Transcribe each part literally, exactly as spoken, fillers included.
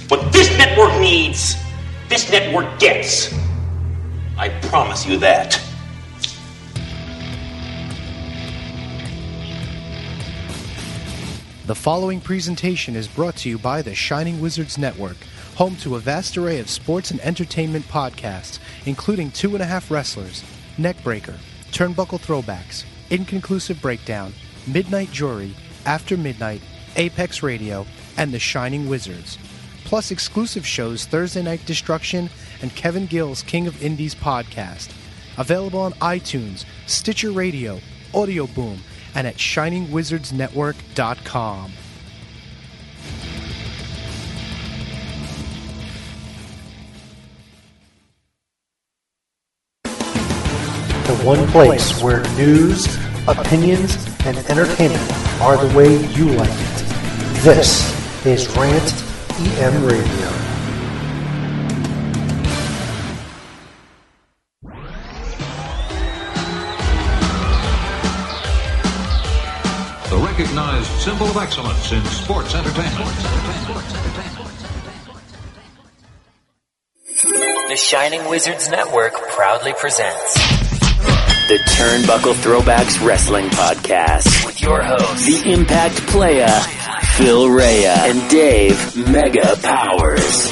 What this network needs, this network gets. I promise you that. The following presentation is brought to you by the Shining Wizards Network, home to a vast array of sports and entertainment podcasts, including Two and a Half Wrestlers, Neckbreaker, Turnbuckle Throwbacks, Inconclusive Breakdown, Midnight Jury, After Midnight, Apex Radio, and The Shining Wizards, plus exclusive shows Thursday Night Destruction and Kevin Gill's King of Indies podcast. Available on iTunes, Stitcher Radio, Audio Boom, and at shining wizards network dot com. The one place where news, opinions, and entertainment are the way you like it. This is Rant E M Radio. The recognized symbol of excellence in sports entertainment. The Shining Wizards Network proudly presents the Turnbuckle Throwbacks Wrestling Podcast with your hosts, the Impact Playa, Phil Rea, and Dave Mega Powers.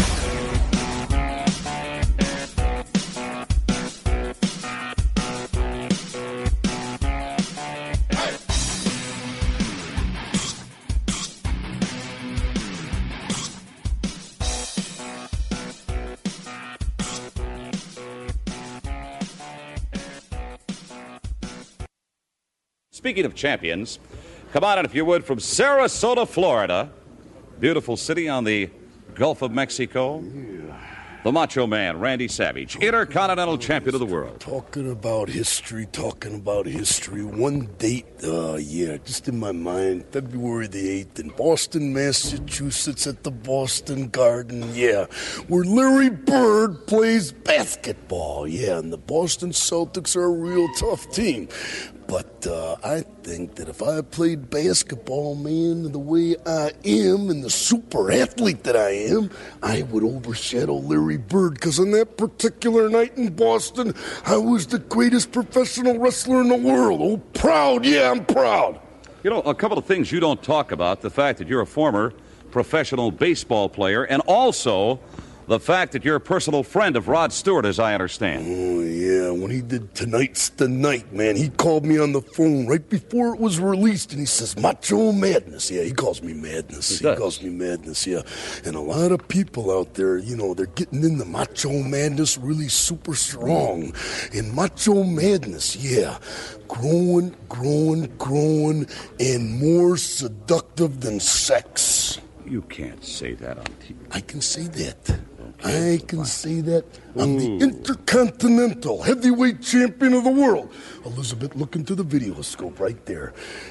Speaking of champions, come on in, if you would, from Sarasota, Florida, beautiful city on the Gulf of Mexico, yeah. The Macho Man, Randy Savage, Intercontinental Champion of the world. Talking about history, talking about history. One date, uh, yeah, just in my mind, February the eighth in Boston, Massachusetts at the Boston Garden, yeah, where Larry Bird plays basketball, yeah, and the Boston Celtics are a real tough team. But uh, I think that if I played basketball, man, the way I am and the super athlete that I am, I would overshadow Larry Bird. Because on that particular night in Boston, I was the greatest professional wrestler in the world. Oh, proud, yeah, I'm proud. You know, a couple of things you don't talk about, the fact that you're a former professional baseball player, and also the fact that you're a personal friend of Rod Stewart, as I understand. Oh, yeah. When he did Tonight's the Night, man, he called me on the phone right before it was released, and he says, Macho Madness. Yeah, he calls me Madness. He, he calls me Madness, yeah. And a lot of people out there, you know, they're getting into Macho Madness really super strong. And Macho Madness, yeah, growing, growing, growing, and more seductive than sex. You can't say that on T V. I can say that. I can say that. I'm the Intercontinental Heavyweight Champion of the world. Elizabeth, look into the videoscope right there.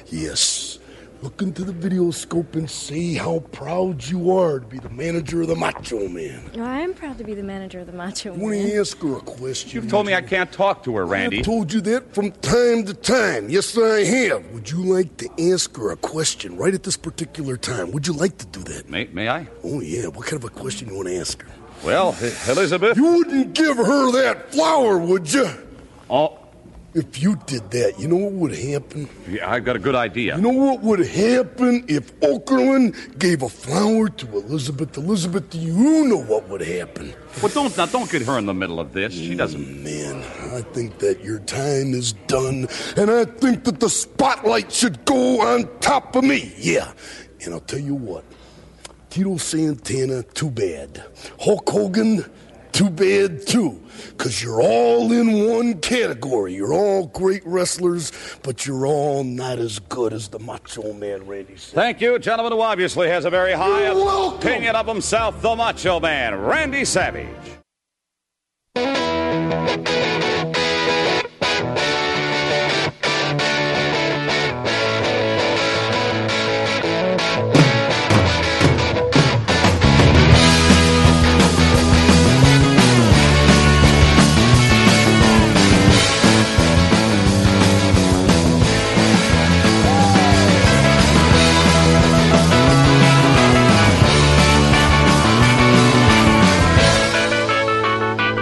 Yes. Look into the videoscope and say how proud you are to be the manager of the Macho Man. Well, I am proud to be the manager of the Macho Man. I want to ask her a question. You've told me I can't talk to her, Randy. I've told you that from time to time. Yes, I have. Would you like to ask her a question right at this particular time? Would you like to do that? May, may I? Oh, yeah. What kind of a question you want to ask her? Well, Elizabeth... You wouldn't give her that flower, would you? Oh... If you did that, you know what would happen? Yeah, I've got a good idea. You know what would happen if Okerlund gave a flower to Elizabeth? Elizabeth, do you know what would happen? Well, don't now, don't get her in the middle of this. She doesn't... Mm, man, I think that your time is done, and I think that the spotlight should go on top of me. Yeah, and I'll tell you what. Tito Santana, too bad. Hulk Hogan... too bad, too, because you're all in one category. You're all great wrestlers, but you're all not as good as the Macho Man, Randy Savage. Thank you, gentleman who obviously has a very high You're opinion of himself, the Macho Man, Randy Savage.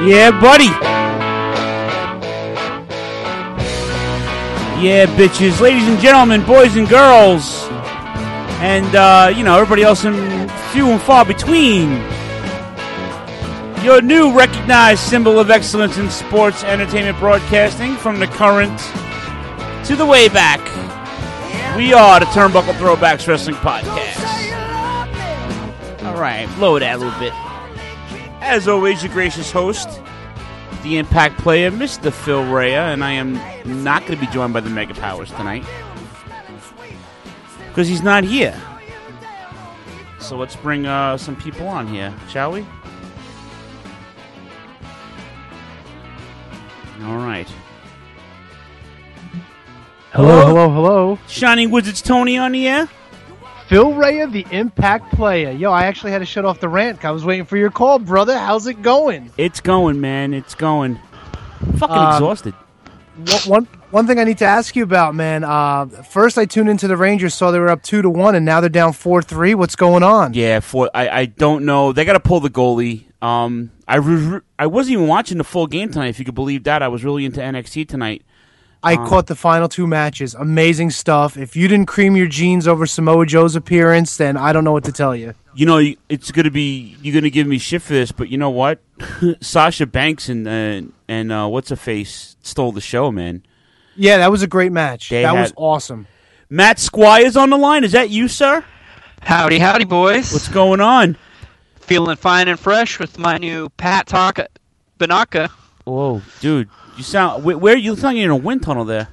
Yeah, buddy. Yeah, bitches. Ladies and gentlemen, boys and girls, and, uh, you know, everybody else in few and far between. Your new recognized symbol of excellence in sports entertainment broadcasting, from the current to the way back. We are the Turnbuckle Throwbacks Wrestling Podcast. All right, lower that a little bit. As always, your gracious host, the Impact Player, Mister Phil Rea, and I am not going to be joined by the Mega Powers tonight because he's not here. So let's bring uh, some people on here, shall we? All right. Hello, hello, hello. Shining Wizards Tony on the air. Phil Rea, the Impact Player. Yo, I actually had to shut off the rant. I was waiting for your call, brother. How's it going? It's going, man. It's going. I'm fucking Um, exhausted. One, one thing I need to ask you about, man. Uh, first, I tuned into the Rangers, saw they were up two to one, and now they're down four three. What's going on? Yeah, for I, I don't know. They got to pull the goalie. Um, I re- I wasn't even watching the full game tonight, if you could believe that. I was really into N X T tonight. I um, caught the final two matches. Amazing stuff. If you didn't cream your jeans over Samoa Joe's appearance, then I don't know what to tell you. You know, it's gonna be you're gonna give me shit for this, but you know what? Sasha Banks and uh, and uh, what's her face stole the show, man. Yeah, that was a great match. They that had- was awesome. Matt Squire's on the line. Is that you, sir? Howdy, howdy, boys. What's going on? Feeling fine and fresh with my new Pat Taka Banaka. Whoa, dude, you sound where, where you sound like you're in a wind tunnel there.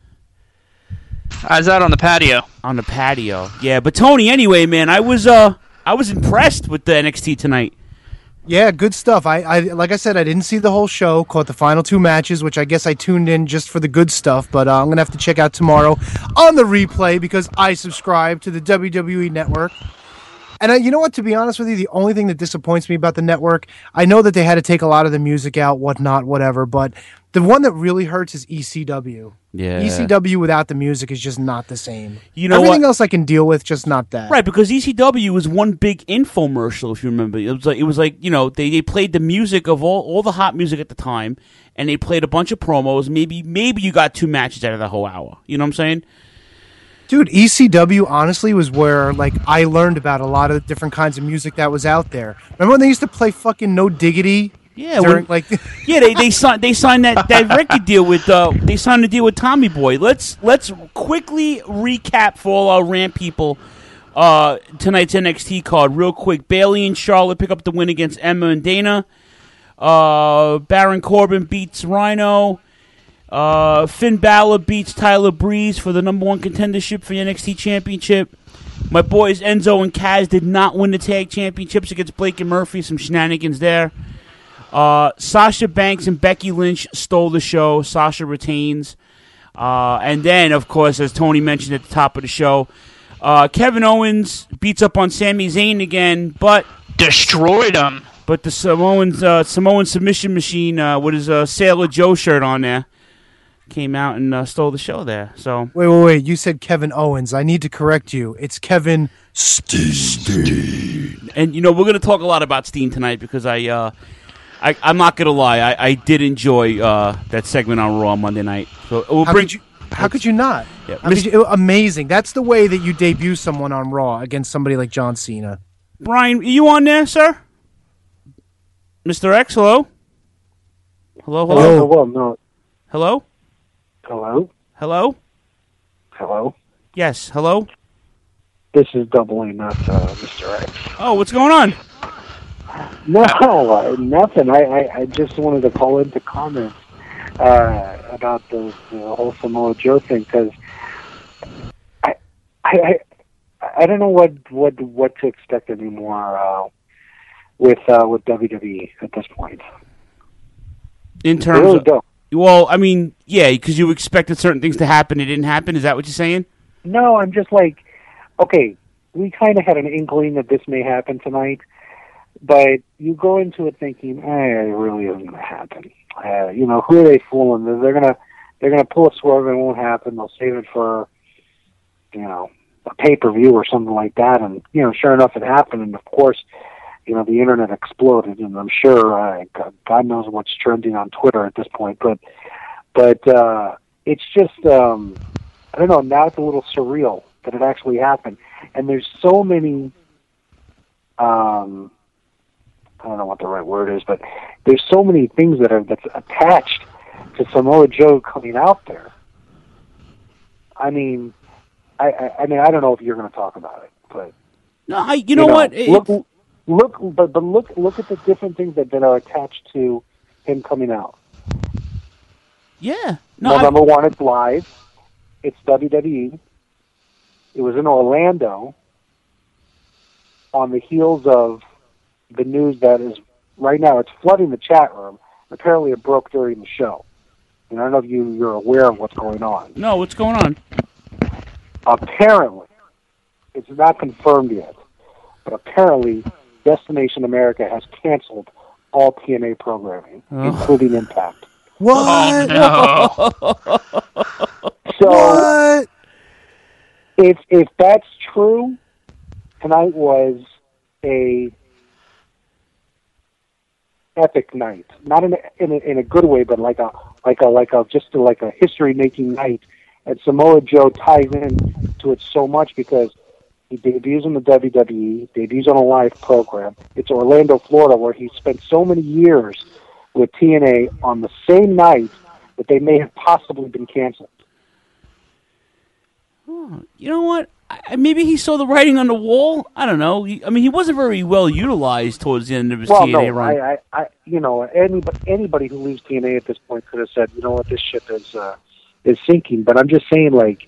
I was out on the patio. On the patio, yeah. But Tony, anyway, man, I was uh I was impressed with the N X T tonight. Yeah, good stuff. I, I like I said, I didn't see the whole show. Caught the final two matches, which I guess I tuned in just for the good stuff. But uh, I'm gonna have to check out tomorrow on the replay because I subscribe to the W W E Network. And uh, you know what? To be honest with you, the only thing that disappoints me about the network, I know that they had to take a lot of the music out, whatnot, whatever. But the one that really hurts is E C W. Yeah. E C W without the music is just not the same. You know Everything what? else I can deal with, just not that. Right, because E C W was one big infomercial, if you remember. It was like, it was like you know, they, they played the music of all, all the hot music at the time, and they played a bunch of promos. Maybe maybe you got two matches out of the whole hour. You know what I'm saying? Dude, E C W honestly was where like I learned about a lot of the different kinds of music that was out there. Remember when they used to play fucking No Diggity? Yeah, during, when- like yeah, they they signed they signed that, that record deal with uh they signed a deal with Tommy Boy. Let's let's quickly recap for all our rant people uh tonight's N X T card real quick. Bayley and Charlotte pick up the win against Emma and Dana. Uh, Baron Corbin beats Rhino. Uh, Finn Balor beats Tyler Breeze for the number one contendership for the N X T Championship. My boys Enzo and Kaz did not win the tag championships against Blake and Murphy. Some shenanigans there. Uh, Sasha Banks and Becky Lynch stole the show. Sasha retains. Uh, and then, of course, as Tony mentioned at the top of the show, uh, Kevin Owens beats up on Sami Zayn again, but destroyed him. But the Samoans, uh, Samoan submission machine uh, with his uh, Sailor Joe shirt on there came out and uh, stole the show there. So wait, wait, wait. You said Kevin Owens. I need to correct you. It's Kevin Steen. And you know we're gonna talk a lot about Steen tonight because I, uh, I I'm not gonna lie, I, I did enjoy uh, that segment on Raw on Monday night. So we'll How bring. could you? How could you not? Yeah, How could you- amazing. That's the way that you debut someone on Raw against somebody like John Cena. Brian, are you on there, sir? Mister X, hello. Hello, hello. Hello, well, no. Hello. Hello? Hello. Hello? Yes. Hello. This is Double A, not uh, Mister X. Oh, what's going on? No, uh, nothing. I, I, I just wanted to call in to comment uh, about the, the whole Samoa Joe thing because I, I, I, I don't know what, what, what to expect anymore uh, with uh, with W W E at this point. In I terms really of, don't. well, I mean, yeah, because you expected certain things to happen, it didn't happen. Is that what you're saying? No, I'm just like, okay, we kind of had an inkling that this may happen tonight, but you go into it thinking, eh, it really isn't going to happen. Uh, you know, who are they fooling? They're, they're gonna they're gonna pull a swerve and it won't happen. They'll save it for, you know, a pay per view or something like that. And you know, sure enough, it happened. And of course, you know, the internet exploded, and I'm sure uh, God knows what's trending on Twitter at this point. But but uh, it's just um, I don't know. Now it's a little surreal that it actually happened, and there's so many. Um, I don't know what the right word is, but there's so many things that are that's attached to Samoa Joe coming out there. I mean, I, I, I mean, I don't know if you're going to talk about it, but no, I, you, you know, know what? Look, it, look, but but look, look at the different things that, that are attached to him coming out. Yeah. No, well, I, number one, it's live. It's W W E. It was in Orlando on the heels of the news that is right now. It's flooding the chat room. Apparently, it broke during the show. And I don't know if you, you're aware of what's going on. No, what's going on? Apparently, it's not confirmed yet, but apparently, Destination America has canceled all T N A programming, oh. including Impact. What? Oh, no. So, what? if if that's true, tonight was a epic night. Not in a, in a, in a good way, but like a like a like a just a, like a history making night. And Samoa Joe ties in to it so much because he debuts in the W W E, debuts on a live program. It's Orlando, Florida, where he spent so many years with T N A on the same night that they may have possibly been canceled. Oh, you know what? I, maybe he saw the writing on the wall. I don't know. He, I mean, he wasn't very well utilized towards the end of his well, T N A no, run. I, I, I, you know, anybody, anybody who leaves T N A at this point could have said, you know what, this ship is uh, is sinking. But I'm just saying, like,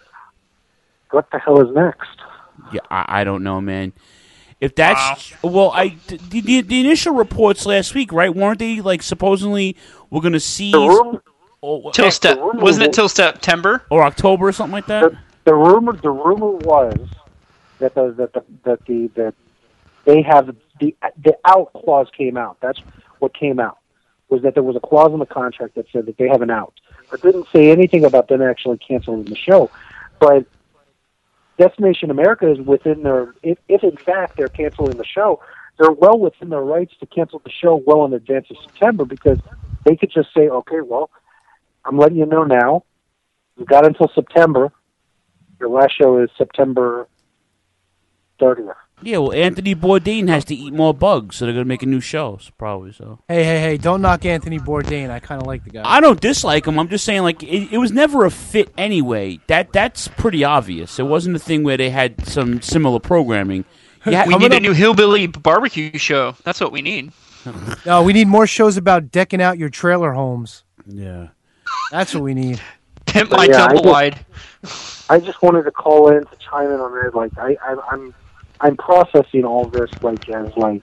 what the hell is next? Yeah, I, I don't know, man. If that's wow. well, I the, the, the initial reports last week, right? Weren't they like supposedly we're going to seize the room, oh, till step wasn't it till September or October or something like that? The, the rumor, the rumor was that the that the that the that they have the the out clause came out. That's what came out, was that there was a clause in the contract that said that they have an out, but didn't say anything about them actually canceling the show. But Destination America is within their, if, if in fact they're canceling the show, they're well within their rights to cancel the show well in advance of September, because they could just say, okay, well, I'm letting you know now, you've got until September. Your last show is September thirtieth. Yeah, well, Anthony Bourdain has to eat more bugs, so they're going to make a new show, probably. So. Hey, hey, hey, don't knock Anthony Bourdain. I kind of like the guy. I don't dislike him. I'm just saying, like, it, it was never a fit anyway. That That's pretty obvious. It wasn't a thing where they had some similar programming. Yeah, we need a new hillbilly barbecue show. That's what we need. No, we need more shows about decking out your trailer homes. Yeah. That's what we need. Pimp my yeah, double I just, wide. I just wanted to call in to chime in on that. Like, I, I, I'm... I'm processing all this like as like,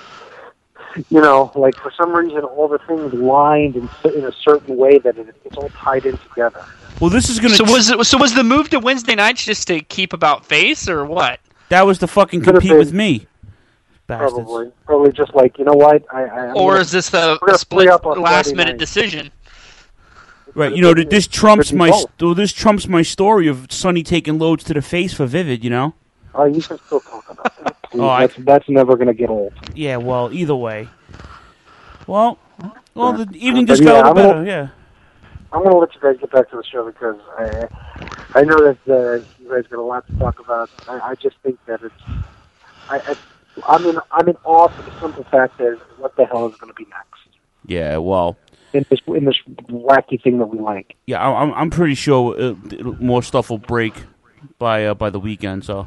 you know, like for some reason all the things lined in, in a certain way that it, it's all tied in together. Well, this is gonna. So was it, so was the move to Wednesday nights just to keep about face or what? That was to fucking compete with me. Bastards. Probably, probably just like, you know what? I, I I'm or gonna, is this the split split up on last minute night. decision? Right, you know, this trumps my st- this trumps my story of Sonny taking loads to the face for Vivid. You know. Oh, you can still talk about that. Oh, that's, I... that's never going to get old. Yeah, well, either way. Well, well, the evening But just yeah, got a little I'm better, gonna, yeah. I'm going to let you guys get back to the show because I I know that uh, you guys got a lot to talk about. I, I just think that it's... I, I, I'm, in, I'm in awe for the simple fact that what the hell is going to be next. Yeah, well... In this, in this wacky thing that we like. Yeah, I'm, I'm pretty sure uh, more stuff will break by uh, by the weekend, so...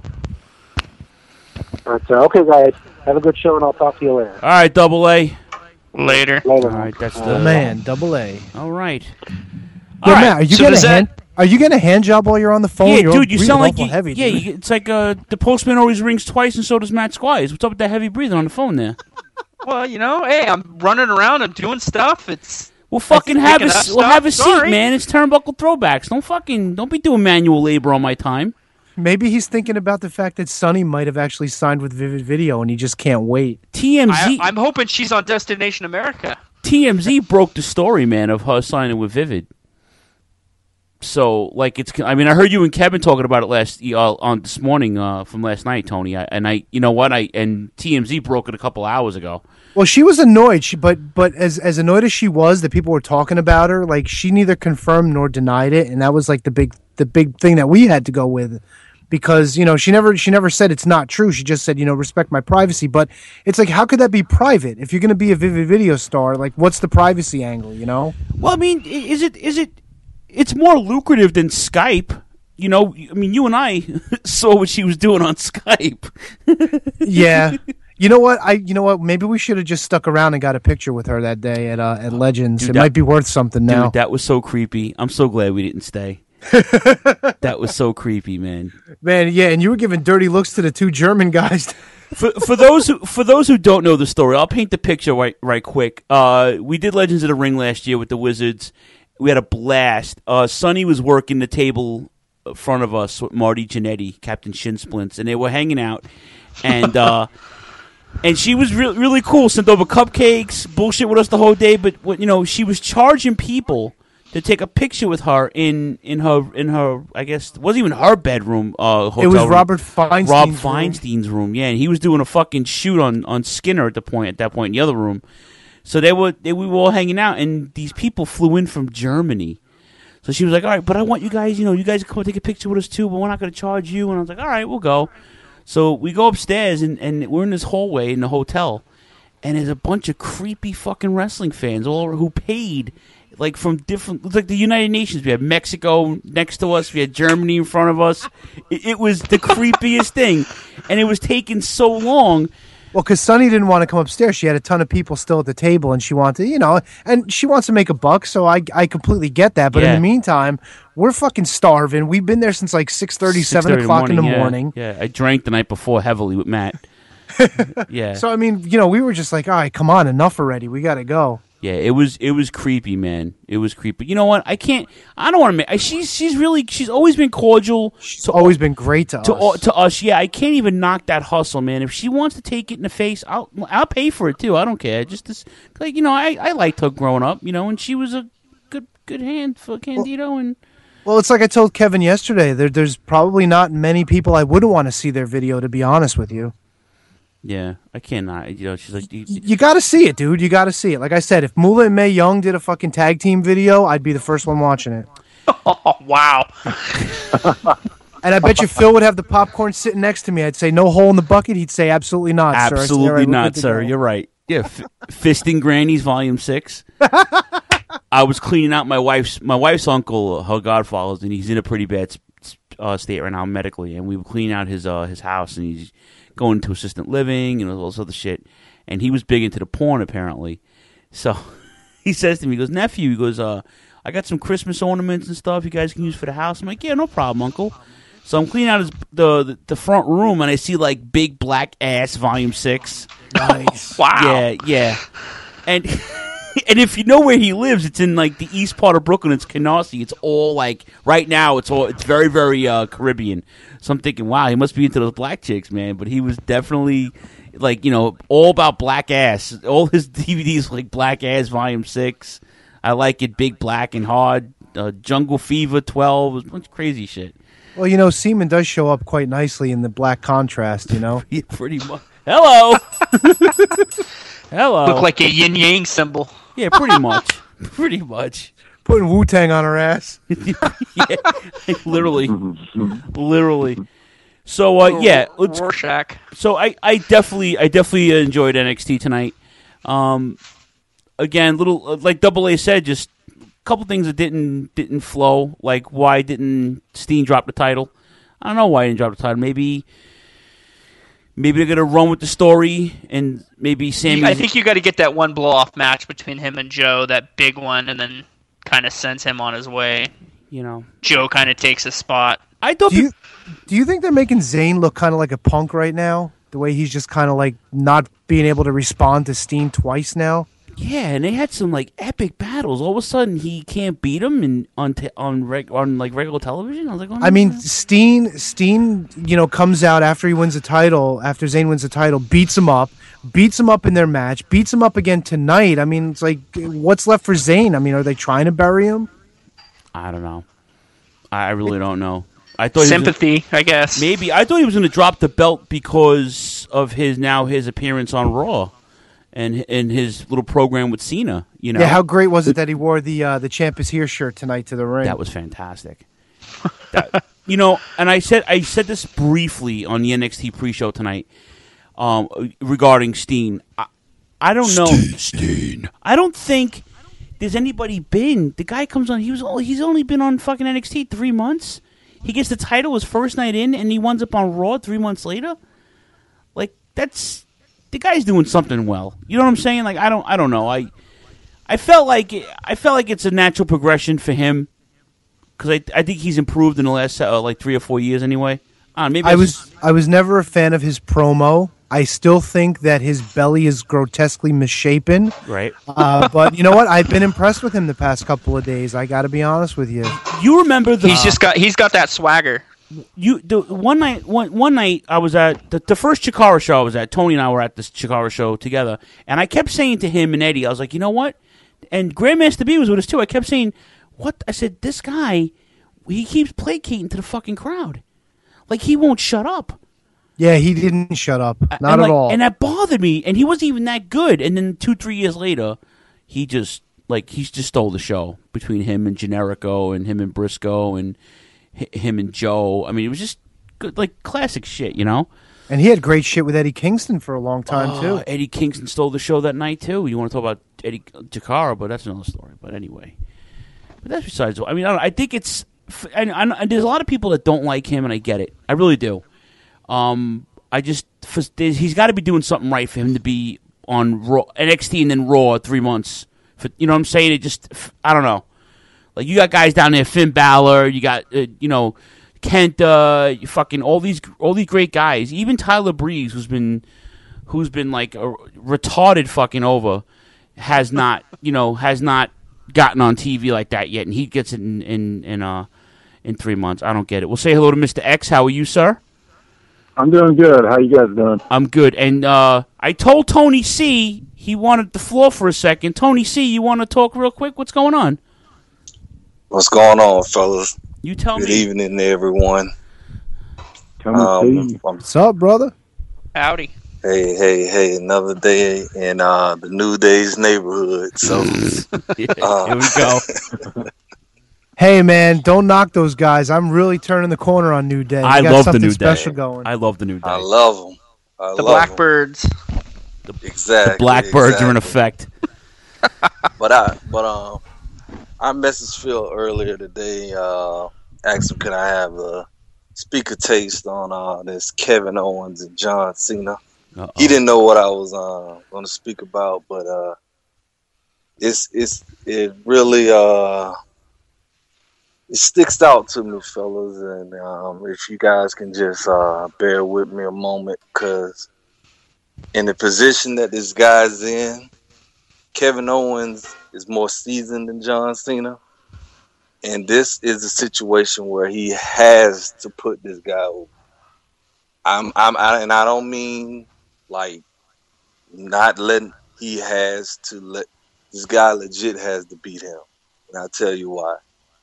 But, uh, okay, guys. Have a good show, and I'll talk to you later. All right, Double A. Later. Later. All right, that's oh, the man, Double A. All right. All yeah, right. Matt, are you so getting a that... hand? Are you getting a hand job while you're on the phone? Yeah, you're dude, you sound like you, heavy. Yeah, you, it's like uh, the postman always rings twice, and so does Matt Squires. What's up with that heavy breathing on the phone there? Well, you know, hey, I'm running around, I'm doing stuff. It's Well, fucking have a, well, have a Sorry. seat, man. It's Turnbuckle Throwbacks. Don't fucking don't be doing manual labor on my time. Maybe he's thinking about the fact that Sonny might have actually signed with Vivid Video, and he just can't wait. T M Z. I, I'm hoping she's on Destination America. T M Z broke the story, man, of her signing with Vivid. so like it's. I mean, I heard you and Kevin talking about it last uh, on this morning uh, from last night, Tony. I, and I, you know what, I and T M Z broke it a couple hours ago. Well, she was annoyed, she, but but as as annoyed as she was that people were talking about her, like she neither confirmed nor denied it, and that was like the big the big thing that we had to go with, because you know she never she never said it's not true. She just said, you know, respect my privacy. But it's like, how could that be private if you're going to be a Vivid Video star? Like, what's the privacy angle? You know? Well, I mean, i- is it is it? It's more lucrative than Skype. You know, I mean, you and I saw what she was doing on Skype. Yeah. You know what? I you know what? Maybe we should have just stuck around and got a picture with her that day at uh, at Legends. Dude, it that- might be worth something now. Dude, that was so creepy. I'm so glad we didn't stay. That was so creepy, man. Man, yeah, and you were giving dirty looks to the two German guys. For for those who for those who don't know the story, I'll paint the picture right right quick. Uh, we did Legends of the Ring last year with the Wizards. We had a blast. Uh, Sonny was working the table in front of us with Marty Jannetty, Captain Shinsplints, and they were hanging out. And uh, and she was re- really cool. Sent over cupcakes, bullshit with us the whole day. But what, you know, she was charging people to take a picture with her in, in her in her I guess it wasn't even her bedroom. Uh, hotel It was room. Robert Feinstein's Rob room. Feinstein's room. Yeah, and he was doing a fucking shoot on, on Skinner at the point at that point in the other room. So they were they, we were all hanging out, and these people flew in from Germany. So she was like, "All right, but I want you guys, you know, you guys to come take a picture with us too, but we're not going to charge you." And I was like, "All right, we'll go." So we go upstairs, and, and we're in this hallway in the hotel, and there's a bunch of creepy fucking wrestling fans all who paid. Like from different, it's like the United Nations. We had Mexico next to us. We had Germany in front of us. It, it was the creepiest thing, and it was taking so long. Well, because Sunny didn't want to come upstairs. She had a ton of people still at the table, and she wanted, you know, and she wants to make a buck, so I I completely get that. But Yeah. in the meantime, we're fucking starving. We've been there since like six thirty, seven o'clock in the yeah. morning. Yeah, I drank the night before heavily with Matt. Yeah. So, I mean, you know, we were just like, all right, come on, enough already. We got to go. Yeah, it was it was creepy, man. It was creepy. You know what? I can't. I don't want to make. I, she's she's really she's always been cordial. She's always been great to, to us. all- to us. Yeah, I can't even knock that hustle, man. If she wants to take it in the face, I'll I'll pay for it too. I don't care. Just this, like you know, I, I liked her growing up. You know, and she was a good good hand for Candido. And Well, it's like I told Kevin yesterday. There, there's probably not many people I wouldn't want to see their video, to be honest with you. yeah, I cannot. You know, she's like, you, You got to see it, dude. You got to see it. Like I said, if Moolah and Mae Young did a fucking tag team video, I'd be the first one watching it. Oh, wow. And I bet you Phil would have the popcorn sitting next to me. I'd say, no hole in the bucket. He'd say, absolutely not, sir. I'd say, "All absolutely right, we're not, good to sir. go." You're right. Yeah, f- Fisting Grannies, Volume Six. I was cleaning out my wife's my wife's uncle, her godfather's, and he's in a pretty bad uh, state right now medically. And we were cleaning out his uh, his house, and he's going into assistant living and all this other shit. And he was big into the porn apparently. So he says to me, he goes, nephew, he goes, uh, I got some Christmas ornaments and stuff you guys can use for the house. I'm like, yeah, no problem, uncle. So I'm cleaning out his, the, the the front room, and I see like Big Black Ass Volume Six. Nice. Wow. Yeah, yeah. And and if you know where he lives, it's in like the east part of Brooklyn. It's Canarsie. It's all like right now. It's all it's very very uh, Caribbean. So I'm thinking, wow, he must be into those black chicks, man. But he was definitely like you know all about black ass. All his D V Ds like Black Ass Volume Six. I like it, Big Black and Hard. Uh, Jungle Fever twelve. It was a bunch of crazy shit. Well, you know, semen does show up quite nicely in the black contrast, you know? Yeah, pretty much. Hello. Hello. Look like a yin yang symbol. Yeah, pretty much. Pretty much. Putting Wu-Tang on her ass. Yeah, literally, literally. So uh, yeah, let's, Rorschach. so I, I definitely I definitely enjoyed N X T tonight. Um, again, little uh, like Double A said, just a couple things that didn't didn't flow. Like why didn't Steen drop the title? I don't know why he didn't drop the title. Maybe maybe they're gonna run with the story, and maybe Sammy. I think you got to get that one blow off match between him and Joe, that big one, and then kind of sends him on his way. You know, Joe kind of takes his spot. I thought. Do you, do you think they're making Zayn look kind of like a punk right now? The way he's just kind of like not being able to respond to Steen twice now? Yeah, and they had some like epic battles. All of a sudden, he can't beat him in on te- on reg- on like regular television. I was like, oh, I mean, Steen, Steen, you know, comes out after he wins the title, after Zayn wins the title, beats him up, beats him up in their match, beats him up again tonight. I mean, it's like, what's left for Zayn? I mean, are they trying to bury him? I don't know. I really don't know. I thought sympathy, gonna, I guess. Maybe I thought he was going to drop the belt because of his now his appearance on Raw, and and his little program with Cena. You know, yeah. How great was it that he wore the uh, the Champ is Here shirt tonight to the ring? That was fantastic. that, you know, and I said I said this briefly on the N X T pre-show tonight um, regarding Steen. I, I don't know. Steen, Steen. I don't think there's anybody been. The guy comes on. He was. He's only been on fucking N X T three months. He gets the title his first night in, and he winds up on Raw three months later. Like that's the guy's doing something well. You know what I'm saying? Like I don't. I don't know. I. I felt like I felt like it's a natural progression for him because I. I think he's improved in the last uh, like three or four years anyway. Uh, maybe I was. I was never a fan of his promo. I still think that his belly is grotesquely misshapen. Right. Uh, but you know what? I've been impressed with him the past couple of days. I got to be honest with you. You remember the? He's just got. He's got that swagger. You the one night. One one night I was at the, the first Chikara show I was at. Tony and I were at this Chikara show together, and I kept saying to him and Eddie, I was like, you know what? And Grandmaster B was with us too. I kept saying, what? I said, this guy, he keeps placating to the fucking crowd, like he won't shut up. Yeah, he didn't shut up. Not and at like, all. And that bothered me. And he wasn't even that good. And then two, three years later, he just like he just stole the show between him and Generico and him and Briscoe and h- him and Joe. I mean, it was just good, like classic shit, you know. And he had great shit with Eddie Kingston for a long time oh, too. Eddie Kingston stole the show that night too. You want to talk about Eddie Chikara, but that's another story. But anyway, but that's besides. I mean, I, don't, I think it's. And, and there's a lot of people that don't like him, and I get it. I really do. Um, I just for, he's got to be doing something right for him to be on Raw, N X T and then Raw three months. For, you know what I'm saying? It just I don't know. Like you got guys down there, Finn Balor. You got uh, you know Kenta. You fucking all these all these great guys. Even Tyler Breeze, who's been who's been like a retarded fucking over, has not you know has not gotten on T V like that yet, and he gets it in in in uh in three months. I don't get it. We'll say hello to Mister X. How are you, sir? I'm doing good. How you guys doing? I'm good. And uh, I told Tony C. he wanted the floor for a second. Tony C., you want to talk real quick? What's going on? What's going on, fellas? You tell good me. Good evening, everyone. Tell me, um, What's up, brother? Howdy. Hey, hey, hey! Another day in uh, the New Day's neighborhood. So yeah, uh, here we go. Hey man, don't knock those guys. I'm really turning the corner on New Day. We I got love the something New special Day. Going. I love the New Day. I love them. I the love Blackbirds. Them. Exactly. The Blackbirds exactly. are in effect. but I, but um, I messaged Phil earlier today. Uh, asked him, can I have a speaker taste on uh, this Kevin Owens and John Cena? Uh-oh. He didn't know what I was uh, going to speak about, but uh, it's it's it really uh. It sticks out to me, fellas, and um, if you guys can just uh, bear with me a moment, because in the position that this guy's in, Kevin Owens is more seasoned than John Cena, and this is a situation where he has to put this guy over. I'm, I'm, I, and I don't mean like not letting. He has to let this guy legit has to beat him, and I'll tell you why.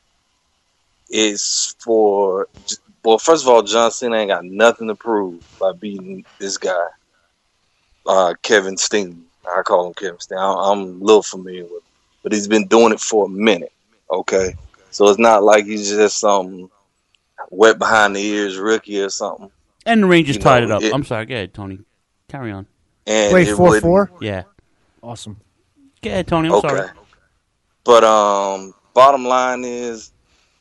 Is for, well, first of all, John Cena ain't got nothing to prove by beating this guy, uh, Kevin Steen. I call him Kevin Steen. I'm a little familiar with him, but he's been doing it for a minute, okay? So it's not like he's just some wet behind the ears rookie or something. And the Rangers you tied know, it up. it, I'm sorry. Go ahead, Tony. Carry on. And Wait, four four? Yeah. Awesome. Go ahead, Tony. I'm okay. sorry. But um, bottom line is,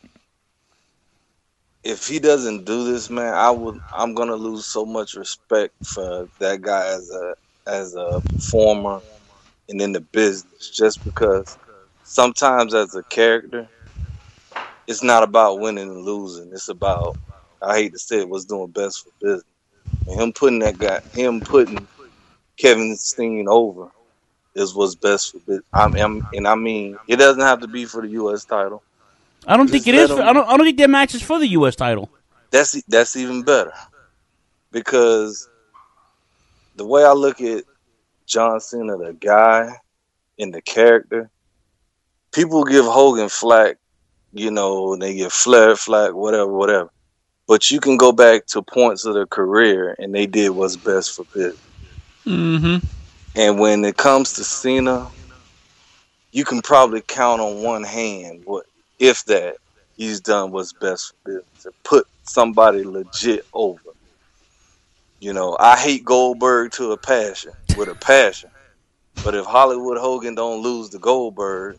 if he doesn't do this, man, I would. I'm gonna lose so much respect for that guy as a as a performer and in the business. Just because sometimes as a character, it's not about winning and losing. It's about, I hate to say it, what's doing best for business. And him putting that guy, him putting Kevin Steen over, is what's best for business. I mean, and I mean, it doesn't have to be for the U S title. I don't Just think it is. let For, him- I don't. I don't think their match is for the U S title. That's that's even better, because the way I look at John Cena, the guy and the character, people give Hogan flack you know, and they get flared, flag, whatever, whatever. But you can go back to points of their career, and they did what's best for business. Mm-hmm. And when it comes to Cena, you can probably count on one hand what, if that, he's done what's best for business and put somebody legit over. You know, I hate Goldberg to a passion, with a passion. But if Hollywood Hogan don't lose to Goldberg,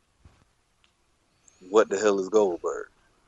what the hell is Goldberg?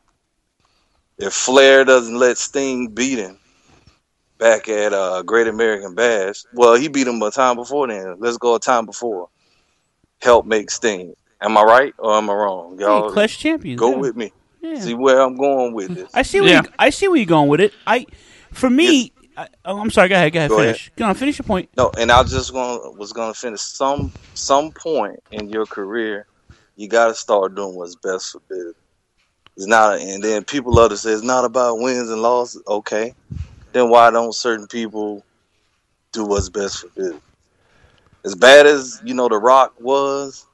If Flair doesn't let Sting beat him back at uh, Great American Bash, well, he beat him a time before then. Let's go a time before. Help make Sting. Am I right or am I wrong? Y'all hey, Clash Champions. Go yeah. with me. Yeah. See where I'm going with this. I see where Yeah. you, I see where you're going with it. I, for me, I, oh, I'm sorry. Go ahead. Go ahead. Go finish. ahead. Go on. Finish your point. No, and I just gonna was gonna finish some some point in your career. You got to start doing what's best for business. It's not, and then people love to say it's not about wins and losses. Okay, then why don't certain people do what's best for business? As bad as you know, The Rock was,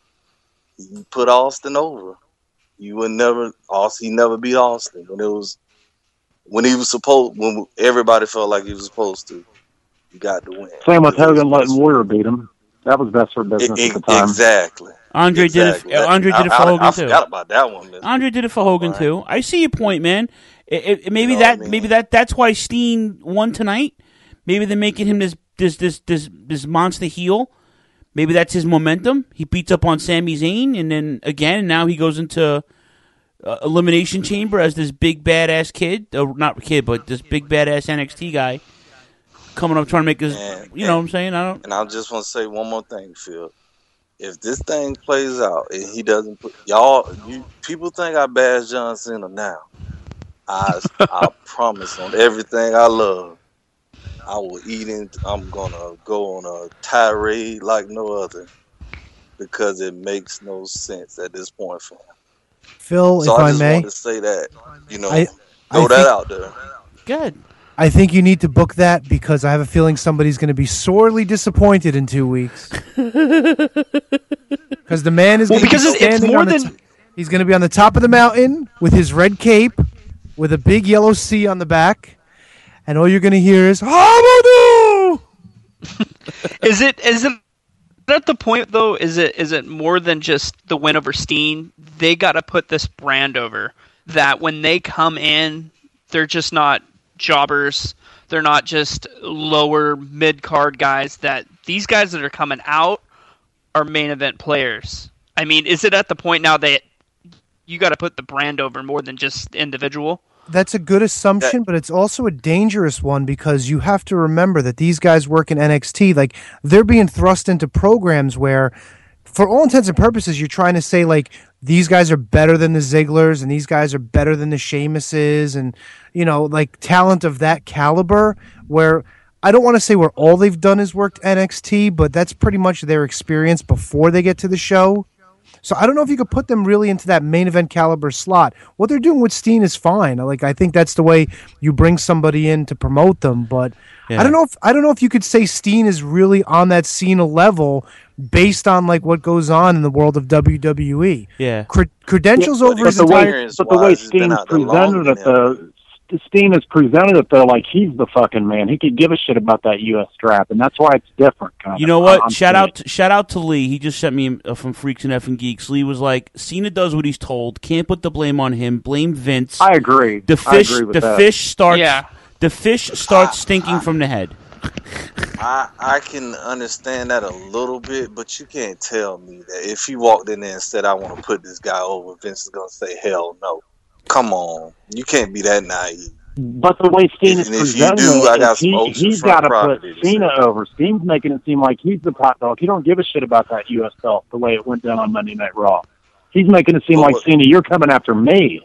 he put Austin over. You would never, Austin, he never beat Austin when it was when he was supposed, when everybody felt like he was supposed to. You got to win. Same with Hogan letting Warrior beat him. That was best for business E- at the time. Exactly. Andre exactly. did it. Andre did it for I, Hogan I, I too. forgot about that one. Mister Andre did it for Hogan Right. too. I see your point, man. It, it, maybe You know that what I mean? maybe that that's why Steen won tonight. Maybe they're making him this this this this this monster heel. Maybe that's his momentum. He beats up on Sami Zayn, and then again, now he goes into uh, Elimination Chamber as this big badass kid, uh, not kid, but this big badass N X T guy coming up trying to make his. And- you know what I'm saying? I don't. And I just want to say one more thing, Phil. If this thing plays out and he doesn't put y'all, you people think I bash John Cena now. I I promise on everything I love, I will eat into. I'm gonna go on a tirade like no other because it makes no sense at this point for him. Phil, So if I I just may, wanted to say that, you know, I- throw I that think- out there. Good. I think you need to book that because I have a feeling somebody's going to be sorely disappointed in two weeks. Because the man is Well, going to be because it's- it's standing more on the than- t- he's going to be on the top of the mountain with his red cape, with a big yellow C on the back, and all you're going to hear is "Hamadu!" Is it is it at the point though? Is it is it more than just the win over Steen? They got to put this brand over that when they come in, they're just not jobbers. They're not just lower mid card guys. That these guys that are coming out are main event players. I mean, is it at the point now that you got to put the brand over more than just individual? That's a good assumption, but it's also a dangerous one because you have to remember that these guys work in N X T. Like, they're being thrust into programs where, for all intents and purposes, you're trying to say, like, these guys are better than the Zigglers and these guys are better than the Sheamuses and, you know, like, talent of that caliber where I don't want to say where all they've done is worked N X T, but that's pretty much their experience before they get to the show. So I don't know if you could put them really into that main event caliber slot. What they're doing with Steen is fine. Like, I think that's the way you bring somebody in to promote them. But Yeah. I don't know if I don't know if you could say Steen is really on that Cena level based on like what goes on in the world of W W E. Yeah. Cre- credentials Yeah, over but his the way, entire. but the way Steen's presented it, though, Steen is presented it though like he's the fucking man. He could give a shit about that U S strap, and that's why it's different. Kind You of. know what? I'm shout saying. out, to, shout out to Lee. He just sent me uh, from Freaks and Effing Geeks. Lee was like, "Cena does what he's told. Can't put the blame on him. Blame Vince." I agree. The I fish, agree with the that. fish starts. Yeah. The fish starts stinking from the head. I I can understand that a little bit, but you can't tell me that if he walked in there and said, "I want to put this guy over," Vince is gonna say, "Hell no." Come on, you can't be that naive. But the way Steen is And if you presenting do, I it, got is he, some he's got to oceanfront put property to Cena sell. over. Steen's making it seem like he's the top dog. He don't give a shit about that U S belt the way it went down on Monday Night Raw. He's making it seem Well, like what- Cena, you're coming after me.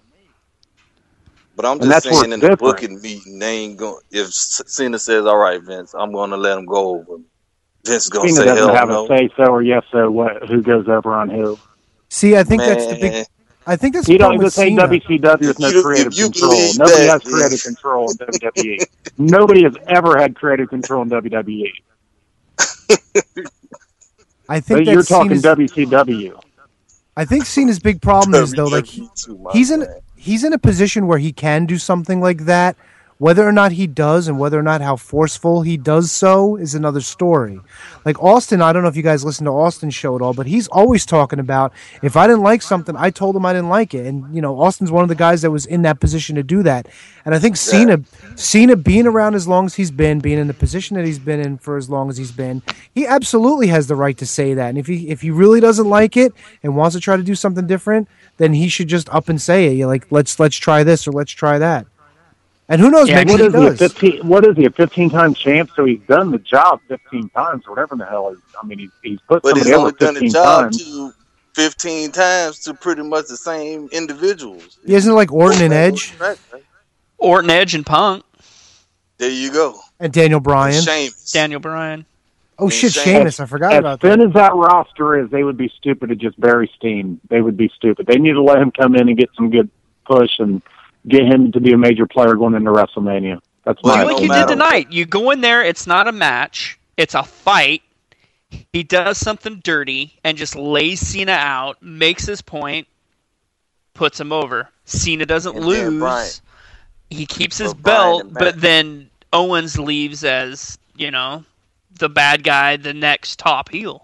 But I'm And just that's where saying, it's in the different. booking meeting, they ain't going. If Cena says, "All right, Vince, I'm going to let him go over," Vince is going to Cena say, doesn't "Hell have no." a say so or yes so what who goes over on who. See, I think that's the Man. big. I think that's You the don't problem even with say Cena. W C W with no If you- creative if you control. believe Nobody that, has creative then- control in W W E. Nobody has ever had creative control in W W E. I But think you're that's talking Cena's, W C W. I think Cena's big problem is though, like he, he's in he's in a position where he can do something like that. Whether or not he does and whether or not how forceful he does so is another story. Like Austin, I don't know if you guys listen to Austin's show at all, but he's always talking about, if I didn't like something, I told him I didn't like it. And, you know, Austin's one of the guys that was in that position to do that. And I think Cena, Cena being around as long as he's been, being in the position that he's been in for as long as he's been, he absolutely has the right to say that. And if he if he really doesn't like it and wants to try to do something different, then he should just up and say it. You're like, let's let's try this or let's try that. And who knows? Yeah, maybe what he is does. He, a fifteen, what is he, a fifteen-time champ? So he's done the job fifteen times or whatever the hell is. I mean, he's, he's put but somebody he's over only done the fifteen job times. to fifteen times to pretty much the same individuals. Yeah, isn't it like Orton and Edge? Orton, Edge, and Punk. There you go. And Daniel Bryan. Sheamus. Daniel Bryan. Oh, shit, Sheamus. I forgot as about As thin that. as that roster is, they would be stupid to just bury Steen. They would be stupid. They need to let him come in and get some good push and get him to be a major player going into WrestleMania. That's Well, my like you did tonight. You go in there, it's not a match, it's a fight. He does something dirty and just lays Cena out, makes his point, puts him over. Cena doesn't And then Bryan. lose. He keeps his But Bryan belt, and but Matt. then Owens leaves as, you know, the bad guy, the next top heel.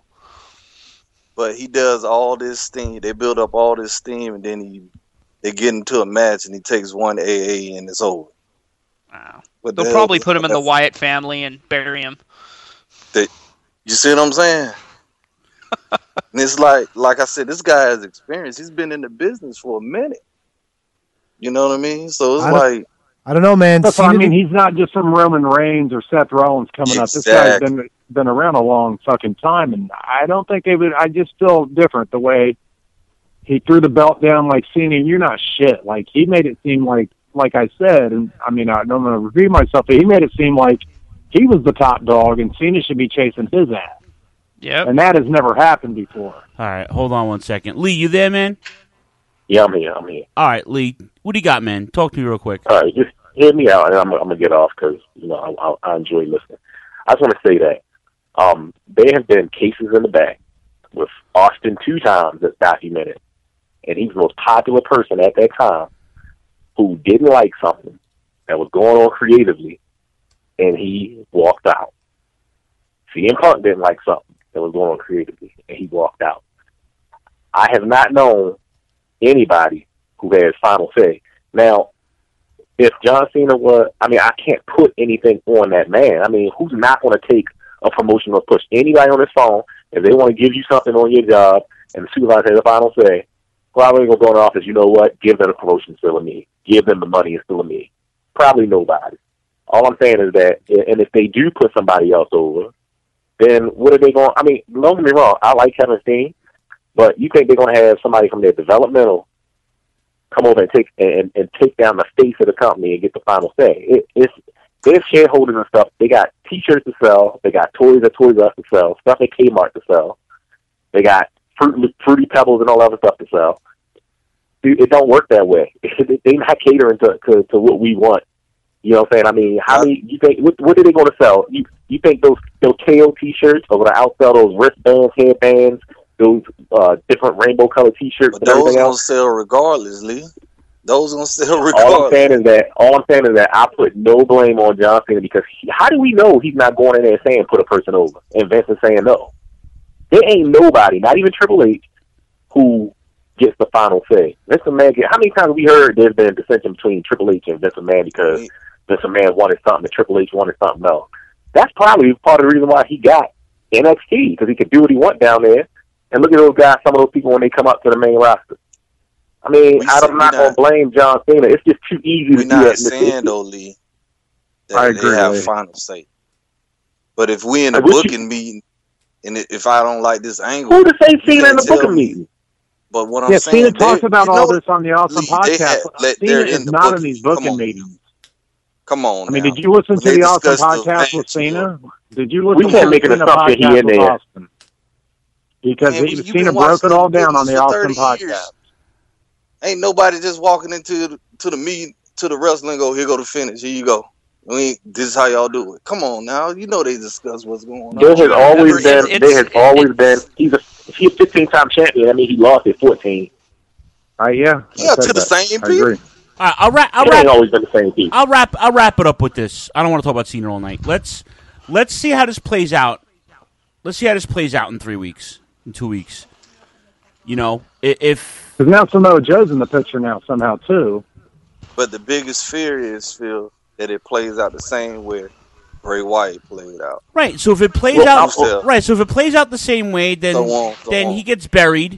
But he does all this steam. They build up all this steam, and then he they get into a match, and he takes one A A, and it's over. Wow. What They'll the probably hell? put him in the Wyatt family and bury him. They, you see what I'm saying? And it's like, like I said, this guy has experience. He's been in the business for a minute. You know what I mean? So it's I don't- like, I don't know, man. That's what I Cena mean. did- He's not just from Roman Reigns or Seth Rollins coming up. This guy's Exactly. been been around a long fucking time, and I don't think they would. I just feel different the way he threw the belt down like Cena. You're not shit. Like he made it seem like, like I said, and I mean I don't want to repeat myself, but he made it seem like he was the top dog, and Cena should be chasing his ass. Yep. And that has never happened before. All right, hold on one second. Lee, you there, man? Yeah, I'm here. I'm here. All right, Lee, what do you got, man? Talk to me real quick. All right, just hear me out, and I'm, I'm gonna get off because you know I, I, I enjoy listening. I just want to say that um, there have been cases in the back with Austin two times that's documented, and he's the most popular person at that time who didn't like something that was going on creatively, and he walked out. C M Punk didn't like something that was going on creatively, and he walked out. I have not known anybody who has final say. Now, if John Cena was, I mean, I can't put anything on that man. I mean, who's not going to take a promotional push? Anybody on this phone, if they want to give you something on your job and the supervisor has a final say, probably going to go in the office, you know what, give them the promotion, still a me. Give them the money, it's still a me. Probably nobody. All I'm saying is that, and if they do put somebody else over, then what are they going, I mean, don't get me wrong, I like Kevin Steen, but you think they're going to have somebody from their developmental come over and take and, and take down the face of the company and get the final say? It, it's their shareholders and stuff. They got T-shirts to sell. They got toys at Toys R Us to sell. Stuff at Kmart to sell. They got fruit, fruity pebbles and all other stuff to sell. It, it don't work that way. They're not catering to, to to what we want. You know what I'm saying? I mean, how many you think? What, what are they going to sell? You you think those those K O T-shirts are going to outsell those wristbands, headbands, those uh, different rainbow colored T-shirts but and those everything gonna else? sell regardless, Lee. Those gonna sell regardless. All I'm saying is that all I'm saying is that I put no blame on John Cena because he, how do we know he's not going in there saying put a person over and Vince is saying no? There ain't nobody, not even Triple H, who gets the final say. Vince McMahon, how many times have we heard there's been a dissension between Triple H and Vince McMahon because Vince McMahon wanted something and Triple H wanted something else? That's probably part of the reason why he got N X T, because he could do what he want down there. And look at those guys, some of those people when they come up to the main roster. I mean, We I'm say- not we going not- to blame John Cena. It's just too easy to We're do not that. saying though, Lee, that I they agree, have Lee. final say. But if we in a I wish you- booking meeting, and if I don't like this angle, Who to say you Cena in can't the tell booking me. meeting? But what I'm Yeah, saying, Cena talks they- about you all know, this on the Awesome Lee, they podcast. had- let- Cena they're is in the not in booking. these Come booking on. meetings. Come on. I mean, now. did you listen When to they the Awesome discuss the podcast with match, Cena? Did you listen We to can't the make an Cena assumption he podcast in with there. Austin? Because Man, he, you've Cena been broke watching it all the down on the business for Awesome thirty years. podcast. Ain't nobody just walking into the, to the meeting to the wrestling and go, here go the finish. Here you go. I mean, this is how y'all do it. Come on now, you know they discuss what's going on. There has always been. it's- There has it's- always been. He's a he's a fifteen-time champion. I mean, he lost at fourteen. Uh, yeah. Yeah, I said to the that. same I people. agree. All right, I'll wrap. I'll It wrap. ain't always been the same people. I'll wrap. I'll wrap it up with this. I don't want to talk about Cena all night. Let's let's see how this plays out. Let's see how this plays out in three weeks, in two weeks. You know, i- if Because now Samoa Joe's in the picture now somehow too. But the biggest fear is, Phil, that it plays out the same way Bray Wyatt played out. right. So if it plays Well, out still- right, so if it plays out the same way, then So on, so then on. he gets buried,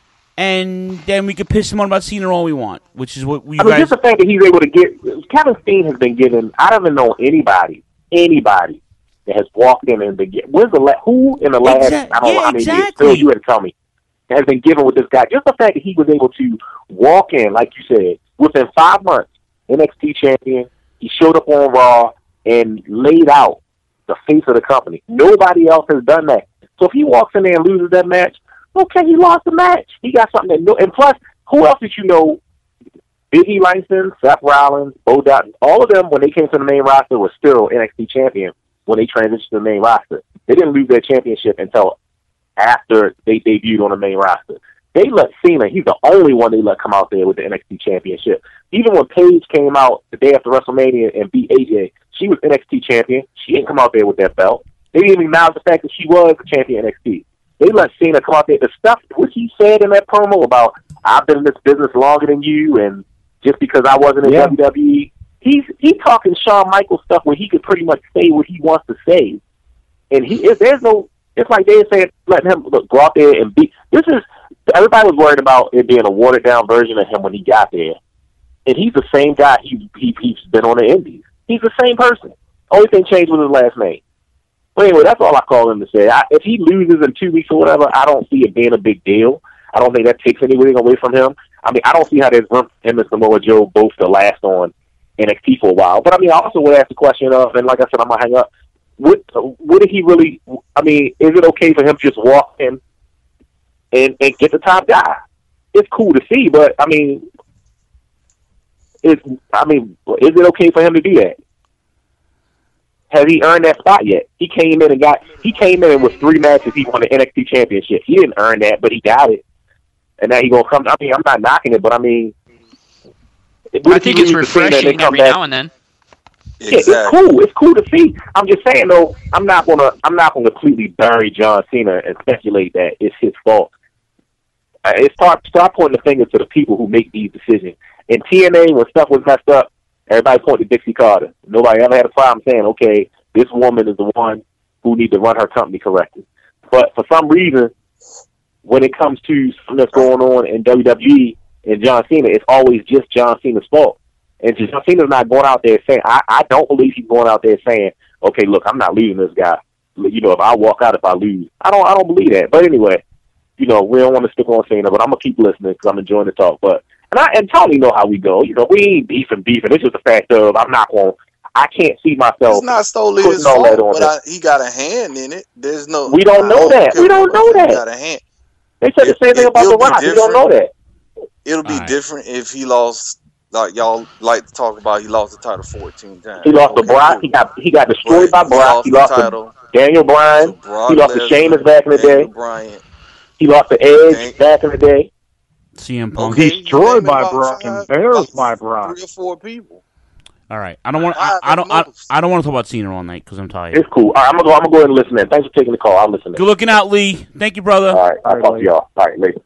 and then we can piss him on about Cena all we want, which is what we I mean, guys. just the fact that he's able to get Kevin Steen has been given. I don't even know anybody, anybody that has walked in and been. When's the la- who in the last? Exac- I don't know yeah, how many years. exactly. Phil, you had to tell me. Has been given with this guy. Just the fact that he was able to walk in, like you said, within five months, N X T champion. He showed up on Raw and laid out the face of the company. Nobody else has done that. So if he walks in there and loses that match, okay, he lost the match. He got something that no. And plus, who else did you know? Biggie Langston, Seth Rollins, Bo Dalton, all of them when they came to the main roster were still N X T champion when they transitioned to the main roster. They didn't lose their championship until after they debuted on the main roster. They let Cena, he's the only one they let come out there with the N X T championship. Even when Paige came out the day after WrestleMania and beat A J, she was N X T champion. She didn't come out there with that belt. They didn't even acknowledge the fact that she was the champion N X T. They let Cena come out there. The stuff, what he said in that promo about, I've been in this business longer than you, and just because I wasn't in Yeah. W W E, he's he talking Shawn Michaels stuff where he could pretty much say what he wants to say. And he, if there's no, it's like they said, letting him look, go out there and beat. This is, everybody was worried about it being a watered down version of him when he got there. And he's the same guy he, he, he's been on the Indies. He's the same person. Only thing changed was his last name. But anyway, that's all I call him to say. I, if he loses in two weeks or whatever, I don't see it being a big deal. I don't think that takes anything away from him. I mean, I don't see how there's room for him and Samoa Joe both to last on N X T for a while. But I mean, I also would ask the question of, and like I said, I'm gonna hang up. What, what did he really? I mean, is it okay for him to just walk in and and get the top guy? It's cool to see, but I mean, it's I mean, is it okay for him to do that? Has he earned that spot yet? He came in and got. He came in with three matches. He won the N X T championship. He didn't earn that, but he got it. And now he gonna come. I mean, I'm not knocking it, but I mean, I think it's refreshing every now and then. Yeah, it's cool. It's cool to see. I'm just saying though, I'm not gonna I'm not gonna completely bury John Cena and speculate that it's his fault. Uh, it's start start pointing the finger to the people who make these decisions. In T N A, when stuff was messed up, everybody pointed to Dixie Carter. Nobody ever had a problem saying, okay, this woman is the one who needs to run her company correctly. But for some reason, when it comes to something that's going on in W W E and John Cena, it's always just John Cena's fault. And John Cena's not going out there saying, I, I don't believe he's going out there saying, okay, look, I'm not losing this guy. You know, if I walk out, if I lose. I don't I don't believe that. But anyway, you know, we don't want to stick on Cena, but I'm going to keep listening because I'm enjoying the talk. But And I and Tony know how we go. You know, we ain't beefing, beefing. It's just the fact of I'm not going, I can't see myself It's not solely putting his all that fault, on but him. I, he got a hand in it. There's no. We don't I know that. care We don't what know he that. Got a hand. They said the same thing about The Rock. We don't know that. It'll be different if he lost. Like y'all like to talk about, he lost the title fourteen times. He lost to Okay, Brock. cool. He got he got destroyed by He Brock. lost He the lost title to Daniel Bryan. Brock He lost to Lesnar, Sheamus back in the Daniel day. Bryan. He lost to Edge back in the day. C M Punk. Destroyed by Brock, embarrassed by Brock. Three or four people. All right, I don't want. I, I don't. I, I don't want to talk about Cena all night because I'm tired. It's cool. All right, I'm gonna go. I'm gonna go ahead and listen in. Thanks for taking the call. I'll listen in. Good looking out, Lee. Thank you, brother. All right, I'll talk to y'all. All right, later.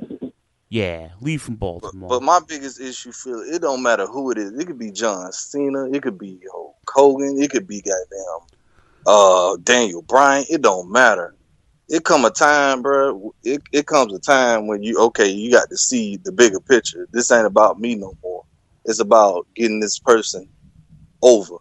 Yeah, Lee from Baltimore. But my biggest issue, Phil, it don't matter who it is. It could be John Cena. It could be Hulk Hogan. It could be goddamn uh, Daniel Bryan. It don't matter. It come a time, bro. It it comes a time when you okay, you got to see the bigger picture. This ain't about me no more. It's about getting this person over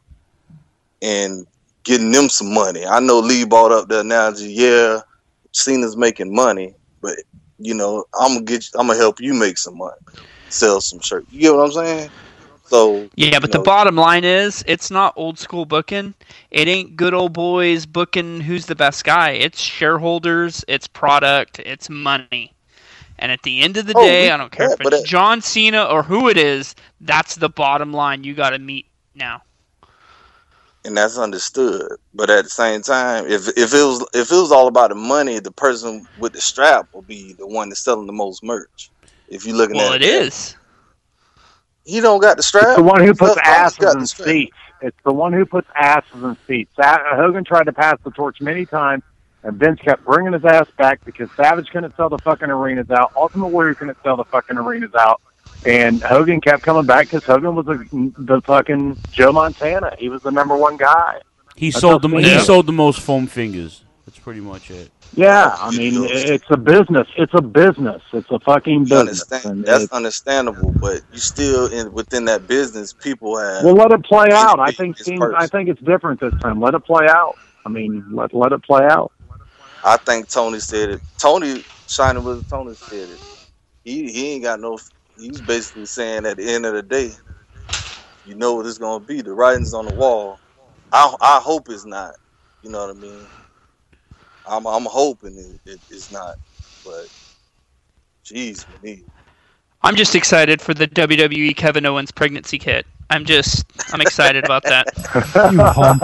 and getting them some money. I know Lee brought up the analogy. Yeah, Cena's making money, but you know, I'm gonna get. You, I'm gonna help you make some money, sell some shirts. You get what I'm saying? So yeah, but you know, the bottom line is, it's not old school booking. It ain't good old boys booking who's the best guy. It's shareholders, it's product, it's money. And at the end of the Oh, day, we- I don't care yeah, if but it's it- John Cena or who it is. That's the bottom line you got to meet now. and that's understood. But at the same time, if if it was if it was all about the money, the person with the strap will be the one that's selling the most merch. If you're looking well, at it it, is. He don't got the strap. It's the one who puts Seth asses got in the strap. seats. It's the one who puts asses in seats. Sa- Hogan tried to pass the torch many times, and Vince kept bringing his ass back because Savage couldn't sell the fucking arenas out. Ultimate Warrior couldn't sell the fucking arenas out. And Hogan kept coming back because Hogan was the, the fucking Joe Montana. He was the number one guy. He That's sold the how he things- sold the most foam fingers. That's pretty much it. Yeah, I mean, it's a business. It's a business. It's a fucking You business. understand? And That's it's- understandable, but you still in within that business. People have Well, let it play out. I It's think personal. teams, I think it's different this time. Let it play out. I mean, let let it play out. I think Tony said it. Tony Shining with Tony said it. He he ain't got no. He's basically saying at the end of the day, you know what it's gonna be. The writing's on the wall. I I hope it's not. You know what I mean? I'm I'm hoping it, it, it's not. But jeez, me. I'm just excited for the W W E Kevin Owens pregnancy kit. I'm just, I'm excited about that. You hump.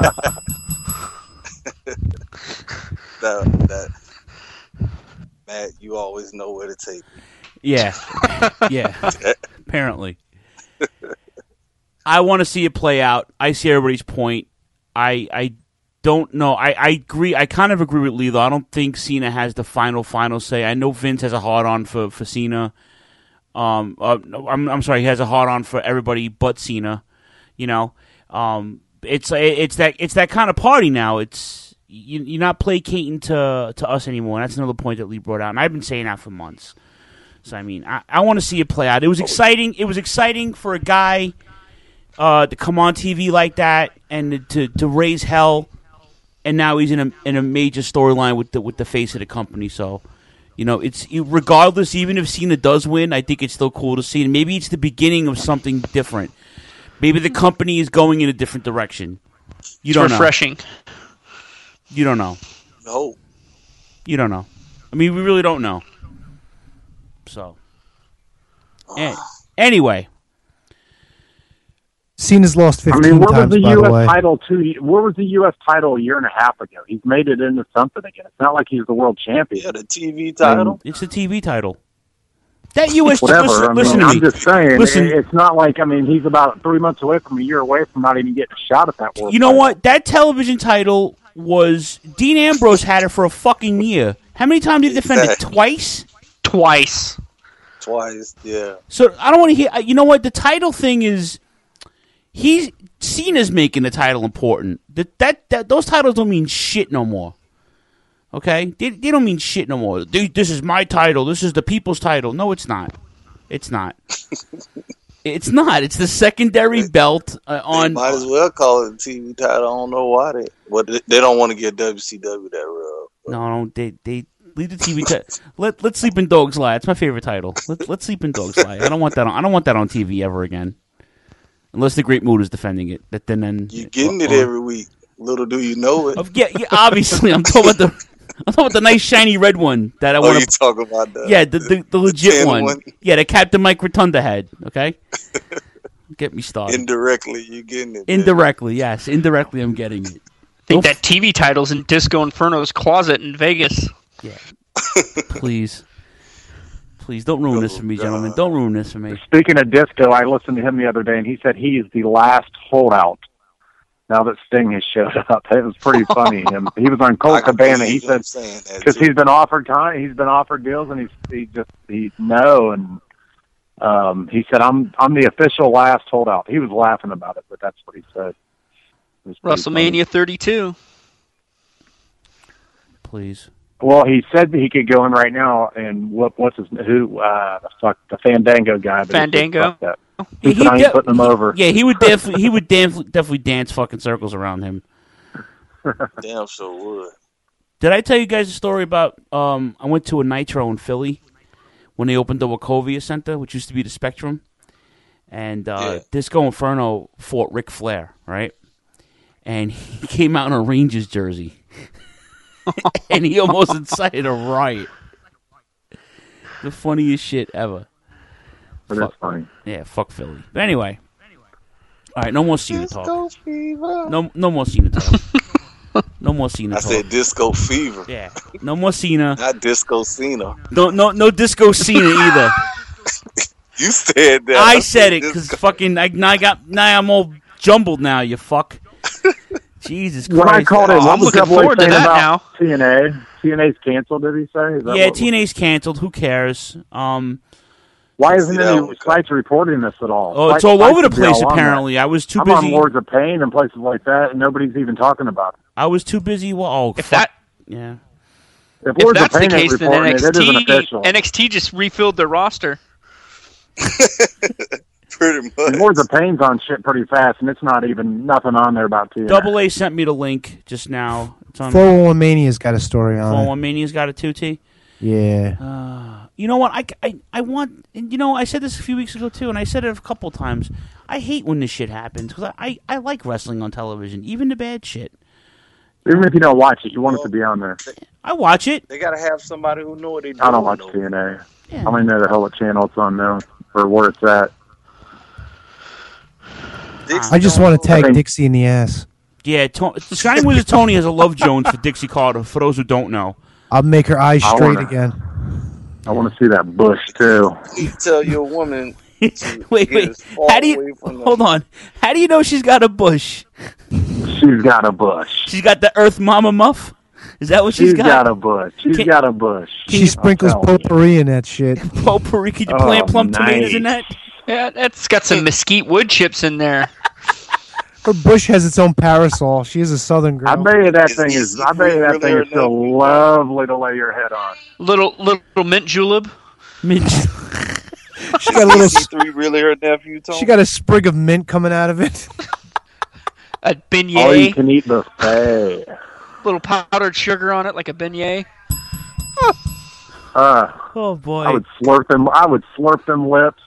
that that Matt, you always know where to take me. Yeah, yeah. Apparently, I want to see it play out. I see everybody's point. I I don't know. I, I agree. I kind of agree with Lee, though. I don't think Cena has the final final say. I know Vince has a hard on for for Cena. Um, uh, no, I'm I'm sorry. He has a hard on for everybody but Cena. You know, um, it's it's that it's that kind of party now. It's you, you're not placating to to us anymore. And that's another point that Lee brought out, and I've been saying that for months. So I mean, I, I want to see it play out. It was exciting. It was exciting for a guy uh, to come on T V like that and to to raise hell. And now he's in a in a major storyline with the with the face of the company. So, you know, it's regardless. Even if Cena does win, I think it's still cool to see. And maybe it's the beginning of something different. Maybe the company is going in a different direction. You It's don't refreshing. know. You don't know. No. You don't know. I mean, we really don't know. So, an- anyway, Cena's lost I fifteen mean, where was times, the by U the way. S title two? Where was the U S title a year and a half ago? He's made it into something again. It's not like he's the world champion. Yeah, the T V title. it's the T V title. That U S Whatever. listen, I mean, listen to I'm me. just saying. Listen, it- it's not like, I mean, he's about three months away from a year away from not even getting a shot at that world. you know what? That television title was Dean Ambrose had it for a fucking year. How many times did he defend it? Exactly. Twice. Twice. Twice, yeah. So I don't want to hear. You know what? The title thing is, he's Cena's making the title important. That that, that those titles don't mean shit no more. Okay, they they don't mean shit no more. They, this is my title. This is the people's title. No, it's not. It's not. It's not. It's the secondary belt uh, on. Might as well call it the T V title. I don't know why they. But they they don't want to give W C W that rub. No, no, they they leave the T V. T- let let Sleeping Dogs Lie. It's my favorite title. Let let Sleeping Dogs Lie. I don't want that. On, I don't want that on T V ever again. Unless the Great Mood is defending it. That then then You getting it or- every week. Little do you know it. Of, yeah, yeah, obviously. I'm talking about the. I'm talking about the nice shiny red one that I Oh, want you talking about the Yeah, the the, the legit tin one. one? Yeah, the Captain Mike Rotunda head. Okay, get me started. Indirectly, you getting it. Indirectly, yes. Indirectly, I'm getting it. I think that T V title's in Disco Inferno's closet in Vegas. Yeah. Please. Please don't ruin this for me, gentlemen. Don't ruin this for me. Speaking of Disco, I listened to him the other day, and he said he is the last holdout. Now that Sting has showed up, it was pretty funny. Him, he was on Colt I can Cabana. He believe him said saying that, because too. he's been offered time, he's been offered deals, and he's he just he no, and um, he said I'm I'm the official last holdout. He was laughing about it, but that's what he said. It was pretty funny. WrestleMania thirty-two. Please. Well, he said that he could go in right now, and what what's his who uh, the fuck the Fandango guy? but he said, Fandango? "Fuck that." He He said, I ain't de- putting him over. Yeah, he would definitely he would def- definitely dance fucking circles around him. Damn sure would. Did I tell you guys a story about um I went to a Nitro in Philly when they opened the Wachovia Center, which used to be the Spectrum, and uh, Yeah. Disco Inferno fought Ric Flair, right? And he came out in a Rangers jersey, and he almost incited a riot. The funniest shit ever. But Fuck. it's funny. Yeah, fuck Philly. But anyway, All right, no more Cena Disco talk. fever. No, no more Cena talk. No more Cena I talk. said disco fever. Yeah, no more Cena. Not disco Cena. No, no, no disco Cena either. You said that. I said it because fucking I, now I got now I'm all jumbled now. You fuck. Jesus Christ. When I called it, Oh, what I'm was looking that boy forward to saying that about now. T N A? T N A's canceled, did he say? Is that Yeah, what- T N A's canceled. Who cares? Um, Why isn't See, that any one- sites reporting this at all? oh, it's Sites- all sites over the should be all place. on that. Apparently, I was too I'm busy. on Lords of Pain and places like that, and nobody's even talking about it. I was too busy. Well, oh, If fuck. that Yeah. If, if Lords that's of the Pain ain't case, then reporting it, it isn't N X T official. N X T just refilled their roster. Pretty much. Lords of Pain's on shit pretty fast, and it's not even nothing on there about T N A. Double A sent me the link just now. It's on. four one one Mania's got a story on four it. one Mania's got a two T. Yeah. Uh, you know what? I, I, I want. And you know, I said this a few weeks ago too, and I said it a couple times. I hate when this shit happens because I, I, I like wrestling on television, even the bad shit. Even if you don't watch it, you want it to be on there. I watch it. They gotta have somebody who know what they do. I don't watch T N A. Yeah. I don't even know the hell what channel it's on now, or where it's at. I just want to tag I mean- Dixie in the ass. Yeah, to- Shining Wizard Tony has a Love Jones for Dixie Carter. For those who don't know, I'll make her eyes I straight wanna- again. I want to see that bush, too. You tell your woman. to wait, get wait. as far How do away you? from the- Hold on. How do you know she's got a bush? She's got a bush. She's got the Earth Mama muff. Is that what she's She's got? got a bush. She's Can- got a bush. She sprinkles I'll tell you. potpourri in that shit. Potpourri. Could you Oh, plant plum nice. tomatoes in that? Yeah, that's got some mesquite wood chips in there. Her bush has its own parasol. She is a southern girl. I bet you that Is thing he is. I bet you that really thing her is so nephew? lovely to lay your head on. Little little mint julep. Mint. She got a little. C three really her nephew, Tony? She got a sprig of mint coming out of it. A All you beignet. can eat buffet. Little powdered sugar on it, like a beignet. Uh, Oh boy. I would slurp them. I would slurp them lips.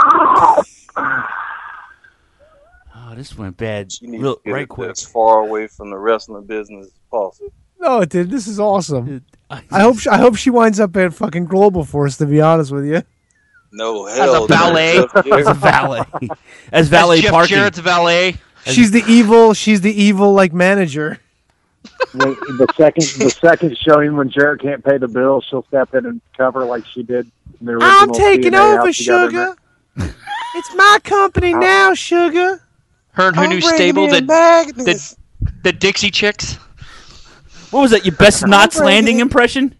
Oh, this went bad. She needs Real, to get right it quick. as far away from the wrestling business as possible. No, dude, this is awesome. I, I hope. She, I hope she winds up at fucking Global Force. To be honest with you. No, hell. a valet. no. As valet. As valet That's Jeff parking. Jarrett's valet. She's the evil. She's the evil like manager. When, the second, the second showing when Jarrett can't pay the bill, she'll step in and cover like she did in the original. I'm taking T N A over, house together. sugar. It's my company now, sugar. Her and her I'm new bringing stable, in the, Magnus. the the Dixie Chicks. What was that? Your best Knots bringing Landing it. impression?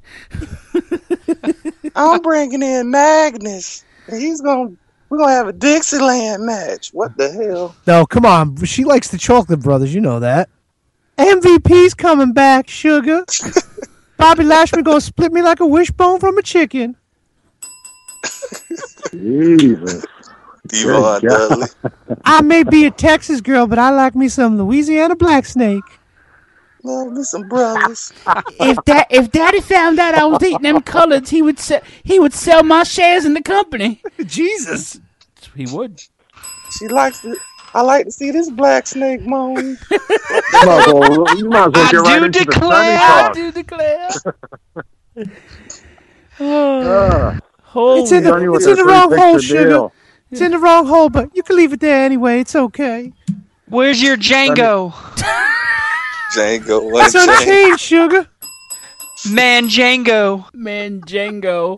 I'm bringing in Magnus. And he's gonna. We're gonna have a Dixieland match. What the hell? No, come on. She likes the Chocolate Brothers. You know that. M V P's coming back, sugar. Bobby Lashley gonna split me like a wishbone from a chicken. Jesus. Devon Good God. Dudley. I may be a Texas girl, but I like me some Louisiana black snake. Love me some brothers. if that if Daddy found out I was eating them coloreds, he would sell he would sell my shares in the company. Jesus. He would. She likes it. I like to see this black snake moan. You might as well, you might as well I get right do into the declare- sunny I talk. do declare. Uh, Holy It's in the, Sonny with it's a in the wrong three-picture hole, sugar. deal. It's in the wrong hole, but you can leave it there anyway. It's okay. Where's your Django? Django. It's Unchained. unchanged, sugar. Man Django. Man Django.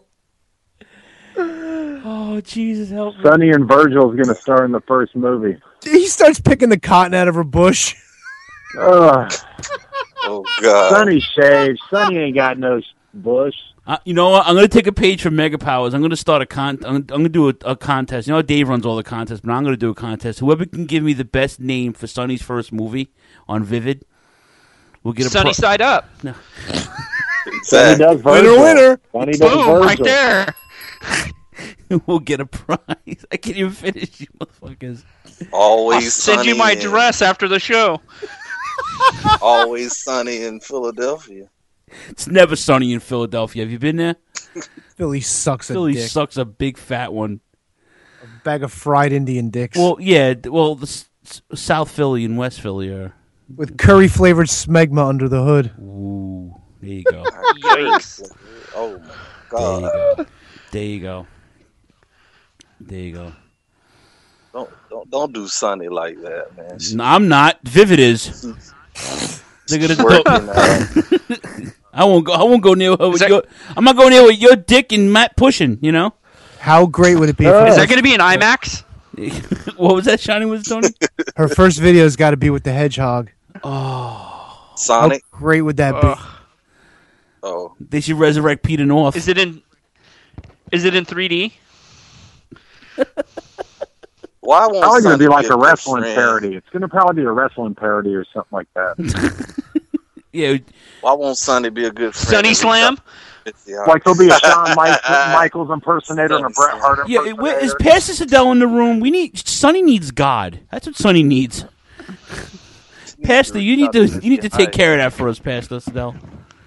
Oh Jesus help me. Sonny and Virgil is going to star in the first movie. He starts picking the cotton out of her bush. Uh, Oh God. Sonny shaved. Sonny ain't got no bush. Uh, you know what? I'm gonna take a page from Mega Powers. I'm gonna start a con. I'm, I'm gonna do a, a contest. You know, Dave runs all the contests, but I'm gonna do a contest. Whoever can give me the best name for Sonny's first movie on Vivid, we'll get a Sunny pro- side up. Sonny Exactly. does Virgil. Winner, winner. Sonny does Boom, Virgil. right there. we'll get a prize. I can't even finish, you motherfuckers. Always I'll send you sunny my in- dress after the show. Always sunny in Philadelphia. It's never sunny in Philadelphia. Have you been there? Philly sucks a Philly dick. sucks a big fat one. Bag of fried Indian dicks. Well, yeah. d- Well, the s- s- South Philly and West Philly are. with curry flavored smegma under the hood. Ooh, there you go. Yikes. Oh my There you God. go. There you go. There you go. Don't don't don't do Sonny like that, man. She, No, I'm not. Vivid is. They're gonna working, go. I won't go. I won't go near her with that- your. I'm not going near with your dick and Matt pushing. You know. How great would it be? Is if that going to be an IMAX? What was that? Shining with Tony. her first video's got to be with the hedgehog? Oh, Sonic. How great would that be? Ugh. Oh, they should resurrect Peter North. Is it in? Is it in three D? why won't Probably going to Sonny be like be a good wrestling friend? parody. It's going to probably be a wrestling parody or something like that. Yeah. Why won't Sonny be a good friend? Sunny Slam? Like there'll be a Shawn Mike- Michaels impersonator and a Bret Hart Yeah. impersonator. It, is Pastor Siddell in the room? We need. Sonny needs God. That's what Sonny needs. Pastor, you need to. You need to take care of that for us, Pastor Siddell.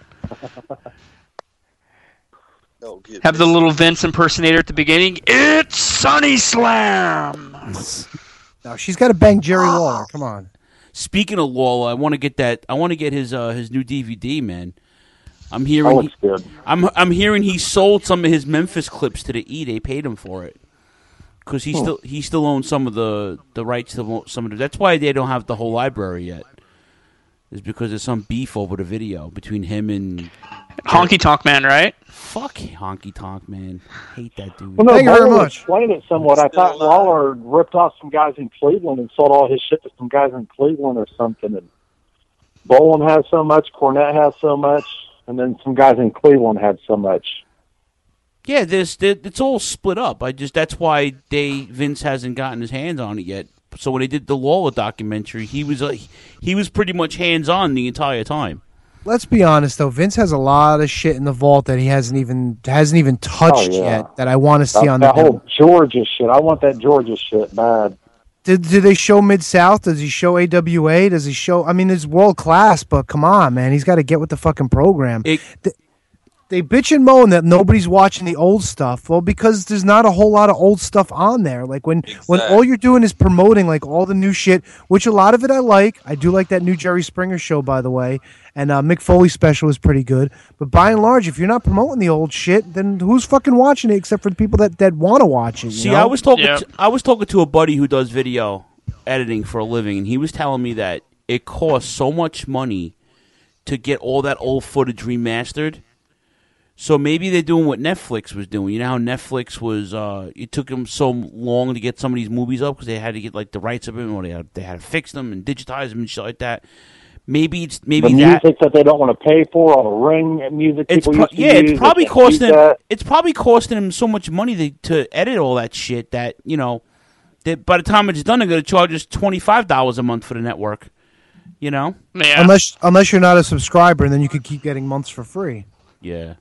No, get Have the little Vince impersonator at the beginning. It's Sunny Slam. No, she's got to bang Jerry Lawler. Come on. Speaking of Lawler, I want to get that. I want to get his uh, his new D V D, man. I'm hearing. Oh, it's good. I'm I'm hearing he sold some of his Memphis clips to the E. They paid him for it because he Hmm. still he still owns some of the, the rights to some of the. That's why they don't have the whole library yet. Is because there's some beef over the video between him and Honky Tonk Man, right? Fuck Honky Tonk Man. Hate that dude. Well, no, Thank you very Lawler much. explained it somewhat. I thought Lawler ripped off some guys in Cleveland and sold all his shit to some guys in Cleveland or something. And Boland has so much, Cornette has so much, and then some guys in Cleveland had so much. Yeah, there's there, it's all split up. I just that's why they Vince hasn't gotten his hands on it yet. So when they did the Lawler documentary, he was uh, he was pretty much hands on the entire time. Let's be honest though. Vince has a lot of shit in the vault that he hasn't even hasn't even touched Oh, yeah. yet. That I want to see That, on the. that whole Georgia shit. I want that Georgia shit bad. Did do they show Mid South? Does he show A W A? Does he show? I mean, it's world class, but come on, man, he's got to get with the fucking program. It, they, they bitch and moan that nobody's watching the old stuff. Well, because there's not a whole lot of old stuff on there. Like when when all you're doing is promoting like all the new shit, which a lot of it I like. I do like that new Jerry Springer show, by the way, and uh, Mick Foley's special is pretty good. But by and large, if you're not promoting the old shit, then who's fucking watching it except for the people that, that want to watch it? You See, know? I was talking. Yeah. To, I was talking to a buddy who does video editing for a living, and he was telling me that it costs so much money to get all that old footage remastered. So maybe they're doing what Netflix was doing. You know how Netflix was? Uh, it took them so long to get some of these movies up because they had to get like the rights of them, or they had they had to fix them and digitize them and shit like that. Maybe it's maybe the that. music that they don't want to pay for, all the ring music It's people pro- used to yeah, use. it's probably they can't use costing. that. It's probably costing them so much money to, to edit all that shit that you know that by the time it's done, they're going to charge us twenty five dollars a month for the network. You know, Yeah. Unless unless you're not a subscriber, and then you could keep getting months for free. yeah.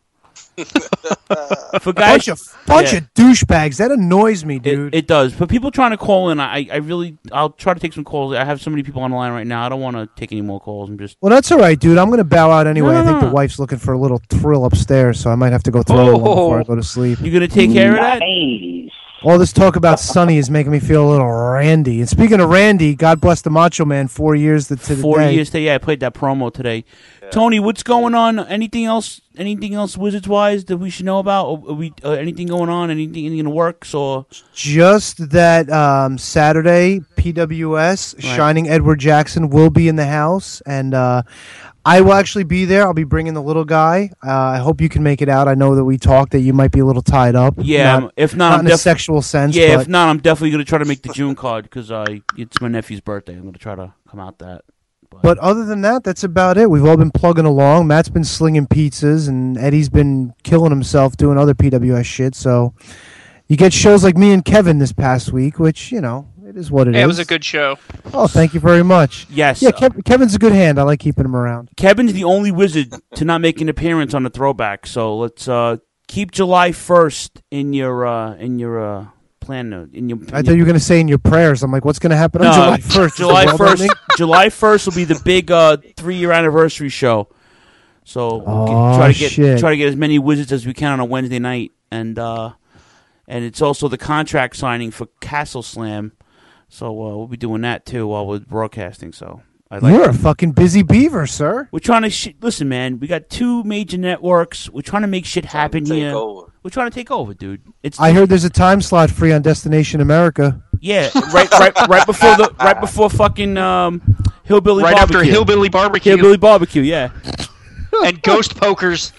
For guys, Bunch of bunch yeah. of douchebags. That annoys me, It, dude. it does. For people trying to call in, I, I really, I'll try to take some calls. I have so many people on the line right now. I don't want to take any more calls. I'm just. well, that's all right, dude. I'm gonna bow out anyway. No, I think no. the wife's looking for a little thrill upstairs, so I might have to go throw her one before I go to sleep. You gonna take care of that? All this talk about Sonny is making me feel a little randy. And speaking of Randy, God bless the Macho Man. Four years to to the Four day. years today. Yeah, I played that promo today. Tony, what's going on? Anything else? Anything else Wizards wise that we should know about? Are we uh, anything going on? Anything in the works or? Just that um, Saturday, P W S, Right. Shining Edward Jackson will be in the house, and uh, I will actually be there. I'll be bringing the little guy. Uh, I hope you can make it out. I know that we talked that you might be a little tied up. Yeah, Not- if not, not I'm in a def- sexual sense. Yeah, but if not, I'm definitely gonna try to make the June card because I it's my nephew's birthday. I'm gonna try to come out that. But other than that, that's about it. We've all been plugging along. Matt's been slinging pizzas, and Eddie's been killing himself doing other P W S shit. So you get shows like me and Kevin this past week, which, you know, it is what it is. Yeah, it was a good show. Oh, thank you very much. Yes. Yeah, Kev- Kevin's a good hand. I like keeping him around. Kevin's the only Wizard to not make an appearance on the throwback. So let's uh, keep July first in your uh, in your uh, plan. uh, In your, I thought you were going to say in your prayers. I'm like, what's going to happen on No, July first? July first. July first will be the big uh, three-year anniversary show. So we'll get- Oh, try to get shit. try to get as many Wizards as we can on a Wednesday night, and uh, and it's also the contract signing for Castle Slam. So uh, we'll be doing that too while we're broadcasting. So I like. You're a fucking busy beaver, sir. We're trying to sh- listen, man. We got two major networks. We're trying to make shit happen take here. over. We're trying to take over, dude. It's I heard there's a time slot free on Destination America. Yeah, right, right, right before the right before fucking um, hillbilly right barbecue. after hillbilly barbecue. Hillbilly barbecue, yeah. And ghost pokers.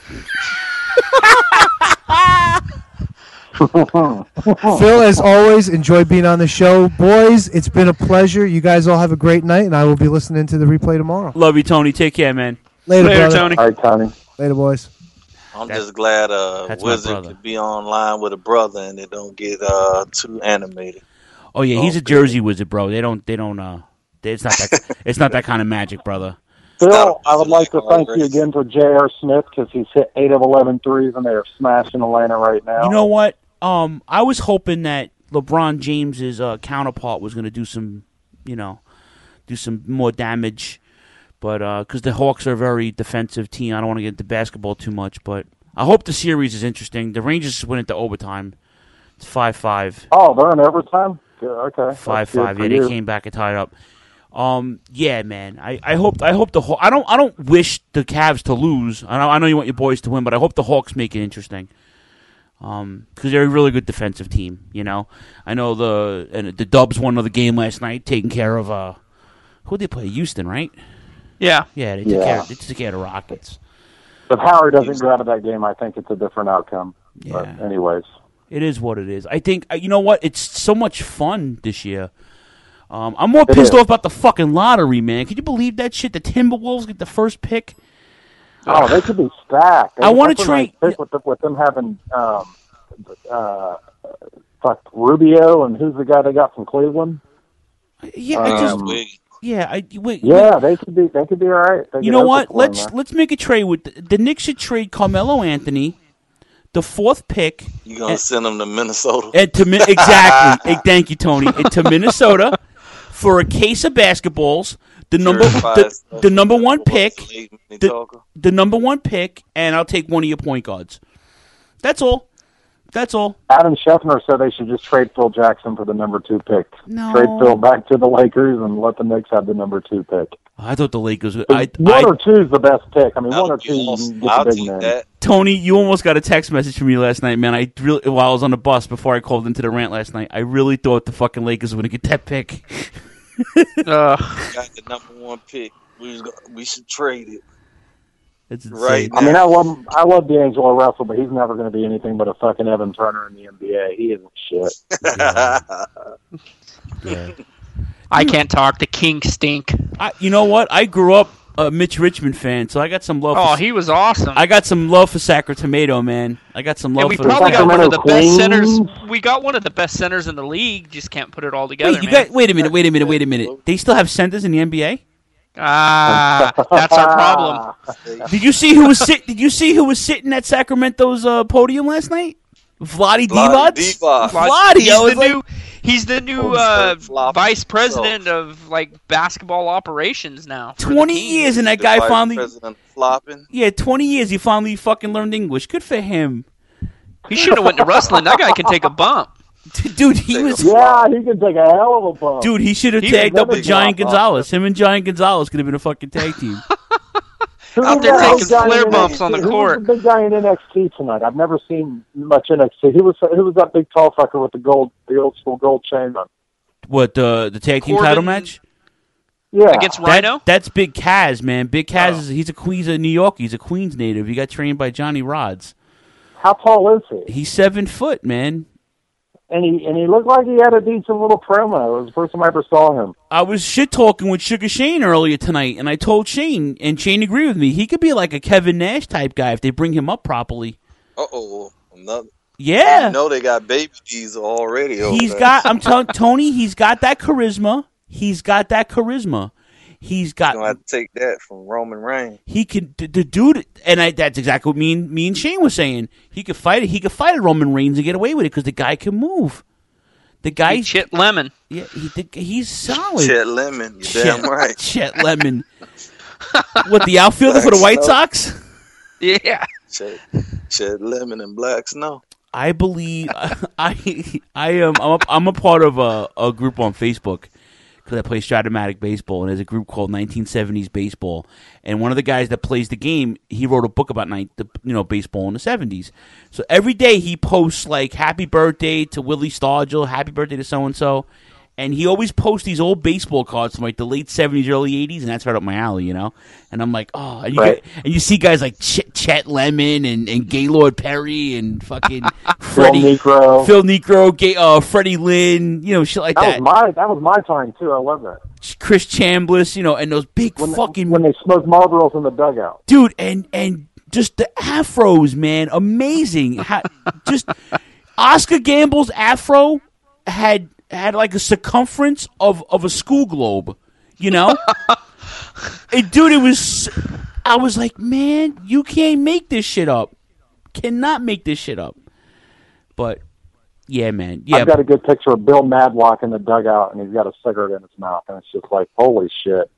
Phil, as always, enjoy being on the show. Boys, it's been a pleasure. You guys all have a great night, and I will be listening to the replay tomorrow. Love you, Tony. Take care, man. Later, Later brother. Tony. All right, Tony. Later, boys. I'm That- just glad uh, that's my Wizard brother. could be online with a brother and it don't get uh, too animated. Oh yeah, he's a Okay. Jersey Wizard, bro. They don't. They don't. Uh, they, it's not that. It's not that kind of magic, brother. Phil, I would like to thank you again for J R. Smith because he's hit eight of eleven threes and they're smashing Atlanta right now. You know what? Um, I was hoping that LeBron James's uh, counterpart was going to do some, you know, do some more damage, but because the Hawks are a very defensive team, I don't want to get into basketball too much. But I hope the series is interesting. The Rangers went into overtime. It's five five. Oh, they're in overtime? Good, okay. Five That's good five. for Yeah, you. they came back and tied up. Um, yeah, man. I, I hope I hope the Haw- I don't I don't wish the Cavs to lose. I know I know you want your boys to win, but I hope the Hawks make it interesting. Um, because they're a really good defensive team. You know, I know the and the Dubs won another game last night, taking care of uh, who did they play? Houston, right? Yeah. Yeah, they took Yeah. care. They took care of the Rockets. If Howard doesn't go out of that game, I think it's a different outcome. Yeah. But anyways. It is what it is. I think uh, you know what? It's so much fun this year. Um, I'm more It pissed is. off about the fucking lottery, man. Could you believe that shit? The Timberwolves get the first pick. Oh, they could be stacked. They- I wanna that's a nice trade- pick with, the, with them having um, uh, fuck Rubio and who's the guy they got from Cleveland? Yeah, I just Um, yeah, I wait. Yeah, they could be. They could be all right. They You get know open what? for them, Let's man. let's make a trade with the, the Knicks should trade Carmelo Anthony, the fourth pick. You gonna and, send them to Minnesota? and to Mi- exactly. Hey, thank you, Tony. And to Minnesota for a case of basketballs. The number the, the number one pick, the, the number one pick, and I'll take one of your point guards. That's all. That's all. Adam Scheffner said they should just trade Phil Jackson for the number two pick. No. Trade Phil back to the Lakers and let the Knicks have the number two pick. I thought the Lakers. Would, I, one I, or two is the best pick. I mean, one or two you can get the big man. Tony, you almost got a text message from me last night, man. I really, while I was on the bus before I called into the rant last night, I really thought the fucking Lakers were going to get that pick. uh, Got the number one pick. We was gonna, we should trade it. It's right. I mean, I love I love D'Angelo Russell, but he's never going to be anything but a fucking Evan Turner in the N B A. He isn't shit. Yeah. yeah. I can't talk. The Kings stink. I, you know what? I grew up a Mitch Richmond fan, so I got some love. Oh, for, he was awesome. I got some love for Sacramento Tomato, man. I got some love and we for probably got one of the Queens. best centers. We got one of the best centers in the league. Just can't put it all together. Wait, you man. got, wait a minute, wait a minute, wait a minute. They still have centers in the N B A? Ah, that's our problem. Did you see who was sit? Did you see who was sitting at Sacramento's uh, podium last night? Vladi Divac. Divac. Vladi, He's I was the like, new. He's the new uh, vice president of like basketball operations now. for the twenty Kings. years, and that guy Vice finally. President flopping. Yeah, twenty years. He finally fucking learned English. Good for him, He should have went to wrestling. That guy can take a bump. dude. He was. Yeah, he can take a hell of a bump. Dude, he should have He tagged was up with never Giant dropped off. Gonzalez. Him and Giant Gonzalez could have been a fucking tag team. Who's out the there big taking guy in flare N X T? bumps on the Who was court. the big guy in N X T tonight? I've never seen much N X T. Who was who was that big tall fucker with the gold, the old school gold chain on? What the the tag team Corbin title match? Yeah, Against That- Rhino. that's Big Kaz, man. Big Kaz Oh. is he's a Queens of New York. He's a Queens native. He got trained by Johnny Rods. how tall is he? He's seven foot, man. And he and he looked like he had a decent little promo. It was the first time I ever saw him. I was shit talking with Sugar Shane earlier tonight, and I told Shane, and Shane agreed with me. He could be like a Kevin Nash type guy if they bring him up properly. Uh oh. Another. Yeah, You know they got baby diesel already. Over he's there. got. I'm telling Tony, he's got that charisma. He's got that charisma. He's got. Gonna have to take that from Roman Reigns. He could the, the dude, and I, that's exactly what me and, me and Shane was saying. He could fight it. He could fight a Roman Reigns and get away with it because the guy can move. The guy, He Chet Lemon. yeah, he, the, he's solid. Chet Lemon. You damn right. Chet Lemon. What, the outfielder for the White Sox? Yeah. Chet, Chet Lemon and Black Snow. I believe I I am I'm a, I'm a part of a, a group on Facebook because I play Stratomatic Baseball, and there's a group called nineteen seventies Baseball. And one of the guys that plays the game, he wrote a book about night, the, you know, baseball in the seventies. So every day he posts like "Happy birthday to Willie Stargell," "Happy birthday to so and so," And he always posts these old baseball cards from like the late seventies, early eighties, and that's right up my alley, you know. And I'm like, oh, and you, Right. get, and you see guys like Ch- Chet Lemon and, and Gaylord Perry and fucking Phil Freddie Negro. Phil Negro, Gay, uh, Freddie Lynn, you know, shit like That that. was my that was my time too. I love that. Chris Chambliss, you know, and those big When fucking when they smoked Marlboros in the dugout. dude, and and just the afros, man, amazing. How, just Oscar Gamble's afro had had like a circumference of, of a school globe, you know. it, dude, it was. I was like, man, you can't make this shit up. Cannot make this shit up. But yeah, man, yeah. I've got a good picture of Bill Madlock in the dugout, and he's got a cigarette in his mouth, and it's just like, holy shit.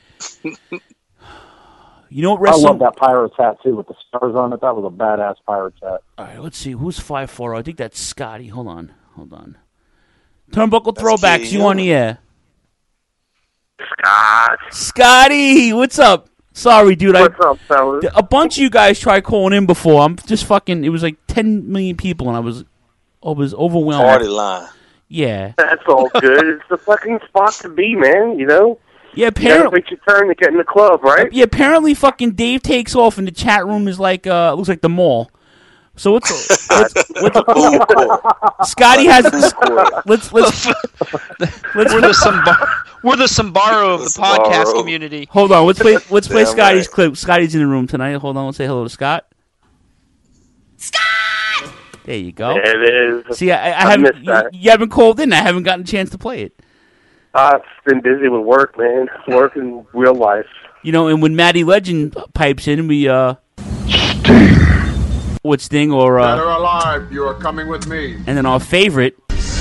You know what I wrestling? love that Pirates hat too with the stars on it. That was a badass Pirates hat. All right, let's see who's five four. I think that's Scotty. Hold on, hold on. Turnbuckle throwbacks. Kid You on the Hilton. air? Scott. Scotty, what's up? Sorry, dude. What's I, up, fellas? A bunch of you guys tried calling in before. I'm just fucking. It was like ten million people, and I was, I was overwhelmed. Party line. Yeah. That's all good. It's the fucking spot to be, man, you know? Yeah, You gotta apparently. wait your turn to get in the club, right? Yeah, apparently, fucking Dave takes off, and the chat room is like, uh, looks like the mall. So what's, what's, what's Scotty has let's let's let's we're the Sambar- we're the Sambaro of the podcast community. hold on. Let's play let's play Damn Scotty's right. clip. Scotty's in the room tonight. Hold on. Let's say hello to Scott. Scott. There you go. There it is. See, I, I, I haven't missed you, that. you haven't called in. I haven't gotten a chance to play it. I've been busy with work, man. Work in real life. You know, and when Matty Legend pipes in, we uh, what Sting or Dead or uh, alive, you are coming with me. and then our favorite.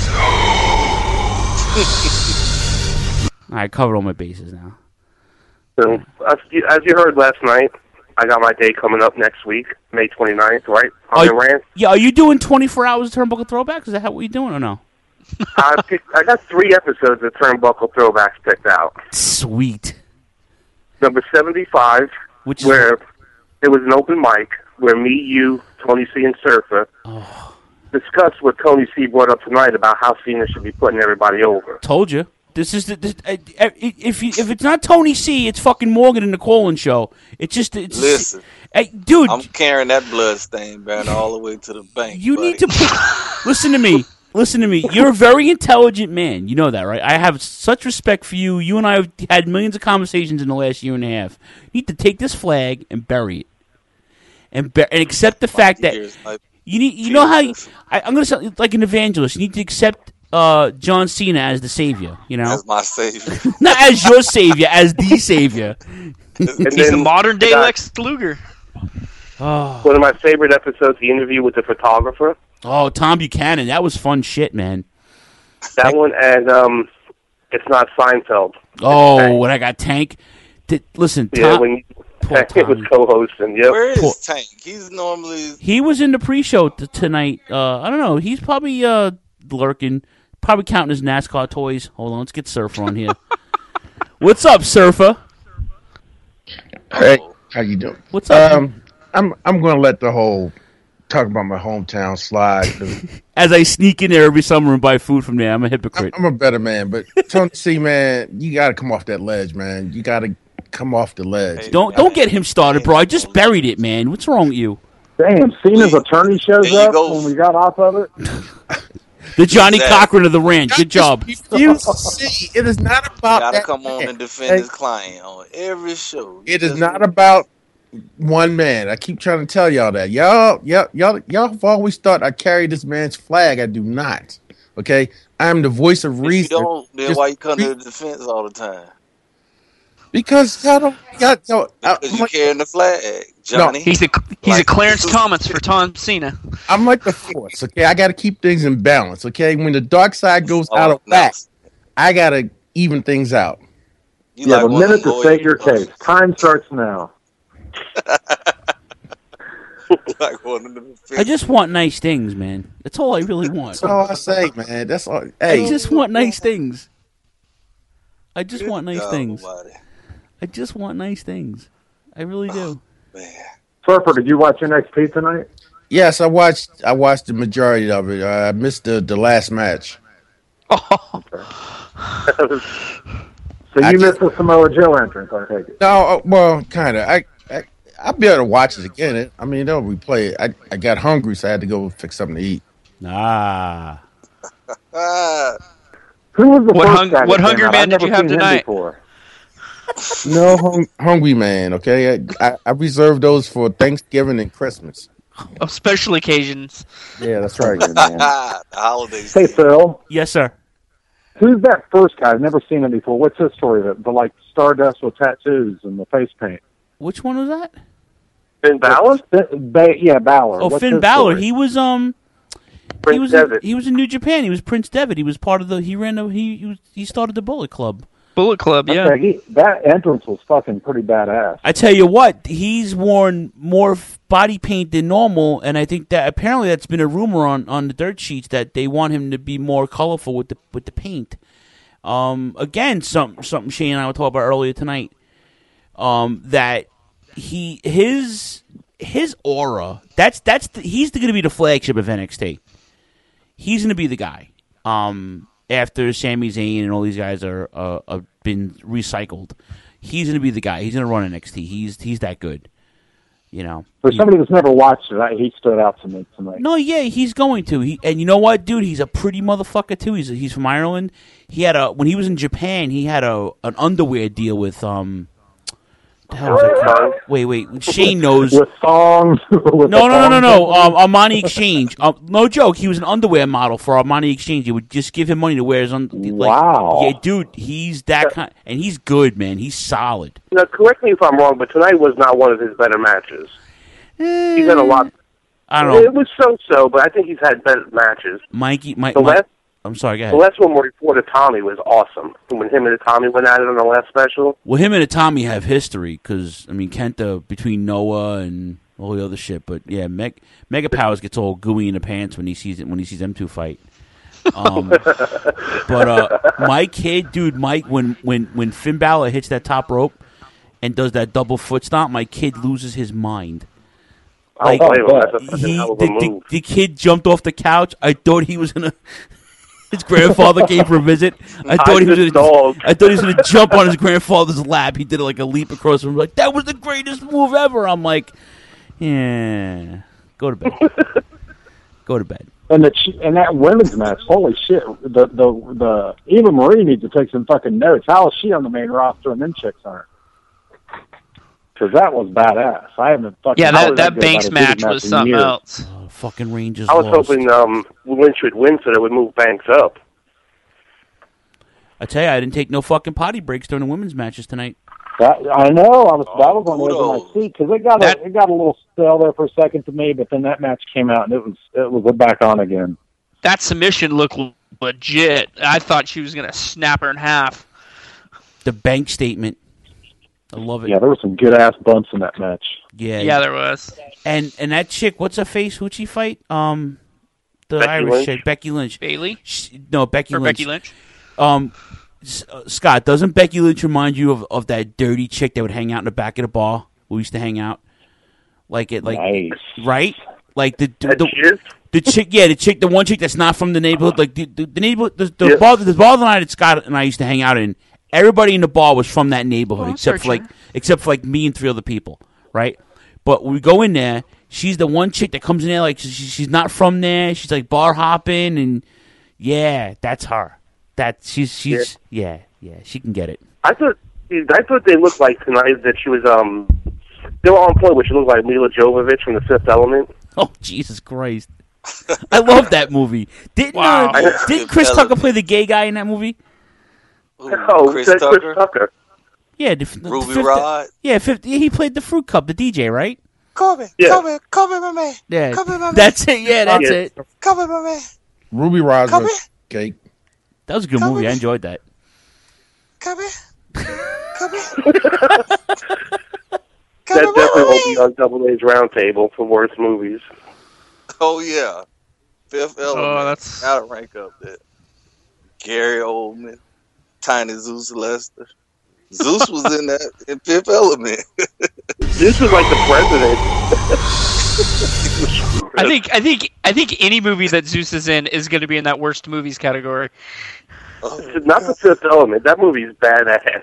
I covered all my bases now. So, as you, as you heard last night, I got my day coming up next week, May twenty-ninth, right? Are, On the rant. yeah, are you doing twenty-four hours of Turnbuckle Throwbacks? Is that how what you doing or no? I picked, I got three episodes of Turnbuckle Throwbacks picked out. Sweet. Number seventy-five, Which is where it was an open mic where me, you, Tony C, and Surfer Oh. discussed what Tony C brought up tonight about how Cena should be putting everybody over. Told you. This is the, this, uh, if you, if it's not Tony C, it's fucking Morgan and the Colin show. It's just it's Listen, hey, dude. I'm carrying that blood stain, man, all the way to the bank. You buddy. need to put, listen to me. Listen to me. You're a very intelligent man. You know that, right? I have such respect for you. You and I have had millions of conversations in the last year and a half. You need to take this flag and bury it, and bur- and accept the fact that you need. You know how you, I, I'm going to sound like an evangelist. You need to accept uh, John Cena as the savior. You know, That's my savior. not as your savior, as the savior. And He's the then modern day got Lex Luger. Oh, one of my favorite episodes, the interview with the photographer. oh, Tom Buchanan. That was fun shit, man. That one, and um, it's not Seinfeld. Oh, when I got Tank. Did, listen, Tom, Yeah, when poor Tank was Tommy. co-hosting. Yep. Where is Poor- Tank? He's normally He was in the pre-show t- tonight. Uh, I don't know. He's probably uh, lurking, probably counting his NASCAR toys. Hold on, let's get Surfer on here. What's up, Surfer? Hey, how you doing? What's up? Um, I'm I'm going to let the whole talk about my hometown slide. 'cause As I sneak in there every summer and buy food from there, I'm a hypocrite. I'm a better man, but Tony C, man, you got to come off that ledge, man. You got to come off the ledge. Don't don't get him started, bro. I just buried it, man. What's wrong with you? Damn, Cena's attorney shows up when we got off of it. The Johnny Exactly. Cochran of the ranch. Good job. You see, it is not about gotta that come on man. and defend his client on every show. It is not about one man. I keep trying to tell y'all that. Y'all, y'all, y'all, y'all have always thought I carry this man's flag. I do not. Okay, I am the voice of If you reason. don't, then Just why you come re- to the defense all the time? Because y'all don't. Y'all, y'all, Because you carrying the flag, Johnny. He's a he's Like- a Clarence Thomas for Tom Cena. I'm like the force. Okay, I got to keep things in balance. Okay, when the dark side goes Oh, out of now- whack, I got to even things out. You You like have a one of minute them to state your lawyers. case. Time starts now. Like one of them I just want nice things, man. That's all I really want. That's all I say, man. That's all. I Hey, just want nice things. I just want nice God things. almighty. I just want nice things. I really do. Surfer, did you watch N X T tonight? yes, I watched. I watched the majority of it. I missed the the last match. So you missed the Samoa Joe entrance, I take it. No, uh, well, kind of. I, I, I'll be able to watch it again. It, I mean, they'll replay it. I, I got hungry, so I had to go fix something to eat. Ah. Who was the What first hung- guy that what came hungry out? man I've did you never have seen him tonight? before. No, hung, hungry man. Okay, I, I, I reserve those for Thanksgiving and Christmas. Of special occasions. Yeah, that's right. the holidays. Hey, Phil. Yes, sir. Who's that first guy? I've never seen him before. What's his story? The, the like Stardust with tattoos and the face paint. Which one was that? Finn Balor? Finn, ba- yeah, Balor. Oh, What's Finn his Balor. story? He was um. Prince he was Devitt. In, he was in New Japan. He was Prince Devitt. He was part of the. He ran the. He he, was, he started the Bullet Club. Bullet Club, yeah. Okay, he, that entrance was fucking pretty badass. I tell you what, he's worn more f- body paint than normal, and I think that apparently that's been a rumor on, on the dirt sheets that they want him to be more colorful with the with the paint. Um, again, something something Shane and I were talking about earlier tonight. Um, that he his his aura. That's that's the, he's going to be the flagship of N X T. He's going to be the guy. Um. After Sami Zayn and all these guys are uh, have been recycled, he's going to be the guy. He's going to run N X T. He's he's that good, you know. For somebody that's never watched it, I, he stood out to me tonight. No, yeah, he's going to. He and you know what, dude? He's a pretty motherfucker too. He's he's from Ireland. He had a when he was in Japan. He had a an underwear deal with um. The hell was that called? Wait, wait. Shane knows. With songs. with No, the no, no, no, no. songs. Um, Armani Exchange. Um, no joke. He was an underwear model for Armani Exchange. You would just give him money to wear his underwear. Like, Wow. Yeah, dude. He's that kind, and he's good, man. He's solid. Now, correct me if I'm wrong, but tonight was not one of his better matches. He's had a lot. I don't know. It was so-so, but I think he's had better matches. Mikey, Mike. The Mike last, I'm sorry. Go the ahead. last one where he fought a Tommy was awesome. When him and Tommy went at it on the last special. Well, him and Tommy have history because I mean Kenta between Noah and all the other shit. But yeah, Meg, Mega Powers gets all gooey in the pants when he sees it when he sees them two fight. Um, but uh, my kid, dude, Mike, when when when Finn Balor hits that top rope and does that double foot stomp, my kid loses his mind. Like, oh, wait, that's a fucking he, hell of a the, the, move. the kid jumped off the couch. I thought he was gonna. His grandfather came for a visit. I thought he was Hide the gonna. dog. I thought he was gonna jump on his grandfather's lap. He did like a leap across the room. Like that was the greatest move ever. I'm like, yeah, go to bed. Go to bed. And the ch- and that women's match, holy shit! The the the Eva Marie needs to take some fucking notes. How is she on the main roster and them chicks aren't? Because that was badass. I haven't fucking. Yeah, I that, was that good Banks about a match good was in something years. else. Oh, fucking Rangers I was lost. hoping um, Lynch would win so that would move Banks up. I tell you, I didn't take no fucking potty breaks during the women's matches tonight. That, I know. I was that was on the edge of my seat because it got That- a, it got a little stale there for a second to me, but then that match came out and it was it was back on again. That submission looked legit. I thought she was going to snap her in half. The bank statement. I love it. Yeah, there were some good ass bumps in that match. Yeah, Yeah, there was. And and that chick, what's her face? Who'd she fight? Um, the Becky Irish Lynch? chick, Becky Lynch. Bailey? She, no, Becky Or Lynch. Becky Lynch? Um, S- uh, Scott, doesn't Becky Lynch remind you of, of that dirty chick that would hang out in the back of the bar? We used to hang out, like it, like Nice. right, like the the, That the, shit? the chick, yeah, the chick, the one chick that's not from the neighborhood, like the the, the neighborhood, the, the Yeah. bar, the bar that I that Scott and I used to hang out in. Everybody in the bar was from that neighborhood, Oh, except for like searching. except for like me and three other people, right? But we go in there. She's the one chick that comes in there like she, she's not from there. She's like bar hopping, and yeah, that's her. That she's she's yeah yeah she can get it. I thought I thought they looked like tonight that she was um they were on point, which looked like Mila Jovovich from The Fifth Element. Oh Jesus Christ! I love that movie. Didn't Wow. uh, didn't Chris Tucker play the gay guy in that movie? Ooh, Oh, Chris that's Tucker, Chris Tucker. Yeah, the, the Ruby fifth- Rod. Yeah, fifth, he played the Fruit Cup, the D J, right? Come here, Yeah. come here, come here, my man. Yeah, Come here, my man. that's it. Yeah, that's Yeah. it. Come here, my man. Ruby Rod Come was cake. That was a good Come movie. I with- enjoyed that. Come here. Come here. That Come here, definitely my won't be man. on Double A's roundtable for worst movies. Oh, yeah. Fifth Element. Oh, that's- Gotta rank up there. Gary Oldman. Tiny Zeus Lester. Zeus was in that in Fifth Element. This was like the president. I think I think I think any movie that Zeus is in is going to be in that worst movies category. Not the Fifth Element. That movie's badass.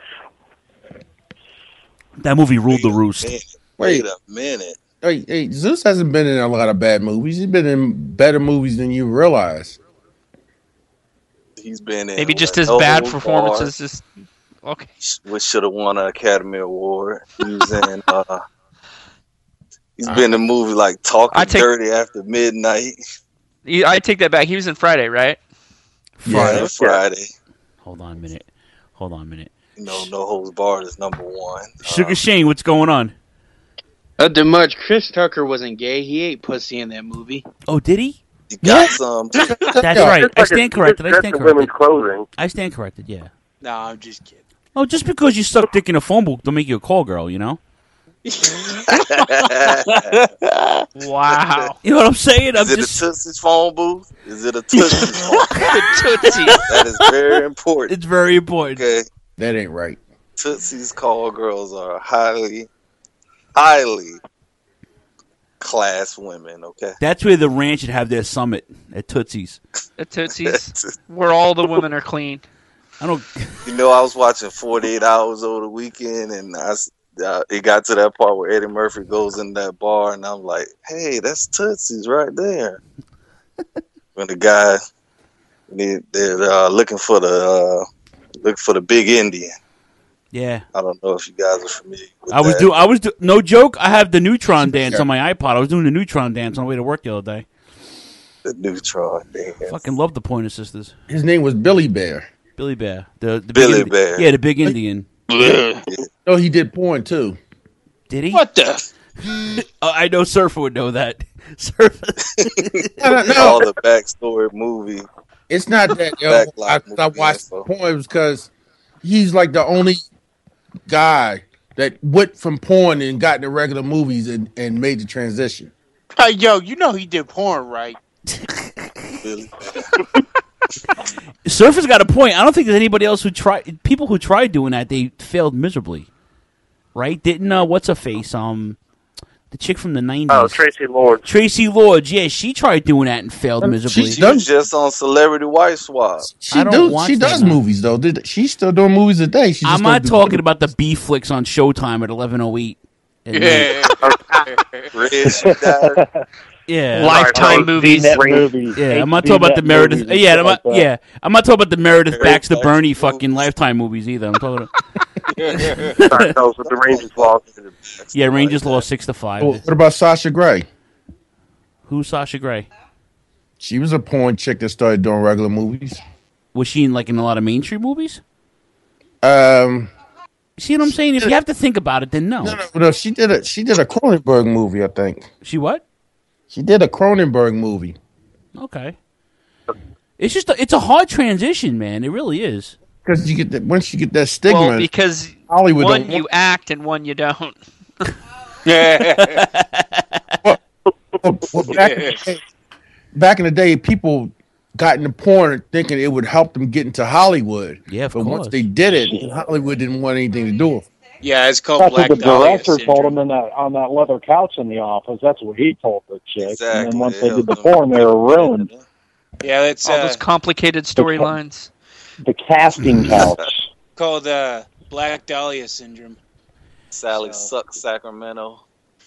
That movie ruled the roost. Wait a minute. Hey, hey, Zeus hasn't been in a lot of bad movies. He's been in better movies than you realize. He's been in Maybe just what, his No bad Holds performances. Just okay. Which should have won an Academy Award. He was in. Uh, he's been in a movie like Talking I take- Dirty After Midnight. He- I take that back. He was in Friday, right? Friday. Yeah. Friday. Hold on a minute. Hold on a minute. You know, No Holds Barred is number one. Sugar Shane, what's going on? Nothing much. Chris Tucker wasn't gay. He ate pussy in that movie. Oh, did he? He got some. That's Yeah. right. It's I like stand a- corrected. I it's stand dressed in women's corrected. clothing. I stand corrected. Yeah. No, I'm just kidding. Oh, just because you suck dick in a phone book don't make you a call girl, you know? Wow. You know what I'm saying? I'm Is it just... a Tootsie's phone booth? Is it a Tootsie's phone booth? Tootsie. That is very important. It's very important. Okay. That ain't right. Tootsie's call girls are highly, highly class women, okay? That's where the ranch should have their summit, at Tootsie's. At Tootsie's, where all the women are clean. I don't. You know, I was watching forty-eight hours over the weekend, and I, s- uh, it got to that part where Eddie Murphy goes in that bar, and I'm like, hey, that's Tootsie's right there. When the guy, they, they're uh, looking for the uh, looking for the big Indian. Yeah. I don't know if you guys are familiar with I was that. do. I was do. No joke. I have the Neutron dance on my iPod. I was doing the Neutron dance on the way to work the other day. The Neutron dance. Fucking love the Pointer Sisters. His name was Billy Bear. Billy Bear. The, the Billy big Indi- Bear. Yeah, the big Indian. Oh, he did porn too. Did he? What the? Oh, I know Surfer would know that. Surfer. All the backstory movie. It's not that yo. I, Backlot I movie watched info. porn because he's like the only guy that went from porn and got into regular movies and, and made the transition. Hey, yo, you know he did porn, right? Billy Surfer's got a point. I don't think there's anybody else who tried. People who tried doing that, they failed miserably. Right? Didn't uh, what's her face? Um, the chick from the nineties. Oh, Tracy Lord. Tracy Lords. Yeah, she tried doing that and failed miserably. She was just on Celebrity Wife Swap. She I don't do, watch She that does now. movies though. Did she's still doing movies today? She just I'm don't not do talking about the B flicks on Showtime at eleven oh eight. Yeah. Red, she died. Yeah, Lifetime Right, movies. V net movies. Yeah, I'm not H D talking about the net Meredith. movies and Yeah, shit I'm not, like that. yeah, I'm not talking about the Meredith Backs to Meredith Bernie Backs fucking movies. Lifetime movies either. I'm talking. Sorry, those with the Rangers lost. Yeah, Rangers lost six to five. Oh, what about Sasha Grey? Who's Sasha Grey? She was a porn chick that started doing regular movies. Was she in like in a lot of mainstream movies? Um, See what I'm saying? If you have to think about it, then no. no, no, no, she did a she did a Cronenberg movie, I think. She what? She did a Cronenberg movie. Okay. It's just a, it's a hard transition, man. It really is. Because you get that once you get that stigma, Well, because Hollywood one don't you want- act and one you don't. well, well, back, in the day, back in the day, people got into porn thinking it would help them get into Hollywood. Yeah, of but course. once they did it, Hollywood didn't want anything to do with it. Yeah, it's called That's Black what the Dahlia director syndrome. told him in that on that leather couch in the office. That's what he told the chick. Exactly. And then once they Yeah, did the them- porn, they were ruined. Yeah, it's All uh, those complicated storylines. The casting couch. called uh, Black Dahlia syndrome. Sally So- sucks Sacramento.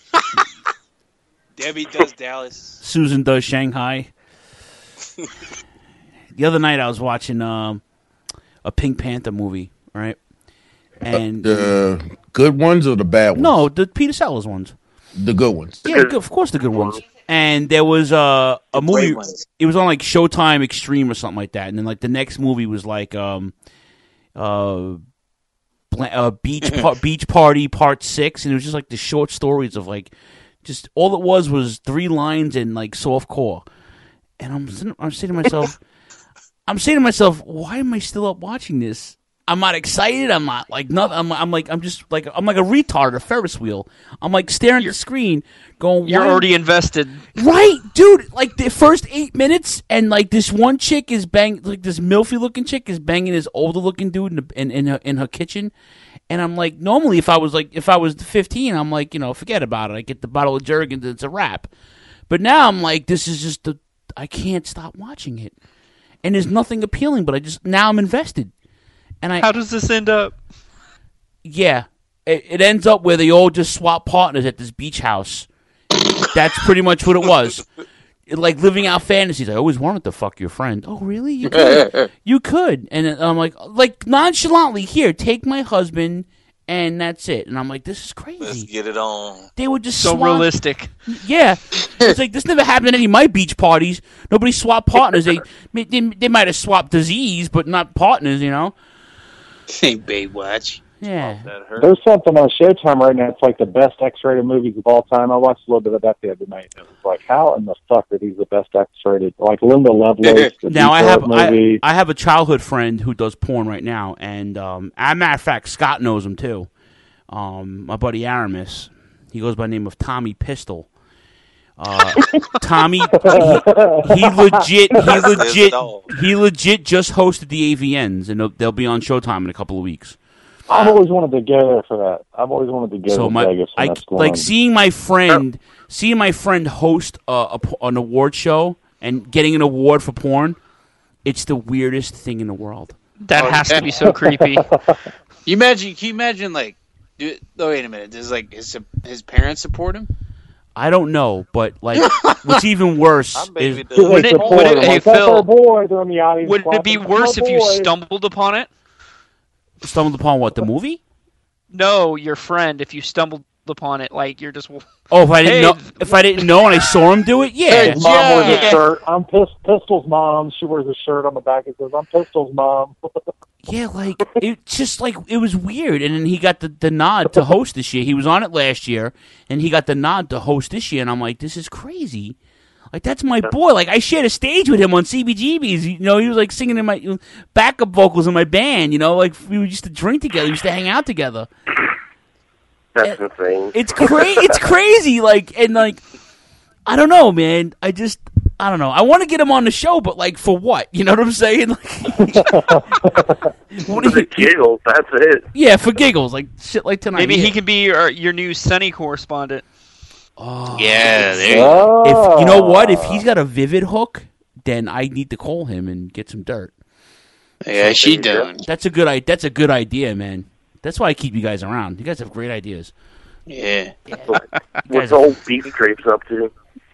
Debbie does Dallas. Susan does Shanghai. The other night I was watching um, a Pink Panther movie, right? And The good ones or the bad ones? no, the Peter Sellers ones. The good ones. Yeah, good, of course the good ones. And there was uh, a movie. ones. It was on like Showtime Extreme or something like that. And then like the next movie was like um, uh, Bla- uh Beach par- Beach Party Part Six, and it was just like the short stories of like just all it was was three lines and like soft core. And I'm sitting- I'm saying to myself, I'm saying to myself, why am I still up watching this? I'm not excited. I'm not like nothing. I'm, I'm like I'm just like I'm like a retard, a Ferris wheel. I'm like staring at the screen, going. You're why- already invested. right, dude. Like the first eight minutes, and like this one chick is bang, like this milfy looking chick is banging this older looking dude in the, in, in her in her kitchen, and I'm like, normally if I was like if I was fifteen, I'm like, you know, forget about it. I get the bottle of Jergens, it's a wrap. But now I'm like, this is just the I can't stop watching it. and there's nothing appealing. But I just now I'm invested. And I How does this end up? Yeah, it, it ends up where they all just swap partners at this beach house. That's pretty much what it was. It, like living out fantasies. I always wanted to fuck your friend. Oh, really? You could. You could. And I'm like, like nonchalantly, here, take my husband, and that's it. And I'm like, this is crazy. Let's get it on. They would just So swap. realistic. Yeah. It's like, this never happened at any of my beach parties. Nobody swapped partners. They, they, they might have swapped disease, but not partners, you know? Hey, Baywatch. Yeah. There's something on Showtime right now. It's like the best X-rated movies of all time. I watched a little bit of that the other night. It was like, how in the fuck are these the best X-rated? Like Linda Lovelace. the Now I Deep have Throat movie. I, I have a childhood friend who does porn right now, and um, as a matter of fact, Scott knows him too. Um, my buddy Aramis, he goes by the name of Tommy Pistol. Uh, Tommy, he, he legit, he legit, he legit just hosted the A V Ns, and they'll, they'll be on Showtime in a couple of weeks. I've always wanted to go there for that. I've always wanted to go So to my, Vegas when I, that's going like on. seeing my friend, seeing my friend host a, a, an award show and getting an award for porn. It's the weirdest thing in the world. That Oh, has yeah. to be so creepy. You imagine? Can you imagine? Like, do, oh wait a minute. Does like his his parents support him? I don't know, but like, what's even worse is Would it, would it, hey, Like, that's our Phil, boy. They're in the audience. would it be clapping. worse That's if our you boy. stumbled upon it? stumbled upon what, the movie? No, your friend. If you stumbled upon it, like you're just. Oh, if I didn't Hey, know, if I didn't know and I saw him do it, yeah. His mom wears a shirt. I'm Pist- Pistol's mom. She wears a shirt on the back. It says, "I'm Pistol's mom." Yeah, like it just like it was weird, and then he got the, the nod to host this year. He was on it last year, and he got the nod to host this year, and I'm like, this is crazy. Like that's my boy. Like I shared a stage with him on C B G B's. You know, he was like singing in my backup vocals in my band. You know, like we used to drink together, we used to hang out together. That's insane. It's crazy. It's crazy. Like and like, I don't know, man. I just. I don't know. I want to get him on the show, but like for what? You know what I'm saying? Like, For the giggles, that's it. yeah, for giggles, like shit like tonight. Maybe yeah. he can be your, your new Sunny correspondent. Oh, Yeah, there you go. If you know what, if he's got a vivid hook, then I need to call him and get some dirt. Yeah, she done. That's a good. I. That's a good idea, man. That's why I keep you guys around. You guys have great ideas. Yeah. What's old beef drapes up to?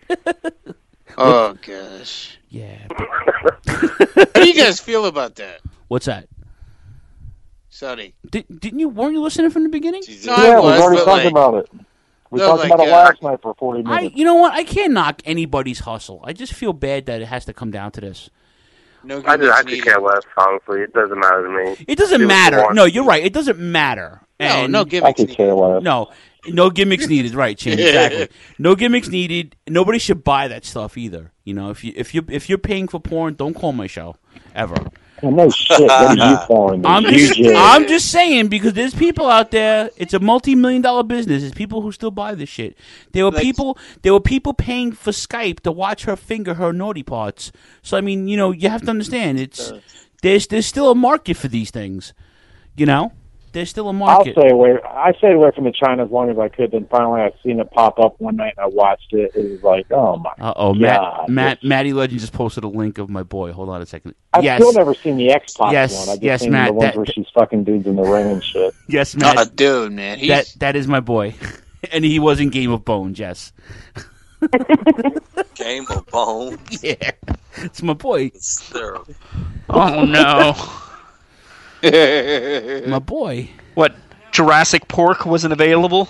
Oh gosh. Yeah. How do you guys feel about that, What's that? Sonny? Did, didn't you? Weren't you listening from the beginning? No, I yeah, was, we've already but, talked like- about it. We No, talked like, about it uh, last night for forty I. minutes. You know what? I can't knock anybody's hustle. I just feel bad that it has to come down to this. No I just, I gimmicks just needed. care less, honestly. It doesn't matter to me. It doesn't Do what you matter. want. No, you're right. It doesn't matter. No, And no I gimmicks could needed. care less. No, no gimmicks needed. Right, Chin, exactly. No gimmicks needed. Nobody should buy that stuff either. You know, if you if you if you're paying for porn, don't call my show ever. Well, no shit. What are you calling? I'm You just did. I'm just saying because there's people out there. It's a multi-million dollar business. There's people who still buy this shit. There were Like- people. There were people paying for Skype to watch her finger her naughty parts. So I mean, you know, you have to understand. It's there's there's still a market for these things. You know, there's still a I'll market. stay away. I stayed away from the China as long as I could. Then finally, I seen it pop up one night, and I watched it. It was like, oh my Uh oh, god! Matt, Matt, Matty Legend just posted a link of my boy. Hold on a second. I've yes, still never seen the Xbox Yes, one. I just yes, seen Matt, the ones that- where she's fucking dudes in the ring and shit. yes, Matt. Oh, dude, man, he's that that is my boy, and he was in Game of Bones. Yes, Game of Bones. yeah, it's my boy, It's terrible. Oh no! my boy. What? Jurassic Pork wasn't available.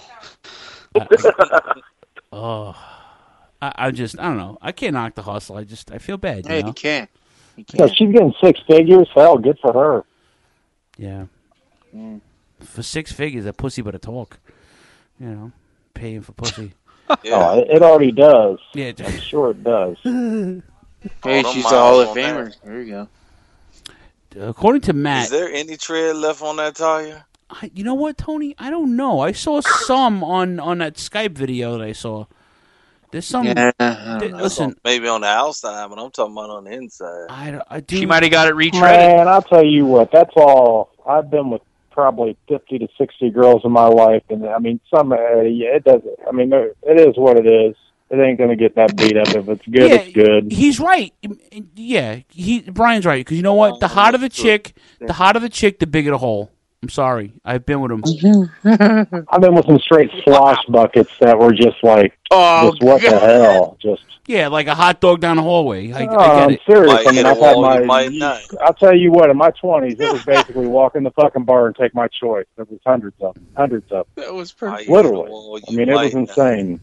Oh, I, I just I don't know. I can't knock the hustle. I just I feel bad. hey, You know? you can't. You Yeah, can't. she's getting six figures. Hell, good for her. Yeah. For six figures, that pussy better talk. You know, paying for pussy. Yeah. Oh, it, it already does. Yeah. I'm sure it does. Hey, All she's them a Hall miles of on Famer. There you go. According to Matt, Is there any tread left on that tire? I, you know what, Tony? I don't know. I saw some on, on that Skype video that I saw. There's some. Yeah, I th- don't know. listen, Maybe on the outside, but I'm talking about on the inside. I, don't- I do. She might have got it retreaded. Man, I'll tell you what. That's all. I've been with probably fifty to sixty girls in my life, and I mean, some. Uh, yeah, it doesn't. I mean, it is what it is. it ain't gonna get that beat up. If it's good, Yeah, it's good. He's right. Yeah, he Brian's right because you know what? The hotter the chick, the hotter the chick, the bigger the hole. I'm sorry, I've been with him. I've been with some straight slosh buckets that were just like, Oh, just what the God. hell, just. Yeah, like a hot dog down the hallway. I, Oh, I get I'm it. serious. Might I mean, hit a I've had wall, my. you might not. I'll tell you what. In my twenties, it was basically walk in the fucking bar and take my choice. There was hundreds of them, hundreds of them. That was perfect. Literally. I mean, it was insane.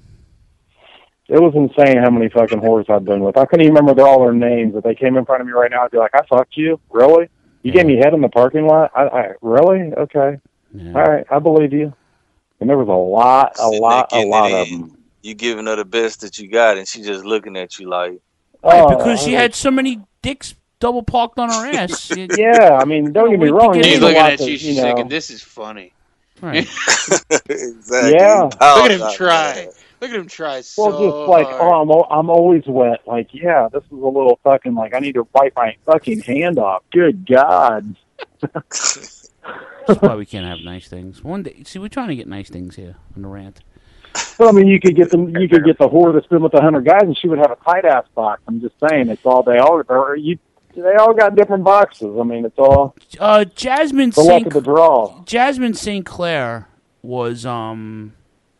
It was insane how many fucking whores I've been with. I couldn't even remember all their names. If they came in front of me right now, I'd be like, "I fucked you, really? You gave me head in the parking lot? I, I really? Okay, all right, I believe you." And there was a lot, a lot, a getting lot it of in. them. You giving her the best that you got, and she just looking at you like, Right, Oh, because she I- had so many dicks double parked on her ass. Yeah, I mean, don't get me Wait to wrong. get there's She's a looking lot at that, you. you She's know, thinking, "This is funny." Right. exactly. Yeah. Look at him Apologize, try. man. Look at him try so Well, just like, hard. oh, I'm, al- I'm always wet. Like, yeah, this is a little fucking, like, I need to wipe my fucking hand off. Good God. That's why we can't have nice things. One day, see, we're trying to get nice things here on the rant. Well, I mean, you could get them. You could get the whore that's been with a hundred guys, and she would have a tight ass box. I'm just saying, it's all they all. Or you, they all got different boxes. I mean, it's all Uh, Jasmine the luck Saint of the draw. Jasmine Saint Clair was um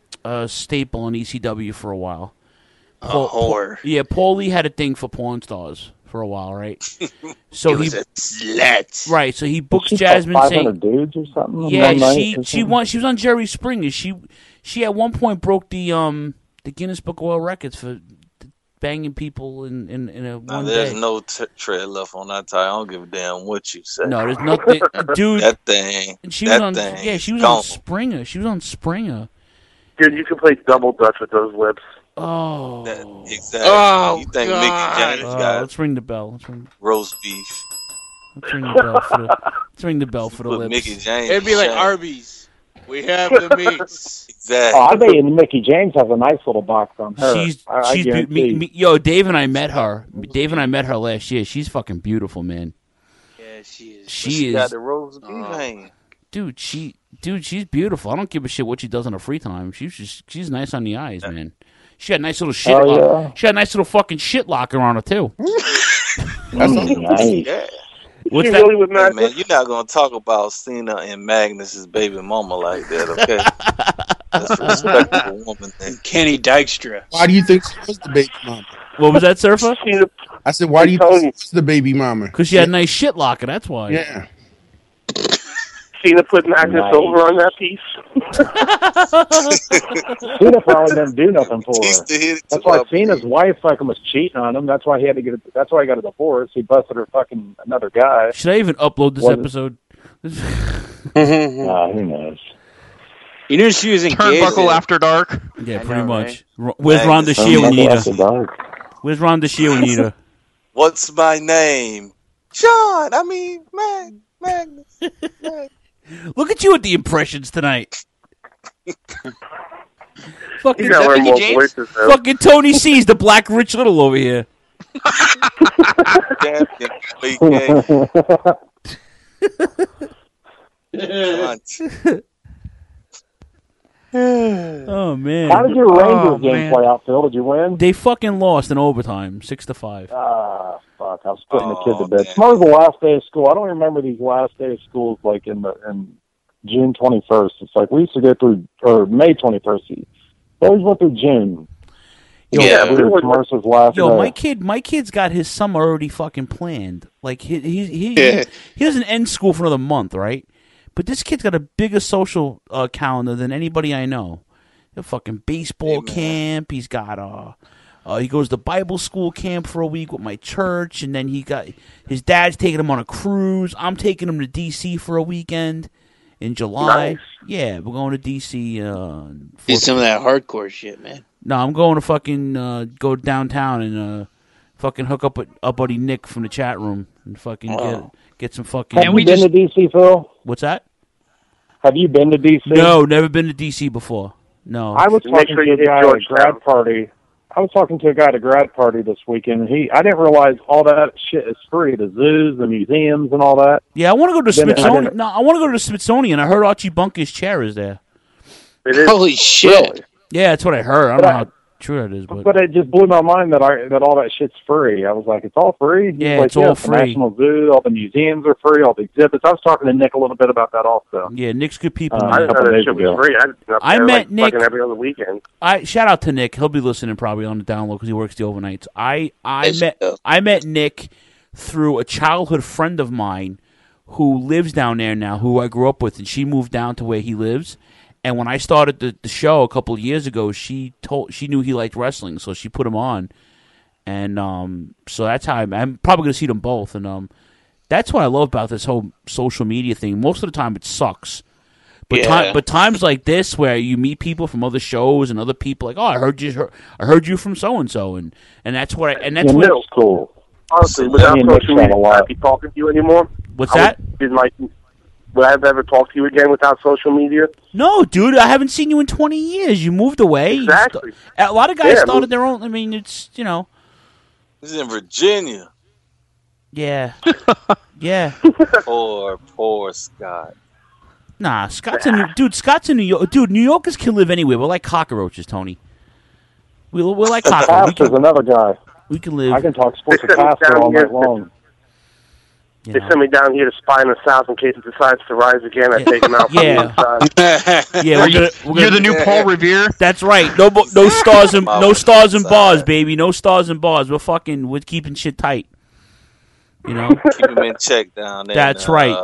a staple in E C W for a while. A Paul- whore. Yeah, Paul Lee had a thing for porn stars for a while, right? So It was he a slut. right. So he books She Jasmine five Saint. hundred dudes or something. in Yeah, one night she or she something? won. She was on Jerry Springer. She she at one point broke the um the Guinness Book of World Records for banging people in in, in a Now, one there's day. no t- tread left on that tire. I don't give a damn what you say. No, there's nothing, dude. That thing. She that was on. thing Yeah, she was gone. on Springer. She was on Springer. Dude, you can play double dutch with those lips. Oh, That, exactly. Oh, you think God. Mickey James Oh, got let's ring the bell. Let's ring. roast beef? Let's ring the bell for the. Let's ring the bell for the Put lips. Mickey James. It'd be like shame. Arby's. We have the meats. Exactly. Oh, I bet you Mickey James has a nice little box on her. She's I, I she's be- guarantee. me, me, yo. Dave and I met her. Dave and I met her last year. She's fucking beautiful, man. Yeah, she is. She She is, got the roast beef. Oh. ain't dude. She, dude, she's beautiful. I don't give a shit what she does in her free time. She's just, she's nice on the eyes, man. She got a nice little shit. Oh, lock- yeah. She got a nice little fucking shit locker on her too. That's nice. Yeah. What's She that? really with Hey, Magnus? man, you're not gonna talk about Cena and Magnus's baby mama like that, okay? That's a respectable woman thing. Kenny Dykstra. Why do you think she was the baby mama? What was that, Surfer? She's a, I said, why do you think she was the baby mama? Because she had a nice shit locker. That's why. Yeah. Cena put Magnus Nice. over on that piece. Cena probably didn't do nothing for He's her. the hit That's to why our Cena's wife fucking was cheating on him. That's why he had to get. A, that's why he got a divorce. He busted her fucking another guy. Should I even upload this What- episode? Uh, who knows? You knew she was engaged. Turnbuckle After Dark. Yeah, I pretty know, much. R- Where's Ron Magnus. DeShia when you need After her? dark. Where's Ron DeShia when you need her? What's my name? Sean. I mean, Mag Magnus. Mag- Look at you with the impressions tonight. fucking, He's got Mickey more James? voices, though. fucking Tony C's the Black Rich Little over here. Champion. Weekend. Cunt. Oh man. How did your Rangers Oh, game man. play out, Phil? Did you win? They fucking lost in overtime, six to five. Ah, fuck! I was putting the kid Oh, to bed. damn. Tomorrow's the last day of school. I don't remember these last day of schools like in the in June twenty first. It's like we used to go through or May twenty first. We always went through June. Yo, Yeah. we were Commerce's last Yo, day. my kid, my kid's got his summer already fucking planned. Like he he he, Yeah. he doesn't end school for another month, right? But this kid's got a bigger social uh, calendar than anybody I know. A fucking baseball Amen. camp. He's got uh, uh, he goes to Bible school camp for a week with my church, and then he got his dad's taking him on a cruise. I'm taking him to D C for a weekend in July. Nice. Yeah, we're going to D C. Uh, Did for- some of that hardcore shit, man. no, I'm going to fucking uh, go downtown and uh, fucking hook up with our buddy Nick from the chat room and fucking Oh. get get some fucking. Have And you we been just- to D C, Phil? What's that? Have you been to D C? No, never been to D C before. No. I was Make talking sure to you a hit guy at a Georgetown. grad party. I was talking to a guy at a grad party this weekend. And he, I didn't realize all that shit is free. The zoos, the museums, and all that. yeah, I want to go to Then I Smithsonian. didn't- No, I want to go to the Smithsonian. I heard Archie Bunker's chair is there. It is. Holy shit. Really? Yeah, that's what I heard. I don't But know I- how True that is, but, But it just blew my mind that I that all that shit's free. I was like, it's all free. He's Yeah, like, it's all the free. National Zoo, all the museums are free, all the exhibits. I was talking to Nick a little bit about that also. yeah, Nick's good people. Uh, man. I didn't know that shit was free. I, just up I there, met like, Nick- fucking every other weekend. I shout out to Nick. He'll be listening probably on the download because he works the overnights. I I met I met Nick through a childhood friend of mine who lives down there now, who I grew up with, and she moved down to where he lives. And when I started the, the show a couple of years ago, she told she knew he liked wrestling, so she put him on. And um, so that's how I'm, I'm probably going to see them both. And um, that's what I love about this whole social media thing. Most of the time, it sucks. But Yeah. ti- but times like this, where you meet people from other shows and other people, like, oh, I heard you, I heard you from so and so, and and that's what I, and that's Yeah, what. Nick's cool. Honestly, without Me and Nick social chat media, a would lot. I be talking to you anymore? What's I that? would, been like, would I have ever talked to you again without social media? No, dude, I haven't seen you in twenty years. You moved away. You Exactly. sta- a lot of guys Yeah, started moved- their own. I mean, it's you know. He's in Virginia. Yeah. yeah. Poor, poor Scott. Nah, Scott's in New- dude. Scott's in New York. Dude, New Yorkers can live anywhere. We're like cockroaches, Tony. We, we're like cockroaches. We Pastor's can, another guy. we can live. I can talk sports with They sent me Pastor down all here- night long. You They know. sent me down here to spy in the South in case it decides to rise again. I take him out from Yeah. the inside. Yeah, we're gonna, we're You're gonna, the new Paul Revere. That's right. No, bo- no stars and no stars and bars, baby. No stars and bars. We're fucking. We're keeping shit tight. You know. Keep him in check down there. That's in, right. Uh,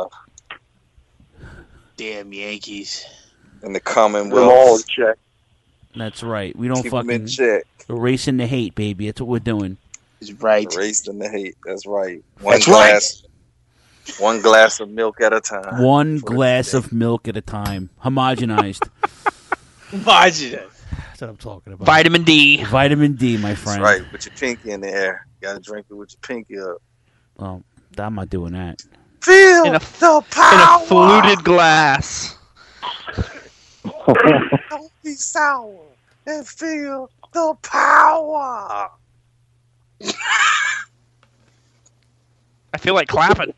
Damn Yankees. in the Them all in Commonwealth. check. That's right. We don't Keep him in fucking check. erasing the hate, baby. That's what we're doing. He's right. Erasing the hate. That's right. One That's right. glass. One glass of milk at a time. One glass of milk at a time, homogenized. Imagine it. That's what I'm talking about. Vitamin D. Vitamin D, my friend. That's right. Put your pinky in the air. You gotta drink it with your pinky up. Well, I'm not doing that. Feel In a- the In power. a fluted glass. Don't be sour and feel the power. I feel like clapping.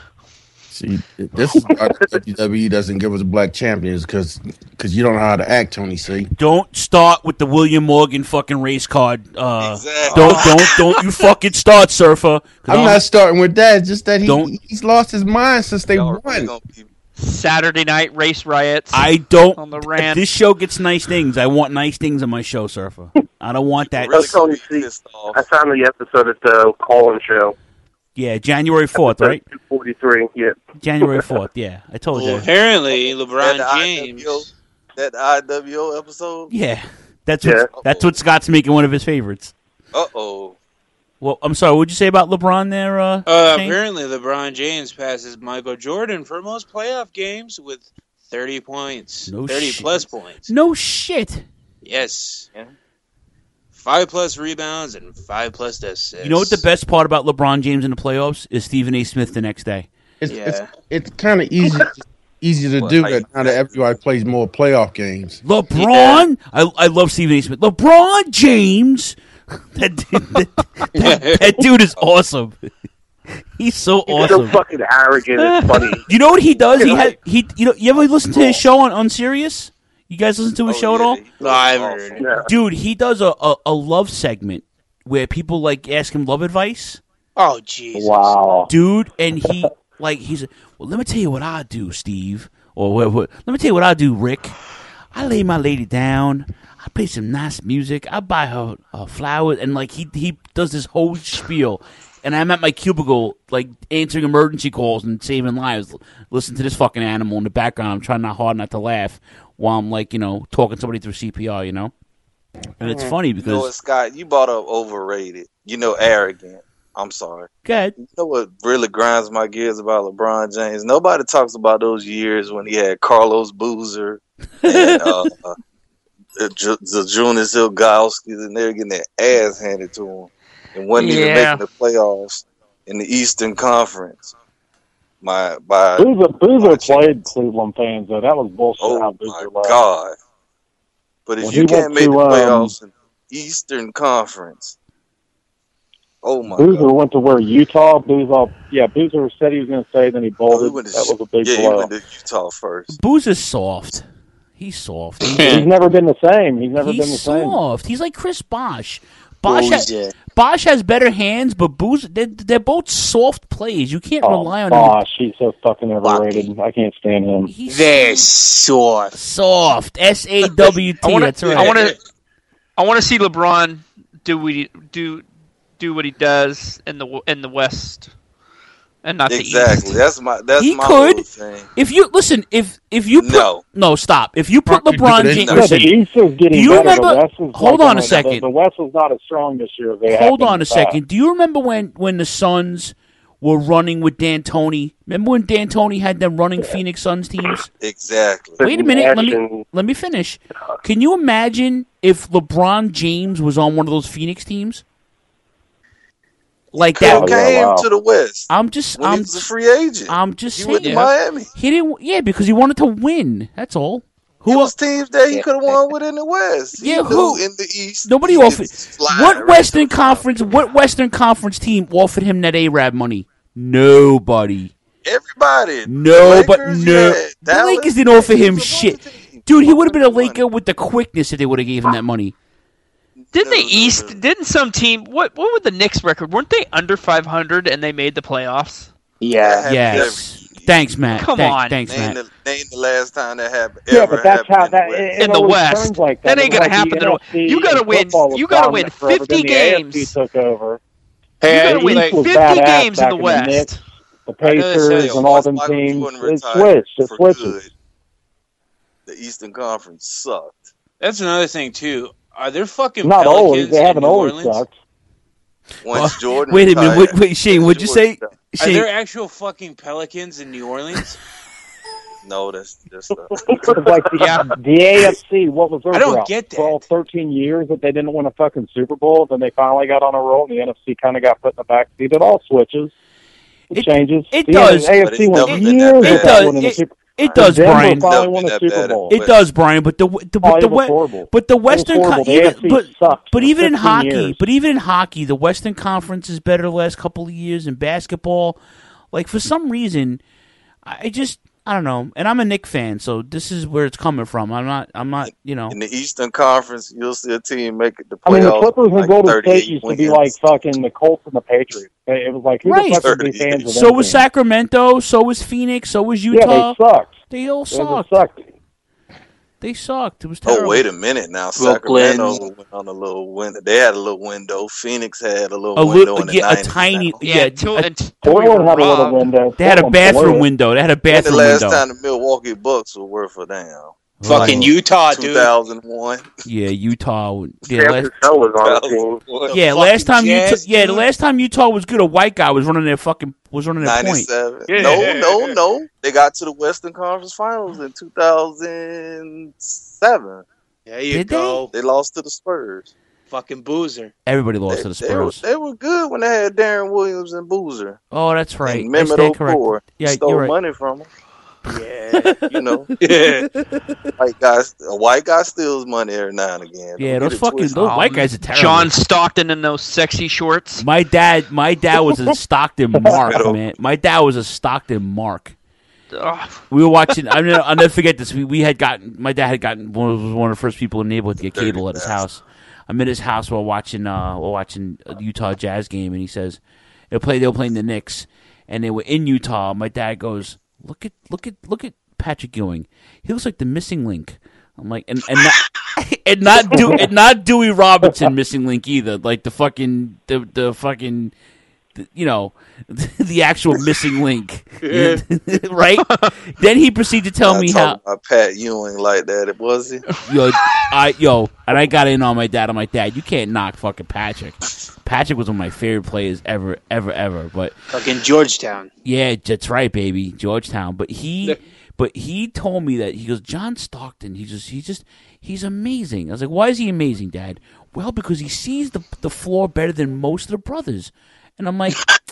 See, this is why the W W E doesn't give us black champions because you don't know how to act, Tony C. Don't start with the William Morgan fucking race card. Uh, Exactly. Don't don't don't you fucking start, Surfer. 'Cause I'm I'll- not starting with that. It's just that he Don't- he's lost his mind since they Y'all really won. gonna be- Saturday night race riots. I don't. On the If rant. this show gets nice things, I want nice things on my show, Surfer. I don't want that. really Tony gonna be C. pissed off. I found the episode at the call-in show. Yeah, January fourth, right? two forty-three, yeah. January fourth. Yeah, I told Well, you. apparently, LeBron That James. I W O that I W O episode? Yeah, that's what Yeah. that's what Scott's making one of his favorites. Uh-oh. Well, I'm sorry. What'd you say about LeBron there? Uh, Uh, Shane? apparently, LeBron James passes Michael Jordan for most playoff games with thirty points. No thirty shit. plus points. No shit. Yes. Yeah. Five plus rebounds and five plus assists. You know what the best part about LeBron James in the playoffs is? Stephen A. Smith the next day. It's Yeah. it's, it's kind of easy easy to Well, do I- that now that everybody plays more playoff games. LeBron, I I love Stephen A. Smith. LeBron James, that dude, that, that, that dude is awesome. He's so He's awesome. so fucking arrogant and funny. You know what he does? He had he. You know, you ever listen to his show on, on Sirius? You guys listen to his Oh, show at yeah, all? he- No, I haven't heard it. Yeah. Dude, he does a, a, a love segment where people like ask him love advice. Oh, Jesus. Wow. Dude, and he like he's well. Let me tell you what I do, Steve. Or what, what, let me tell you what I do, Rick. I lay my lady down. I play some nice music. I buy her uh, flowers, and like he he does this whole spiel. And I'm at my cubicle, like answering emergency calls and saving lives. Listen to this fucking animal in the background. I'm trying not hard not to laugh while I'm like you know talking somebody through C P R. You know, and it's funny You know what, because Scott? You brought up overrated. You know, arrogant. I'm sorry. God, You know what really grinds my gears about LeBron James? Nobody talks about those years when he had Carlos Boozer and uh, uh, J- Zajunas Ilgauskas, and they're getting their ass handed to him and wasn't even Yeah. making the playoffs in the Eastern Conference. My by Boozer, Boozer played Cleveland fans, though. That was bullshit oh how my Boozer left. God! But if When you he can't went make to, the um, playoffs in Eastern Conference, oh my Boozer God! went to where Utah. Boozer, yeah, Boozer said he was going to stay, then he Oh, he bolted. went to, that was a big yeah, he blow. went to Utah first. Boozer's soft. He's soft. He's never been the same. He's never He's been the same. soft. He's like Chris Bosh. Bosh, Oh, has, yeah. Bosh has better hands, but Boozer, they're, they're both soft plays. You can't Oh, rely on him. Bosh, he's so fucking overrated. I can't stand him. They're soft. Soft. S A W T. I wanna- That's right. I want to. I want to see LeBron do what he do do what he does in the in the West, and not Exactly. the East. That's my. That's he my could. whole thing. If you listen, if if you put, No. no stop. If you put No. LeBron James, Yeah, listen, the East is getting do you better. remember? The West is hold like on a the- second. The, the West is not as strong this year as they have Hold been on in a the past. second. Do you remember when when the Suns were running with D'Antoni? Remember when D'Antoni had them running Phoenix Suns teams? Exactly. Wait a minute. Let me let me finish. Can you imagine if LeBron James was on one of those Phoenix teams? Like that Could have came to the West. I'm just. when I'm he was a free agent. I'm just He saying. went to Miami. He didn't. Yeah, because he wanted to win. That's all. Who It was else? teams that he could have won with in the West. He Yeah, knew who? in the East? Nobody he offered. could slide What right Western Conference? What Western Conference team offered him that A-Rab money? Nobody. Everybody. No, but Lakers, no. yeah, The Dallas, Lakers didn't offer him shit. Dude, he would have been a Laker with the quickness if they would have gave him that money. Didn't the East? Didn't some team? What what was the Knicks record? Weren't they under five hundred and they made the playoffs? Yeah. Yes. Thanks, Matt. Come Thank- on. Thanks, Name Matt. the, name the last time that happened. Yeah, ever but that's happened how in that the West. it, it In the always West. turns like That that. ain't gonna Like the happen in the- N F C you gotta in win- football was you gotta win dominant forever, then fifty the A F C games. took over. Hey, the I- East like, was fifty badass games in back the in West. Knicks, the I gotta tell Pacers, you, and all once them Michael teams. Jordan It retired switched. It for switches. good, the Eastern Conference sucked. That's another thing too. Are there fucking Not Pelicans always. They in haven't New always Orleans? sucked. Once Oh, Jordan wait a minute. retired, Wait, wait, Shane, what'd you say? Are Shane, there actual fucking Pelicans in New Orleans? No, that's just. Uh, It's like the, Yeah. the A F C, what was their I don't drought? get that. twelve, thirteen years that they didn't win a fucking Super Bowl. Then they finally got on a roll, and the N F C kind of got put in the back seat. It all switches. It, It- changes. it the does. A F But C it's went never been that years bad. without It does. winning the It- Super it does, Denver Brian. finally Never won been a that Super bad. Bowl. It does, Brian, but the the, Oh, but it the was we- horrible. but the It was Western horrible. Con- The A F even, C but sucked but for even in fifteen hockey, years. but even in hockey, the Western Conference is better the last couple of years. In basketball, like for some reason, I just I don't know. And I'm a Knicks fan, so this is where it's coming from. I'm not I'm not you know. in the Eastern Conference, you'll see a team make it the I mean, the playoffs. Clippers and like Golden thirty-eight State used to wins. be like fucking the Colts and the Patriots. It was like, who Right. the fuck would be fans of So them was teams? Sacramento. So was Phoenix. So was Yeah, Utah. they sucked. They all They just sucked. sucked. They sucked. It was terrible. Oh, wait a minute now. Brooklyn. Sacramento went on a little window. They had a little window. Phoenix had a little A window little, in the yeah, a nineties tiny, now. yeah. Yeah, until, a- until we Portland were had a little robbed. window. they had a Portland bathroom blew it. window. They had a When the bathroom last window. time the Milwaukee Bucks were worth a damn? Fucking Utah, dude. two thousand one. Yeah, Utah. Yeah, San last, Francisco was on the team. yeah, fucking last time Utah. Jazz, Yeah, the dude. last time Utah was good, a white guy was running their fucking was running their point. ninety-seven. Yeah. No, no, no. They got to the Western Conference Finals in two thousand seven. There you Did they? go. They lost to the Spurs. Fucking Boozer. Everybody lost They, to the they were, Spurs. they were good when they had Darren Williams and Boozer. Oh, that's right. And I Mehmet stand corrected. Okur Yeah, stole you're right. money from them. Yeah. You know, Yeah. white guys, a white guy steals money every now and again. Don't Yeah, get those it fucking twisted. those white guys are terrible. John Stockton in those sexy shorts. My dad, my dad was a Stockton mark, man. My dad was a Stockton mark. Ugh. We were watching. I mean, I'll never forget this. We we had gotten. My dad had gotten one of, was one of the first people in the neighborhood to get cable at his house. I'm at his house while watching uh while watching a Utah Jazz game, and he says they play. They were playing the Knicks, and they were in Utah. My dad goes, "Look at look at look at Patrick Ewing. He looks like the missing link." I'm like, and and not and not do and not Dewey Robinson missing link either. Like the fucking the the fucking. You know, the actual missing link, right? Then he proceeded to tell Not me talking how, about Pat Ewing like that. It was he? yo, I yo, and I got in on my dad. I'm like, Dad, you can't knock fucking Patrick. Patrick was one of my favorite players ever, ever, ever. But Fucking Georgetown. yeah, that's right, baby, Georgetown. But he, but he told me that he goes, John Stockton. He just, he just, he's amazing. I was like, why is he amazing, Dad? Well, because he sees the the floor better than most of the brothers. And I'm like,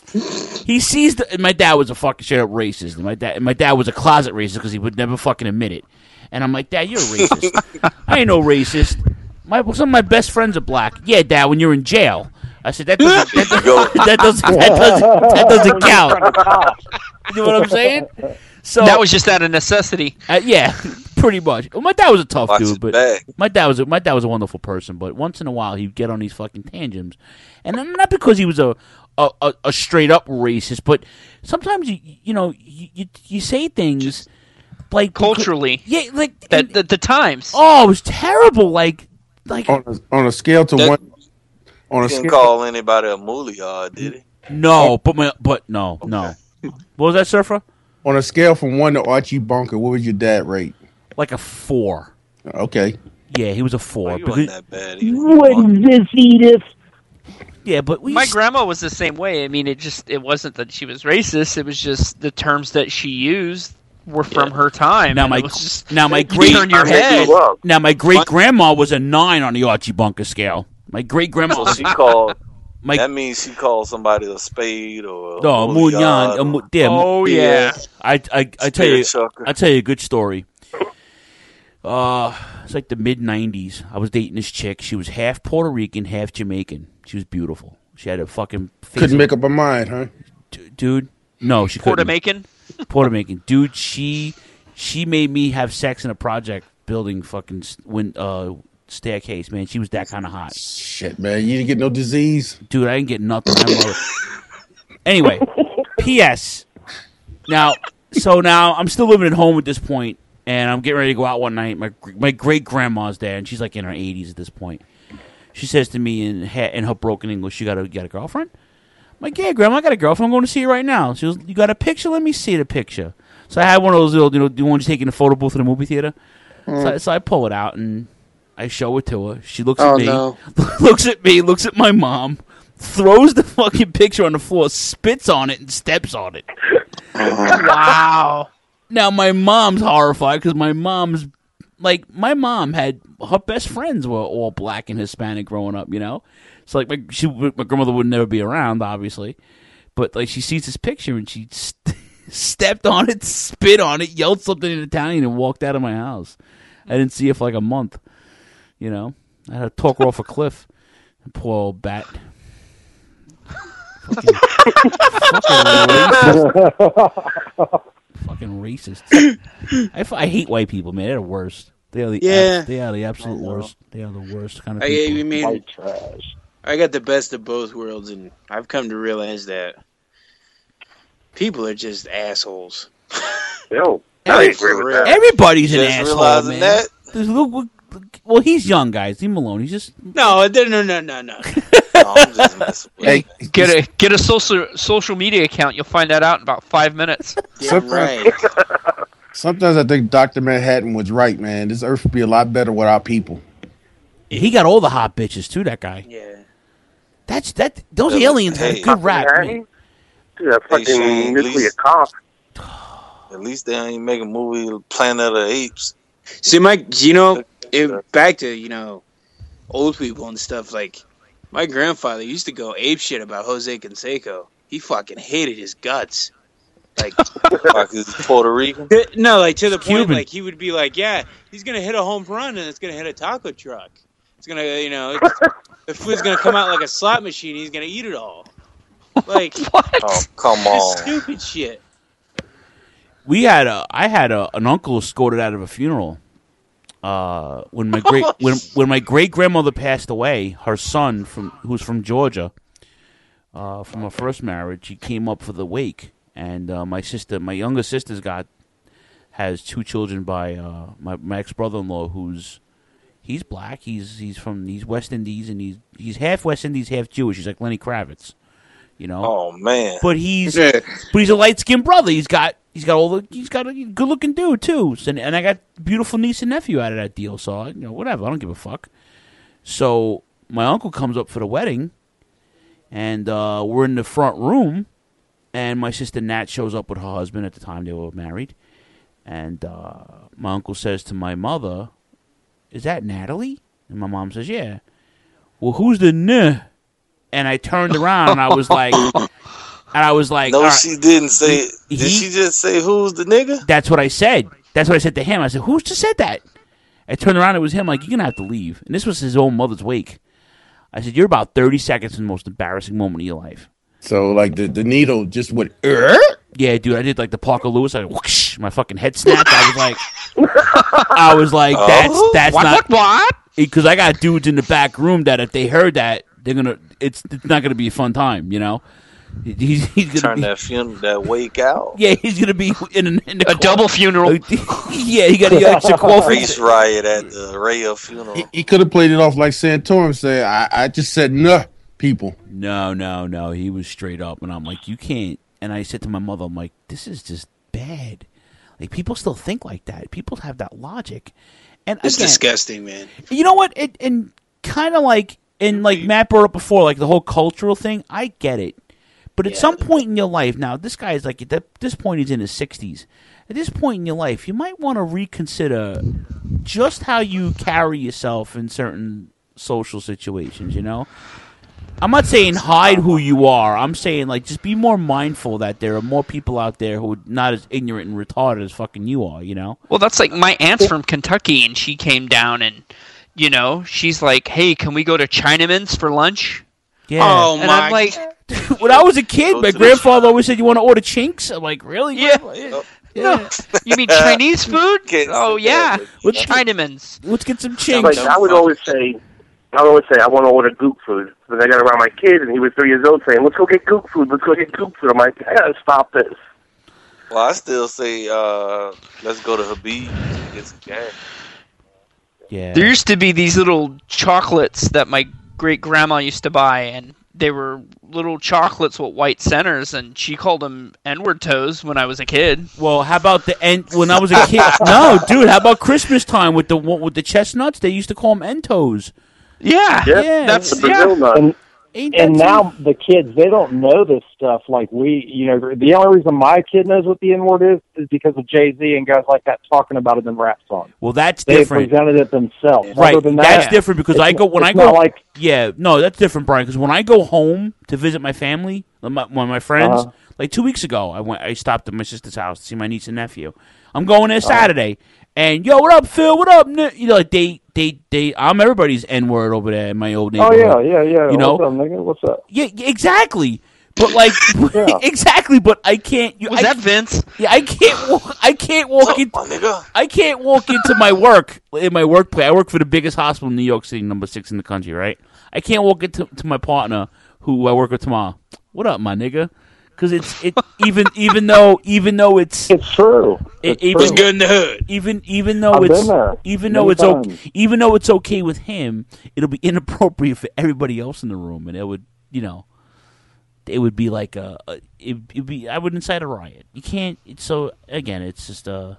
he sees the. And my dad was a fucking straight up racist. And my dad, and my dad was a closet racist because he would never fucking admit it. And I'm like, Dad, you're a racist. I ain't no racist. My some of my best friends are black. Yeah, Dad, when you're in jail. I said that doesn't that doesn't that doesn't that doesn't, that doesn't count. You know what I'm saying? So That was just out of necessity. uh, yeah, Pretty much. Well, my dad was a tough Watch dude, his but back. my dad was a, my dad was a wonderful person. But once in a while, he'd get on these fucking tangents, and not because he was a a, a, a straight up racist, but sometimes you you know you you, you say things like culturally, yeah, like the, the the times. Oh, it was terrible. Like like on a, on a scale to That- one. On a He didn't scale, call anybody a moolyard, did he? no, but my but no no. What was that, Surfer? on a scale from one to Archie Bunker, what would your dad rate? Like a four. Okay. Yeah, he was a four. Oh, you because- wasn't that bad. either. What is this, Edith? yeah, but we My grandma was the same way. I mean, it just it wasn't that she was racist. It was just the terms that she used were from her time. Now and my it was just, now my you great turn your head. now my great grandma was a nine on the Archie Bunker scale. My great grandma. So she called. My- that means she called somebody a spade or a No, moolyard Mulyan. or- uh, Mu- yeah, Oh, Mu- yeah. I I I tell you, Spear chucker. I tell you a good story. Uh, it's like the mid nineties. I was dating this chick. She was half Puerto Rican, half Jamaican. She was beautiful. She had a fucking face Couldn't of- make up her mind, huh? D- dude. No, she Puerto couldn't. Rican. Puerto Rican, dude. She she made me have sex in a project building fucking s- win, uh staircase. Man, she was that kind of hot. Shit, man, you didn't get no disease, dude. I didn't get nothing. My mother- Anyway, P S. Now, so now I'm still living at home at this point, and I'm getting ready to go out one night. My my great grandma's there, and she's like in her eighties at this point. She says to me in ha- in her broken English, "You got a you got a girlfriend?" I'm like, "Yeah, grandma, I got a girlfriend. I'm going to see her right now." She goes, "You got a picture? Let me see the picture." So I had one of those little, you know, the ones you take in the photo booth in the movie theater. Mm. So, I, so I pull it out and I show it to her. She looks Oh, at me, no. looks at me, looks at my mom, throws the fucking picture on the floor, spits on it, and steps on it. Wow. Now my mom's horrified because my mom's like my mom had her best friends were all black and Hispanic growing up, you know. So like my she my grandmother would never be around, obviously, but like she sees this picture and she st- stepped on it, spit on it, yelled something in Italian, and walked out of my house. I didn't see her for like a month, you know. I had to talk her off a cliff. Poor old bat. Fucking, fucking racist. Fucking racist. I, f- I hate white people, man. They're the worst. They are the Yeah. ab- they are the absolute worst. They are the worst kind of I, people. I mean, White trash. I got the best of both worlds, and I've come to realize that people are just assholes. Yo, Every- I agree with that. Everybody's an Just asshole, realizing man. that? There's a little, well, he's young, guys. Leave him alone. He's just No, no, no, no, no, no. Hey, Get a get a social social media account. You'll find that out in about five minutes. Sometimes, sometimes I think Doctor Manhattan was right, man. This earth would be a lot better without people. he got all the hot bitches too. That guy. Yeah. That's that. Those Hey, aliens had a hey. good rap. Manhattan? Dude, that Hey, fucking Shane, nuclear please. cop. At least they ain't make a movie Planet of the Apes. See, my, you know, it, back to, you know, old people and stuff, like, my grandfather used to go ape shit about Jose Canseco. He fucking hated his guts. Like, Like he's Puerto Rican. no, like, to the point, Cuban. like, he would be like, yeah, he's going to hit a home run and it's going to hit a taco truck. It's going to, you know, it's, the food's going to come out like a slot machine. He's going to eat it all. Like, Oh, come just on. stupid shit. We had a, I had a, an uncle escorted out of a funeral. Uh, when my great when when my great grandmother passed away, her son from who's from Georgia, uh, from her first marriage, he came up for the wake, and uh, my sister, my younger sister's got has two children by uh, my my ex brother in law, who's he's black, he's he's from he's West Indies, and he's he's half West Indies, half Jewish. He's like Lenny Kravitz, you know. Oh man. But he's Yeah. but he's a light skinned brother. He's got he's got all the he's got a good looking dude too. So, and I got beautiful niece and nephew out of that deal. So I, you know whatever. I don't give a fuck. So my uncle comes up for the wedding, and uh, we're in the front room, and my sister Nat shows up with her husband. At the time they were married, and uh, my uncle says to my mother, "Is that Natalie?" And my mom says, "Yeah." Well, who's the n? And I turned around and I was like. And I was like, No, all right. she didn't say. He- Did she just say who's the nigga? That's what I said. That's what I said to him. I said, who's just said that? I turned around. It was him. Like, you're going to have to leave. And this was his own mother's wake. I said, you're about thirty seconds in the most embarrassing moment of your life. So, like, the, the needle just went, "Er?" Yeah, dude. I did like the Parker Lewis. I whoosh, my fucking head snapped. I was like, I was like, that's Oh, that's what, not what, what? Because I got dudes in the back room that if they heard that, they're gonna. It's it's not gonna be a fun time, you know. He's, he's gonna Turn be, that funeral, that wake out. Yeah, he's gonna be in, in, in the a double funeral. Yeah, he got a extra coffee. Race riot at the Rayo funeral. He, he could have played it off like Santorum said. I, I just said, nah, people. No, no, no. He was straight up, and I'm like, you can't. And I said to my mother, I'm like, this is just bad. Like, people still think like that. People have that logic. And It's again, disgusting, man. you know what? It, and kind of like, and like Matt brought up before, like the whole cultural thing, I get it. But at Yeah. some point in your life, now this guy is like, at this point he's in his sixties. At this point in your life, you might want to reconsider just how you carry yourself in certain social situations, you know? I'm not saying hide who you are. I'm saying, like, just be more mindful that there are more people out there who are not as ignorant and retarded as fucking you are, you know? Well, that's like my aunt's from Kentucky, and she came down, and you know, she's like, "Hey, can we go to Chinaman's for lunch?" Yeah. Oh and my! I'm like, When I was a kid, my grandfather always said, you want to order chinks? I'm like, really? Yeah. Grandpa? No, you mean Chinese food? Kids Oh together. yeah, Let's- Chinaman's. Let's get some Like, chinks. I would always say, I would always say, I want to order goop food. But I got around my kid, and he was three years old, saying, "Let's go get goop food. Let's go get goop food." I'm like, I gotta stop this. Well, I still say, uh, let's go to Habib and get some gas. Yeah. There used to be these little chocolates that my great grandma used to buy, and they were little chocolates with white centers, and she called them N-word toes when I was a kid. Well, how about the end when I was a kid? No, dude. How about Christmas time with the with the chestnuts? They used to call them Entos. Yeah, Yeah, yeah. that's The Brazil yeah. nut. And, Ain't that and some- now the kids, they don't know this stuff like we, you know, the only reason my kid knows what the N-word is is because of Jay-Z and guys like that talking about it in rap songs. Well, that's They different. presented it themselves. Right, Other than that's that, different because it's I go when it's I go not like yeah, no, that's different, Brian. Because when I go home to visit my family, my, one of my friends, Uh-huh. like two weeks ago, I went, I stopped at my sister's house to see my niece and nephew. I'm going there Uh-huh. Saturday, and yo, what up, Phil? What up? Ni-" You know, like they, they, they. I'm everybody's N word over there in my old oh neighborhood. yeah, yeah, yeah. You know, what's up, nigga? What's up? yeah, yeah, exactly. But like, Yeah. exactly. But I can't. You, Was I, that Vince? Yeah, I can't. Walk, I can't walk in. My nigga. I can't walk into my work in my workplace. I work for the biggest hospital in New York City, number six in the country. Right? I can't walk into to my partner, who I work with tomorrow. What up, my nigga? Because it's it even even though even though it's It's true. it, It's even What's good in the hood? even even though I've it's been there even many though it's okay times. even though it's okay with him, it'll be inappropriate for everybody else in the room, and it would you know. It would be like a, a it, it'd be. I would incite a riot. You can't. It's so again, it's just a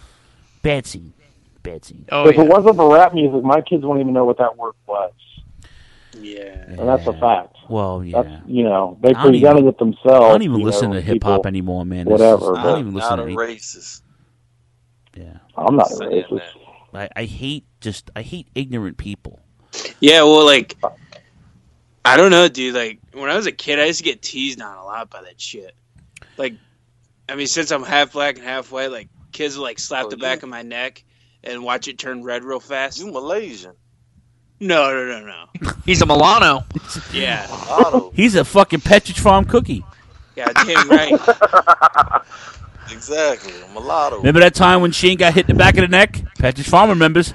bad scene. Bad scene. Oh if yeah. it wasn't for rap music, my kids wouldn't even know what that word was, Yeah. and that's a fact. Well, yeah. That's, you know, they I don't presented even- it themselves. I don't even you listen know, to hip hop people- anymore, man. It's whatever, just- I but- don't even listen Not to a it. racist. Yeah. I'm not a Saying racist. that. I, I hate just I hate ignorant people. Yeah, well, like, I don't know, dude. Like, when I was a kid, I used to get teased on a lot by that shit. Like, I mean, since I'm half black and half white, like, kids will, like, slap Oh, the you- back of my neck and watch it turn red real fast. You Malaysian. No, no, no, no. He's a Milano. Yeah. Otto. He's a fucking Petridge Farm cookie. Yeah, damn right. Exactly. A mulatto. Remember that time when Shane got hit in the back of the neck? Petridge Farm remembers.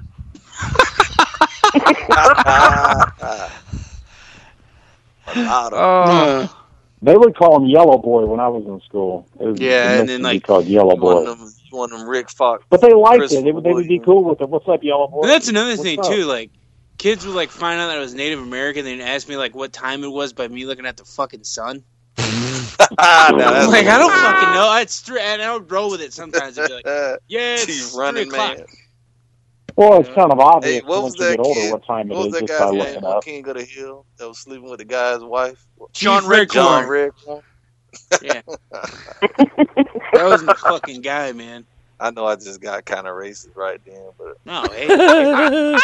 Mulatto. Oh, They would call him Yellow Boy when I was in school. It was, Yeah, it and then, used to be like, called Yellow You one Boy. of them, you one of them Rick Fox. But they liked Chris it. They would, they would be Williams. cool with it. What's up, Yellow Boy? And that's another What's thing, up? too. Like, kids would, like, find out that I was Native American. They'd ask me, like, what time it was by me looking at the fucking sun. Ah, now that's I'm like, I don't what- fucking know. I'd str- and I would roll with it sometimes. I'd be like, Uh, yeah, it's Chief three running o'clock. man. Well, it's kind of obvious Hey, what was once you that get older kid? what time What it was is that just by guy's looking name on up. King of the Hill that was sleeping with the guy's wife? John Chief Redcorn. John Redcorn. Yeah. That was my fucking guy, man. I know I just got kind of racist right then, but No, hey. hey.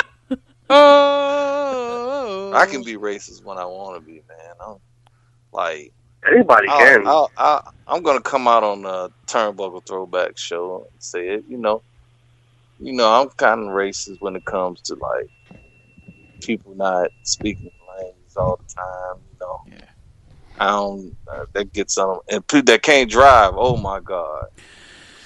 Oh. I can be racist when I want to be, man. I'm like Anybody I'll, can. I'll, I'll, I'm gonna come out on the Turnbuckle Throwback show and say it. You know, you know, I'm kind of racist when it comes to like people not speaking the language all the time. You know, Yeah. I don't. Uh, that gets on them, and people that can't drive. Oh my god.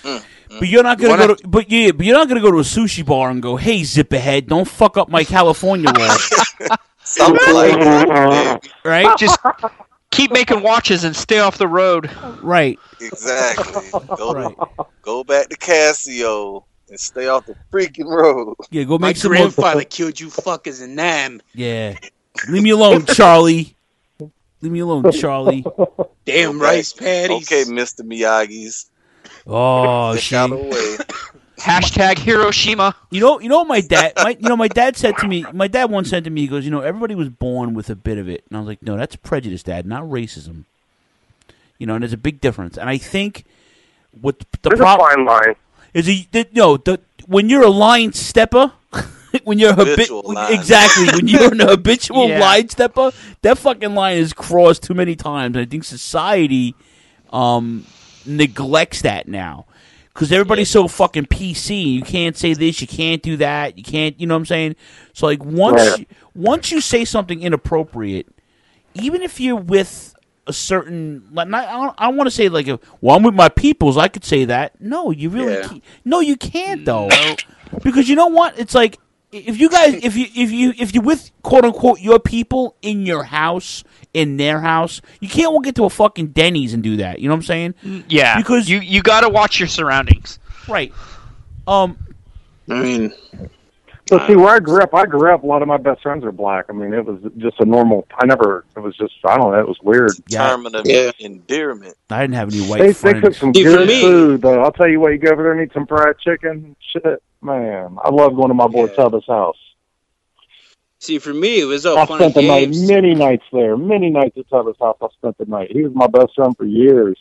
But you're not gonna go to, but yeah, but you're not gonna go to a sushi bar and go, "Hey, zipperhead, don't fuck up my California roll." Something like that. Right? Just keep making watches and stay off the road. Right. Exactly. Go, right. go back to Casio and stay off the freaking road. Yeah, go My make some grandfather killed you fuckers in Nam. Yeah. Leave me alone, Charlie. Leave me alone, Charlie. Damn okay. rice patties. Okay, Mister Miyagi's. Oh, shit. Hashtag Hiroshima. You know, you know what my dad, my, you know, my dad said to me. My dad once said to me, he goes, "You know, everybody was born with a bit of it," and I was like, "No, that's prejudice, Dad, not racism." You know, and there's a big difference. And I think what the There's problem a fine line. is, a, the, no, the when you're a line stepper, when you're a habitual habi- exactly when you're an habitual Yeah. line stepper, that fucking line is crossed too many times. And I think society um, neglects that now. Because everybody's so fucking P C. You can't say this, you can't do that, you can't, you know what I'm saying? So, like, once Right. you, once you say something inappropriate, even if you're with a certain, like, not, I don't, I don't want to say, like, a, well, I'm with my peoples, I could say that. No, you really Yeah. can't. No, you can't, though. Because you know what? It's like, if you guys, if you, if you, if you're with, quote-unquote, your people in your house, in their house, you can't walk into a fucking Denny's and do that. You know what I'm saying? Yeah, Because you you got to watch your surroundings. Right. Um. I mean, So see, where I grew up, I grew up. A lot of my best friends are black. I mean, it was just a normal. I never. It was just. I don't know. It was weird. Term of Yeah. endearment. I didn't have any white They, they friends. cook some See, for good me- food, though. I'll tell you what. You go over there and eat some fried chicken. Shit, man, I love going to my boy Yeah. Tubba's house. see, for me, it was all I fun spent and the night, games. many nights there, many nights at Tubba's house. I spent the night. He was my best friend for years.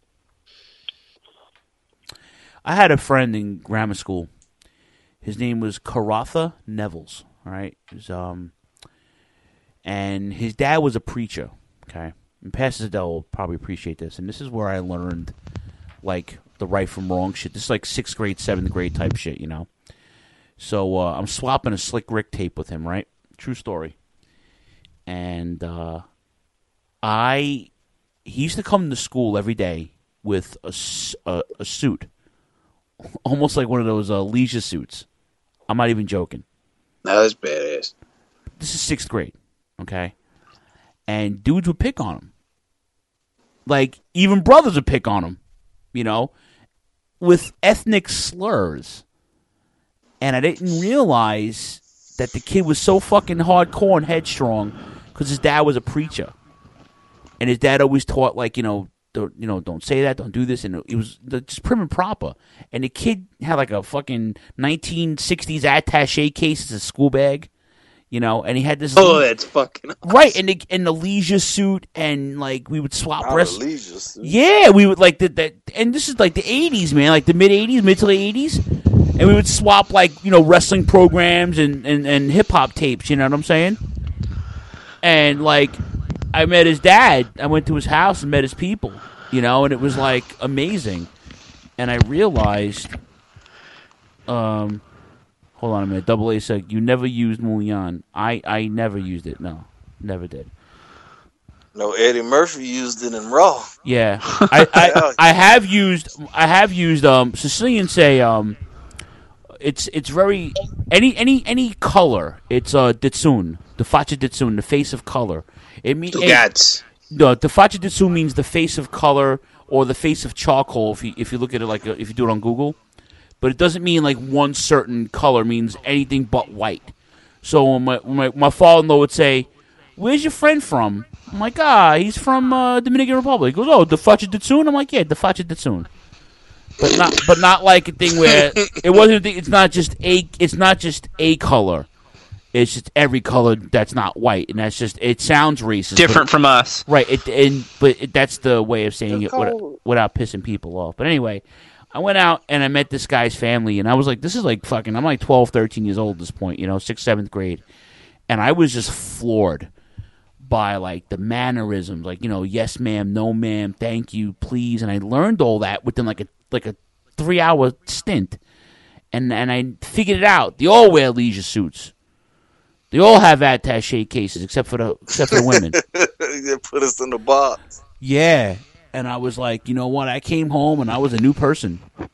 I had a friend in grammar school. His name was Karatha Nevels. All right, He was, um, and his dad was a preacher. Okay, and Pastor Adele will probably appreciate this. And this is where I learned, like, the right from wrong shit. This is like sixth grade, seventh grade type shit, you know. So uh, I'm swapping a Slick Rick tape with him, right? True story. And uh, I, he used to come to school every day with a, s- a, a suit, almost like one of those uh, leisure suits. I'm not even joking. That was badass. This is sixth grade, okay? And dudes would pick on him. Like, even brothers would pick on him, you know, with ethnic slurs. And I didn't realize that the kid was so fucking hardcore and headstrong because his dad was a preacher. And his dad always taught, like, you know, don't, you know, don't say that, don't do this. And it was just prim and proper. And the kid had, like, a fucking nineteen sixties attaché case as a school bag, you know, and he had this... Oh, that's fucking awesome. Right, and the, and the leisure suit, and, like, we would swap Not a wrest- leisure suit. Yeah, we would, like, the, the, and this is, like, the eighties, man, like, the mid-eighties, mid to late eighties, and we would swap, like, you know, wrestling programs and, and, and hip-hop tapes, you know what I'm saying? And, like, I met his dad, I went to his house and met his people, you know, and it was, like, amazing. And I realized, um... hold on a minute. Double A said, you never used Mulian. I, I never used it. No, never did. No, Eddie Murphy used it in Raw. Yeah. I, I, I have used, I have used, um, Sicilians say, um, it's, it's very, any, any, any color. It's, uh, Ditsun. The Faccia Ditsun, the face of color. It means, Gats. no, the Faccia Ditsun means the face of color or the face of charcoal if you, if you look at it like, a, if you do it on Google. But it doesn't mean like one certain color means anything but white. So when my when my, my father-in-law would say, "Where's your friend from?" I'm like, "Ah, he's from uh, Dominican Republic." He goes, "Oh, the Faccia Ditsun?" I'm like, "Yeah, the Faccia Ditsun." But not but not like a thing where it wasn't. A thing, it's not just a. It's not just a color. It's just every color that's not white, and that's just. It sounds racist. Different but, from us, right? It and but it, that's the way of saying it without, without pissing people off. But anyway. I went out and I met this guy's family, and I was like, this is like fucking, I'm like twelve, thirteen years old at this point, you know, sixth, seventh grade. And I was just floored by, like, the mannerisms, like, you know, yes, ma'am, no, ma'am, thank you, please. And I learned all that within, like, a like a three-hour stint. And and I figured it out. They all wear leisure suits. They all have attaché cases, except for the except for the women. They put us in the box. Yeah. And I was like, you know what? I came home and I was a new person.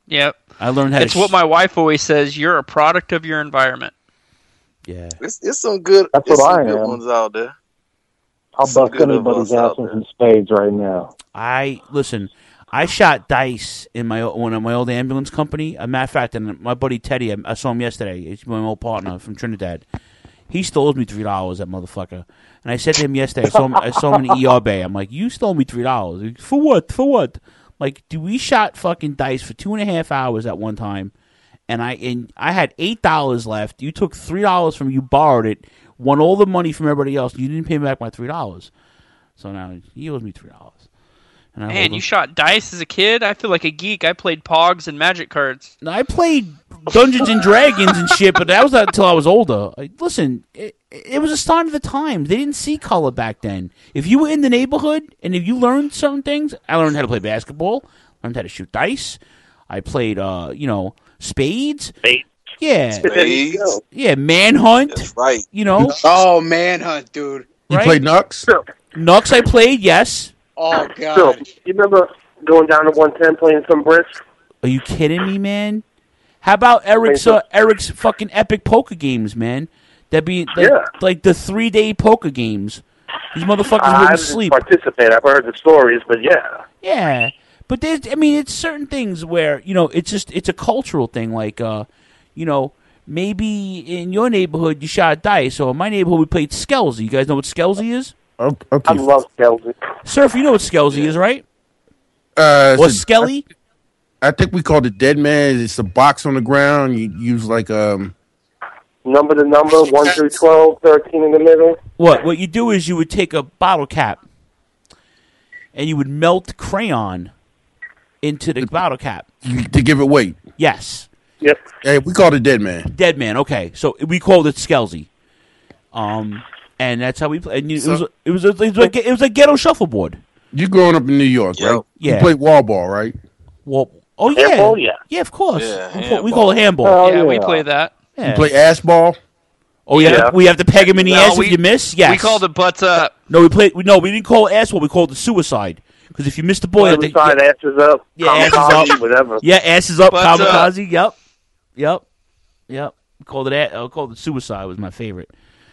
Yep. I learned how It's to what sh- my wife always says. You're a product of your environment. Yeah. It's, it's some good, That's it's what some I good am. ones out there. I'll Some bust good of anybody's us ass out in there. some spades right now. I listen. I shot dice in my one of my old ambulance company. As a matter of fact, and my buddy Teddy, I, I saw him yesterday. He's my old partner from Trinidad. He still owes me three dollars. That motherfucker. And I said to him yesterday, I saw him, I saw him in the E R bay. I'm like, you stole me three dollars for what? For what? Like, do we shot fucking dice for two and a half hours at one time? And I and I had eight dollars left. You took three dollars from you, borrowed it, won all the money from everybody else. You didn't pay me back my three dollars. So now he owes me three dollars. And I Man, hold you him. shot dice as a kid? I feel like a geek. I played Pogs and Magic cards. No, I played Dungeons and Dragons and shit, but that was not until I was older. Like, listen, it, it was a sign of the times. They didn't see color back then. If you were in the neighborhood and if you learned certain things, I learned how to play basketball, learned how to shoot dice. I played, uh, you know, spades. Spades. Yeah. Spades. Yeah, manhunt. That's right. You know, Oh, Manhunt, dude. You right? played Nux? Nux I played, yes. Oh, Phil, God. you remember going down to one ten playing some brisk? Are you kidding me, man? How about Eric's uh, Eric's fucking epic poker games, man? That be like, Yeah. like the three day poker games. These motherfuckers I wouldn't didn't sleep. participate. I've heard the stories, but yeah. Yeah, but there's, I mean, it's certain things where you know it's just it's a cultural thing. Like, uh, you know, maybe in your neighborhood you shot dice, or in my neighborhood we played Skelsy. You guys know what Skelsy is? Okay. I love Skelsy. Surf, you know what Skelsy is, right? Uh, Or it's a- Skelly? I think we called it Dead Man. It's a box on the ground. You use like um. Number to number, one through twelve, thirteen in the middle. What what you do is you would take a bottle cap and you would melt crayon into the bottle cap. to give it weight. Yes. Yep. Hey, we called it Dead Man. Dead Man. Okay, so we called it Skelsy. Um, and that's how we play. And you, So- it was it was a, it was like it was a ghetto shuffleboard. You growing up in New York, right? Yeah. You played wall ball, right? Well, oh yeah, Handball, yeah. yeah, of course. Yeah, we, call, we call it handball. yeah, we play that. Yeah. You play ass ball. Oh yeah, Yeah. we have to peg him in the No, ass we- if you miss. Yes, We called it butts up. No, we played. We, no, we didn't call it asshole. We called it suicide. Because if you miss the ball, you have to- Side asses up. Yeah, asses kamikaze, up. whatever. Yeah, asses up, Butts up. kamikaze. Yep, yep, yep. We called it. a- uh, called it suicide. Was my favorite.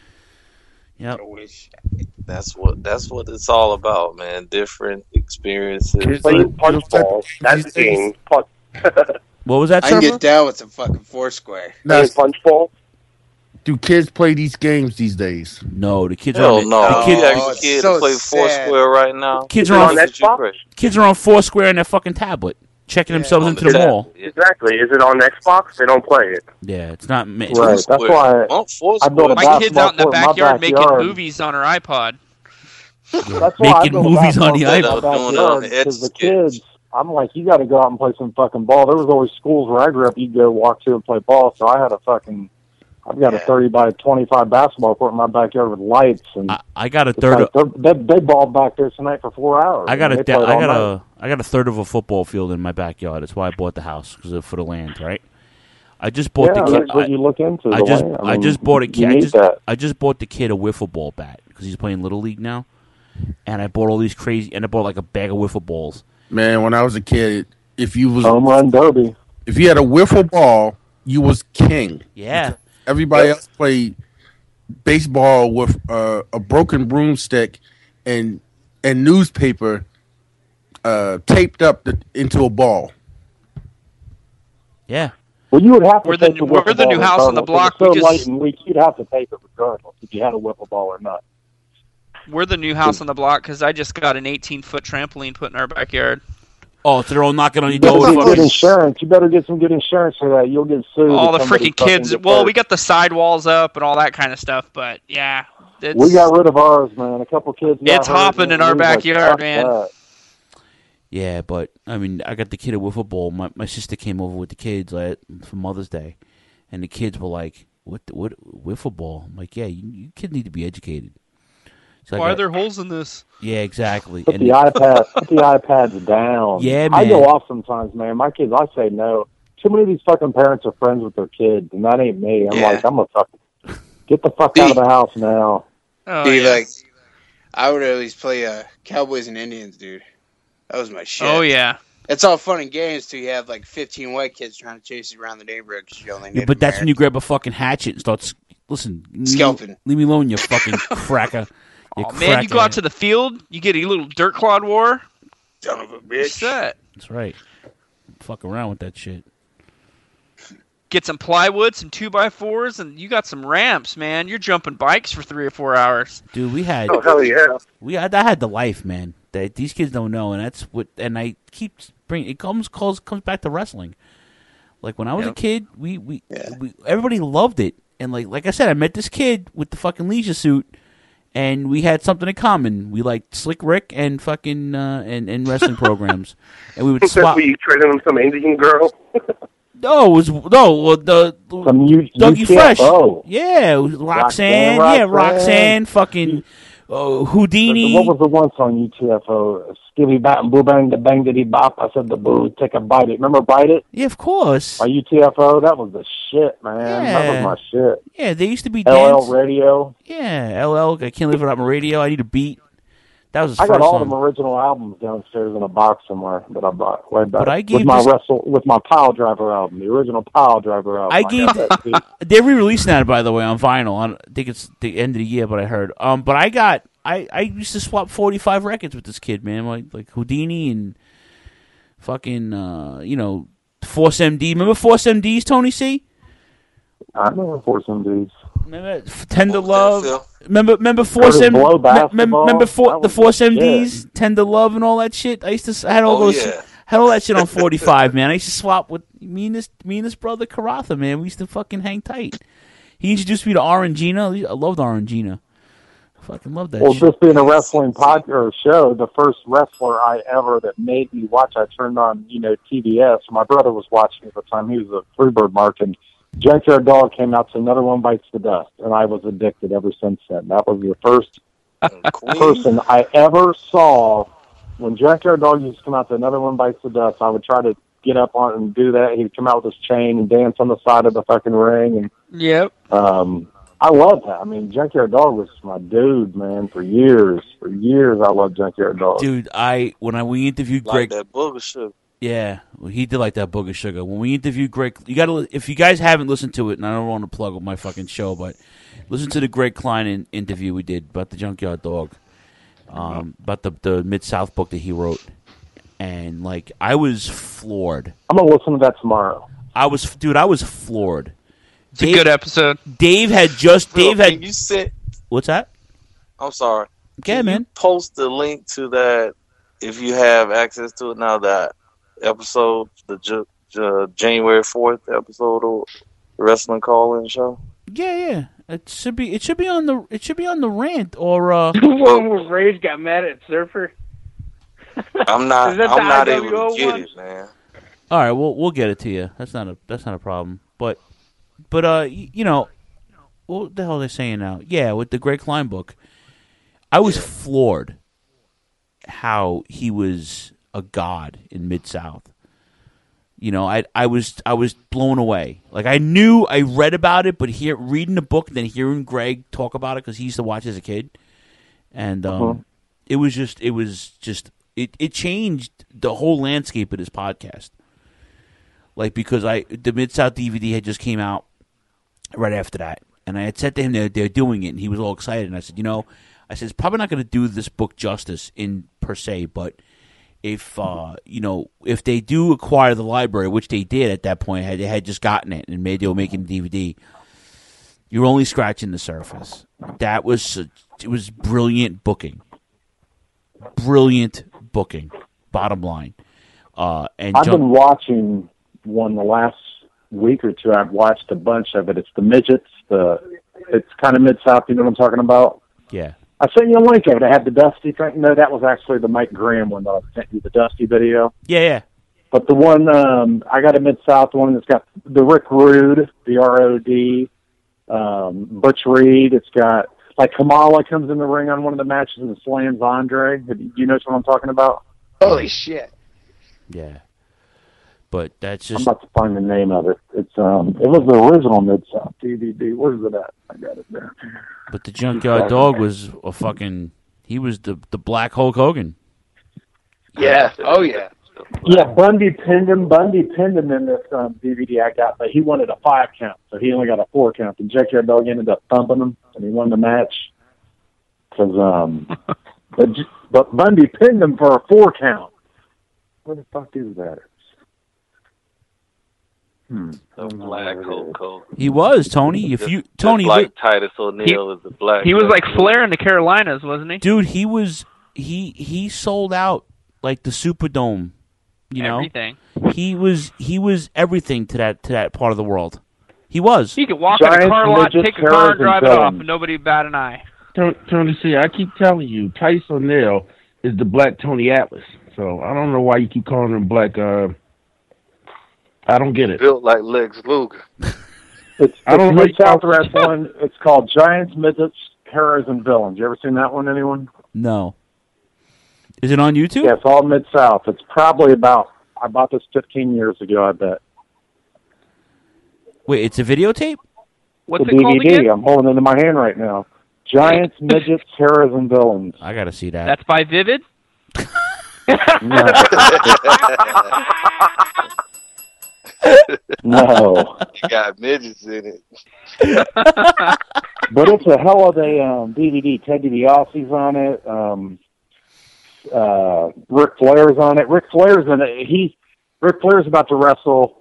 Yep. That's what that's what it's all about, man. Different experiences. Playing punch ball. That's the game. Punch. What was that? I can Trevor? get down with some fucking Foursquare. Playing punch ball. Do kids play these games these days? No, the kids Hell are on no. the You kids, ask Oh, a it's kid so to play sad. Foursquare right now. kids Is are it on on That's what you Xbox? crazy. kids are on Foursquare and their fucking tablet, checking themselves On into the the tab. mall. Yeah. Exactly. Is it on Xbox? They don't play it. Yeah, it's not. ma- Right. That's Foursquare. why Oh, Foursquare. I built a My kid's basketball out in the court in my backyard making backyard. movies on her iPod. That's why I Making built a movies on the basketball court in iPod. my Doing it on backyard, the because the edge kids, I'm like, you got to go out and play some fucking ball. There was always schools where I grew up, you'd go walk to and play ball. So I had a fucking, I've got a thirty by twenty-five basketball court in my backyard with lights. And I, I got a it's third. like, Of, they're- they, they balled back there tonight for four hours. I got mean, a. they da- played I all got night. a. I got a third of a football field in my backyard. That's why I bought the house because for the land, right? I just bought Yeah, the kid. that's what I, you look into. I the just. land. I, mean, just bought a you kid. I need just. that. I just bought the kid a wiffle ball bat because he's playing little league now, and I bought all these crazy. And I bought like a bag of wiffle balls. Man, when I was a kid, if you was Home run derby. if you had a wiffle ball, you was king. Yeah. Everybody else played baseball with uh, a broken broomstick and and newspaper uh, taped up the, into a ball. Yeah. Well, you would have to We're the- take the we're wiffle the ball new house on the regardless. block. If it's so We light just- and weak, you'd have to tape it regardless if you had a wiffle ball or not. We're the new house on the block because I just got an eighteen-foot trampoline put in our backyard. Oh, so they're all knocking on your You better door. get with good fucking- insurance. You better get some good insurance for that. You'll get sued. All the if somebody freaking fucking kids. gets Well, hurt. we got the sidewalls up and all that kind of stuff, but yeah. It's, We got rid of ours, man. A couple kids. got It's hurt, hopping and in our we was like, backyard, fuck man. that. Yeah, but I mean, I got the kid a wiffle ball. My my sister came over with the kids like, for Mother's Day, and the kids were like, "What? The, what wiffle ball?" I'm like, "Yeah, you, you kids need to be educated." So I Why are got- there holes in this? Yeah, exactly. Put And the iPad. Put the iPads down. Yeah, I man. go off sometimes, man. My kids, I say no. Too many of these fucking parents are friends with their kids, and that ain't me. I'm Yeah. like, I'm a fucking get the fuck out of the house now. Oh, Dude, yeah. like, I would at least play uh, Cowboys and Indians, dude. That was my shit. Oh, yeah. It's all fun and games till you have like fifteen white kids trying to chase you around the neighborhood because you only Yeah, need but that's when you grab a fucking hatchet and start. Listen, Scalping. Leave, leave me alone, you fucking cracker. You Oh, man, you go out to the field, you get a little dirt clod war. Son of a bitch. What's that? That's right. Fuck around with that shit. Get some plywood, some two by fours, and you got some ramps, man. You're jumping bikes for three or four hours. Dude, we had. Oh, hell yeah. We had, I had the life, man. That these kids don't know, and that's what. And I keep bringing it comes calls comes back to wrestling. Like when I was Yep. a kid, we, we, we everybody loved it, and like like I said, I met this kid with the fucking leisure suit, and we had something in common. We liked Slick Rick and fucking uh, and and wrestling programs, and we would swap. Were you trading him some Indian girl? No, it was no well, the Some U- Dougie U T F Fresh. O. Yeah, it was Roxanne. Roxanne, Yeah, Roxanne. Roxanne. Fucking uh, Houdini. What was the one song U T F O? Skibby Bat and Boo Bang the Bang Diddy Bop. I said the Boo, take a bite it. Remember Bite It? Yeah, of course. By U T F O, that was the shit, man. That Yeah. was my shit. Yeah, they used to be L L dance. Radio. Yeah, L L. I can't live without my radio. I need a beat. That was his I first got all song. them original albums downstairs in a box somewhere that I bought way back. But I gave with my this- wrestle with my Pile Driver album, the original Pile Driver album. I got gave. that too. They're re-releasing that, by the way, on vinyl. I don't- I think it's the end of the year, but I heard. Um, but I got. I, I used to swap forty-five records with this kid, man. Like like Houdini and fucking uh, you know, Force M D. Remember Force M Ds, Tony C? I remember Force M Ds. Remember Tender Love. Remember remember Force Curtis M. Blow me- basketball? Remember for, That the was Force the M Ds, Tender Love, and all that shit. I used to. I had all Oh, those. yeah. Had all that shit on forty-five, man. I used to swap with me and this me and this brother Karatha, man. We used to fucking hang tight. He introduced me to Orangina. I loved Orangina. Fucking love that Well, shit. this being a wrestling pod or show, the first wrestler I ever that made me watch, I turned on, you know, T B S. My brother was watching at the time. He was a Freebird mark, and Junkyard Dog came out, so Another One Bites the Dust, and I was addicted ever since then. That was the first person I ever saw. When Junkyard Dog used to come out to Another One Bites the Dust, I would try to get up on it and do that. He'd come out with his chain and dance on the side of the fucking ring, and Yep. um, I love that. I mean, Junkyard Dog was my dude, man, for years. For years, I loved Junkyard Dog. Dude, I when I we interviewed Like Greg. that booger sugar. Yeah, well, he did like that Booger Sugar. When we interviewed Greg, you got to if you guys haven't listened to it, and I don't want to plug with my fucking show, but listen to the Greg Klein in, interview we did about the Junkyard Dog, um, about the the Mid South book that he wrote, and like I was floored. I'm gonna listen to that tomorrow. I was, dude, I was floored. It's a good episode. Dave had just Phil, Dave had. can you send? What's that? I'm sorry. Yeah, Can you man. post the link to that if you have access to it now. That episode, the J- J- January fourth episode of the Wrestling Call-In Show. Yeah, yeah. It should be. It should be on the. It should be on the rant or. uh The one where Rage got mad at Surfer. I'm not. Is that I'm the not I able W O to get one? it, man. All right, we'll we'll get it to you. That's not a that's not a problem. But but uh, y- you know, what the hell are they saying now? Yeah, with the Greg Klein book, I was floored how he was a god in Mid South. You know, I I was I was blown away. Like I knew I read about it, but here reading the book and then hearing Greg talk about it because he used to watch as a kid, and um, Uh-huh. it was just it was just it it changed the whole landscape of this podcast. Like because I the Mid South D V D had just came out right after that, and I had said to him they're they're doing it, and he was all excited. And I said, you know, I said it's probably not going to do this book justice in per se, but if uh, you know if they do acquire the library, which they did at that point, had they had just gotten it and made they were making the D V D, you're only scratching the surface. That was a, it was brilliant booking, brilliant booking. Bottom line, uh, and I've John- been watching one the last week or two. I've watched a bunch of it. It's the midgets. The it's kind of Mid South. You know what I'm talking about? yeah. I sent you a link of it. I had the Dusty thing. No, that was actually the Mike Graham one that I sent you, the Dusty video. Yeah, yeah. But the one, um, I got a Mid-South one that's got the Rick Rude, the R O D, um, Butch Reed. It's got, like, Kamala comes in the ring on one of the matches and slams Andre. Do you know what I'm talking about? Holy shit. Yeah. But that's I'm just about to find the name of it. It's um, It was the original Mid-South D V D. Where's it at? I got it there. but the Junkyard Dog was a fucking he was the the Black Hulk Hogan. Yeah. Oh, yeah. Yeah, Bundy pinned him. Bundy pinned him in this um, D V D I got, but he wanted a five count, so he only got a four count. And Junkyard Dog ended up thumping him, and he won the match. Because, um, but, but Bundy pinned him for a four count. Where the fuck is that? Hmm. The black Hulk Hogan. He was Tony. If you Just Tony, like li- Titus O'Neil is the black. He was like Hulk Flair in the Carolinas, wasn't he? dude, he was he he sold out like the Superdome. You know, Everything. He was he was everything to that to that part of the world. He was. He could walk in a car lot, take a car, and drive it off, and nobody would bat an eye. Tony, Tony, see, I keep telling you, Titus O'Neil is the black Tony Atlas. So I don't know why you keep calling him black. Uh, I don't get it. Built like Lex Luger. It's, I don't it's know Mid-South how- Wrestling. It's called Giants, Midgets, Terrors, and Villains. You ever seen that one, anyone? No. Is it on YouTube? Yeah, it's all Mid-South. It's probably about, I bought this fifteen years ago, I bet. Wait, it's a videotape? What's the it called D V D. again? I'm holding it in my hand right now. Giants, Midgets, Terrors, and Villains. I gotta see that. That's by Vivid? No. No. You got midgets in it. But it's a hell of a um, D V D. Ted DiBiase's on it. Um, uh, Ric Flair's on it. Ric Flair's in it. He, Ric Flair's about to wrestle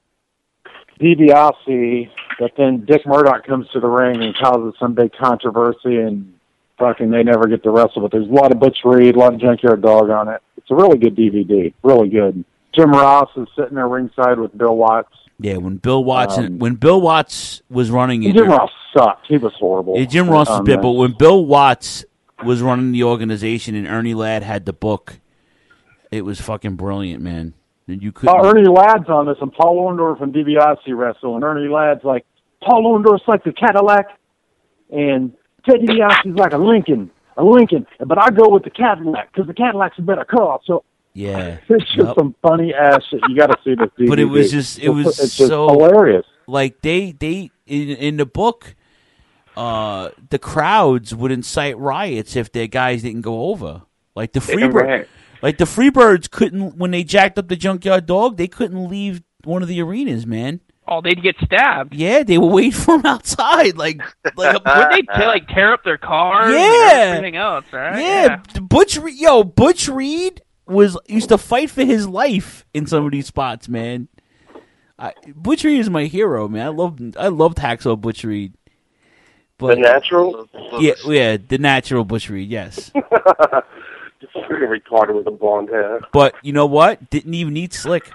DiBiase, but then Dick Murdoch comes to the ring and causes some big controversy, and fucking they never get to wrestle. But there's a lot of Butch Reed, a lot of Junkyard Dog on it. It's a really good D V D. Really good. Jim Ross is sitting there ringside with Bill Watts. Yeah, when Bill Watts Um, when Bill Watts was running it, Jim Ross sucked. He was horrible. Yeah, Jim Ross was Um, bad, but when Bill Watts was running the organization and Ernie Ladd had the book, it was fucking brilliant, man. And you could Oh, Ernie Ladd's on this, and Paul Orndorff and DiBiase wrestle, and Ernie Ladd's like, Paul Orndorff's like the Cadillac, and Ted DiBiase's like a Lincoln, a Lincoln, but I go with the Cadillac, because the Cadillac's a better car, so yeah, it's just Yep. some funny ass shit. You got to see this D V D. But it was just it was it's just so hilarious. Like they they in, in the book, uh, the crowds would incite riots if their guys didn't go over. Like the Yeah, Freebird, right. like the Freebirds couldn't when they jacked up the Junkyard Dog, they couldn't leave one of the arenas, man. Oh, they'd get stabbed. Yeah, they were waiting for him outside, like like a, Wouldn't they t- like tear up their cars Yeah. and everything else, right? Yeah, Butch Reed, yo, Butch Reed was used to fight for his life in some of these spots, man. I, Butch Reed is my hero, man. I love I loved Hacksaw Butch Reed. But The natural? yeah, yeah, the natural Butch Reed, yes. Just freaking retarded with a blonde hair. But you know what? Didn't even need Slick.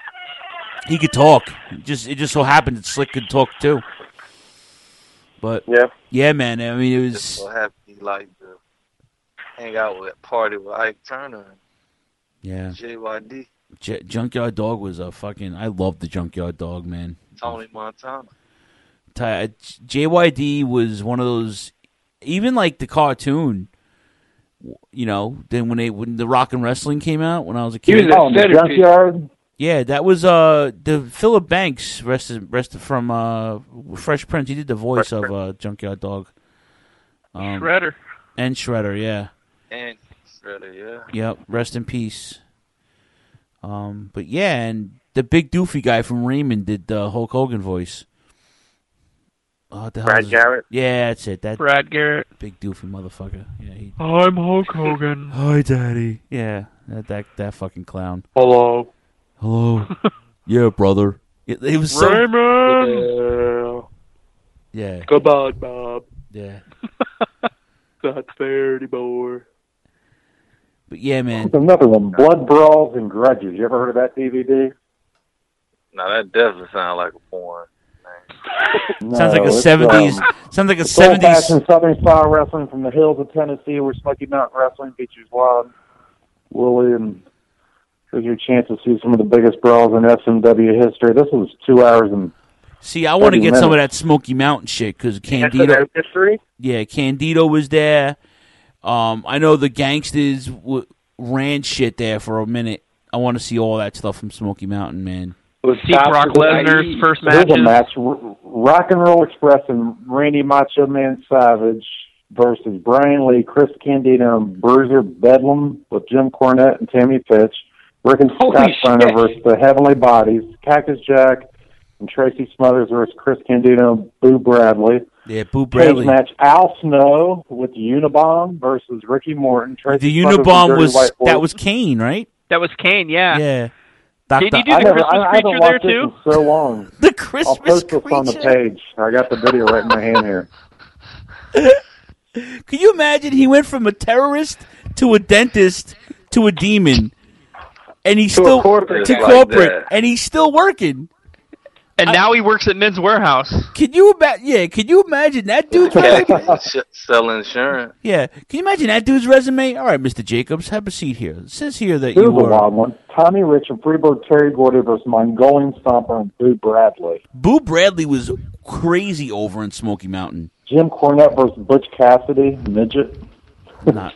He could talk. Just it just so happened that Slick could talk too. But yeah, yeah, man. I mean, it was So happy he liked to hang out with party with Ike Turner and yeah. J Y D, J- Junkyard Dog was a fucking. I loved the Junkyard Dog, man. Tony Montana. Ty- J Y D was one of those, even like the cartoon. You know, then when they when the Rock and Wrestling came out when I was a He kid. was on the Junkyard. Yeah, that was uh the Philip Banks rested rested from uh Fresh Prince. He did the voice of uh Junkyard Dog. Um, Shredder. and Shredder, yeah. And Shredder, yeah. Yep, rest in peace. Um, but yeah, and the big doofy guy from Raymond did the Hulk Hogan voice. Oh, what the hell Brad is his- Garrett? Yeah, that's it. That Brad Garrett. big doofy motherfucker. Yeah, he, I'm Hulk Hogan. Hi, Daddy. Yeah, that that, that fucking clown. Hello. Hello. Yeah, brother. It, it was so. Raymond! Yeah. Come on, Bob. Yeah. Not fair anymore. But yeah, man. There's another one, Blood Brawls and Grudges. You ever heard of that D V D? Now that definitely sounds like a porn. Sounds like a it's, seventies. um, sounds like a it's seventies. old-fashioned Southern style wrestling from the hills of Tennessee, where Smoky Mountain Wrestling features Wild Willie, and gives you a chance to see some of the biggest brawls in S M W history. This was two hours and. See, I want to thirty get some of minutes. that Smoky Mountain shit because S M W Candido. history? Yeah, Candido was there. Um, I know the gangsters w- ran shit there for a minute. I want to see all that stuff from Smoky Mountain, man. Was See Brock Lesnar's first Here's a matches. match: R- Rock and Roll Express and Randy Macho Man Savage versus Brian Lee, Chris Candido, and Bruiser Bedlam with Jim Cornette and Tammy Fitch Rick and Holy Scott Steiner shit. versus the Heavenly Bodies. Cactus Jack and Tracy Smothers versus Chris Candido, Boo Bradley. Yeah, Boo Cage Bradley. match: Al Snow with the Unabomb versus Ricky Morton. Tracy The Smothers and Unabomb Dirty was White Boys. that was Kane, right? That was Kane, yeah. Yeah. Did you do I the never, Christmas I, I creature haven't there watched this too? in so long. The Christmas I'll post this on the creature. page. I got the video right in my hand here. Can you imagine? He went from a terrorist to a dentist to a demon, and he's To a still corporate. to Like corporate, that. and he's still working. And now he works at Men's Warehouse. Can you imagine? Yeah, can you imagine that dude's resume? Sh- Sell insurance. Yeah, can you imagine that dude's resume? All right, Mister Jacobs, have a seat here. It says here that Here's you a were wild one. Tommy Rich and Freebird Terry Gordy versus Mongolian Stomper and Boo Bradley. Boo Bradley was crazy over in Smoky Mountain. Jim Cornette versus Butch Cassidy, midget. Not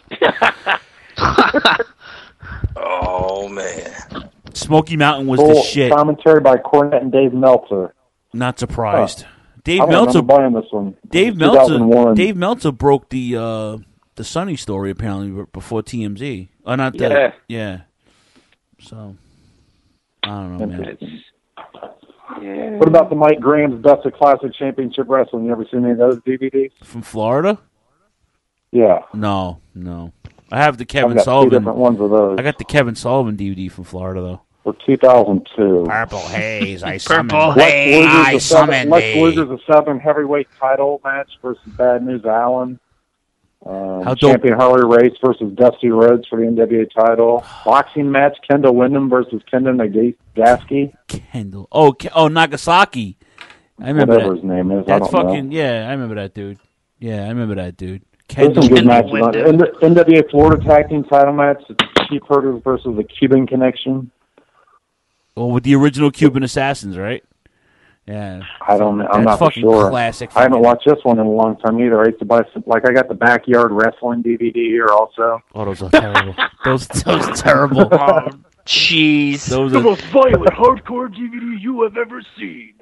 Oh man. Smoky Mountain was Full the shit. commentary by Cornette and Dave Meltzer. Not surprised. Huh. Dave I don't Meltzer remember buying this one. Dave two thousand one. Meltzer. Dave Meltzer broke the uh, the Sunny story apparently before T M Z. Oh, not the Yeah. yeah. So I don't know, man. Yeah. What about the Mike Graham's Best of Classic Championship Wrestling? You ever seen any of those D V Ds? From Florida? Yeah. No, no. I have the Kevin I've got two Sullivan. different ones of those. I got the Kevin Sullivan D V D from Florida though. For two thousand two. Purple haze, I Purple summoned. haze. I Lex summoned Lex thee. Luger's a Southern Heavyweight title match versus Bad News Allen. Um, How dope- Champion Harley Race versus Dusty Rhodes for the N W A title. Boxing match: Kendall Windham versus Kendall Nagaski. Kendall. Oh, Ke- oh, Nagasaki. I remember Whatever that. his name is. I That's don't fucking know. yeah. I remember that dude. Yeah, I remember that dude. There's Kendall. some good Kendall matches on it. Windham. N- NWA Florida Tag Team title match: Cheap Herders versus the Cuban Connection. Well, with the original Cuban Assassins, right? Yeah. I don't know. I'm That's not for fucking sure. classic. I haven't fucking- watched this one in a long time either. I used to buy some, like I got the Backyard Wrestling D V D here also. Oh, those are terrible. those those terrible. Oh, jeez. Those The are most violent hardcore D V D you have ever seen.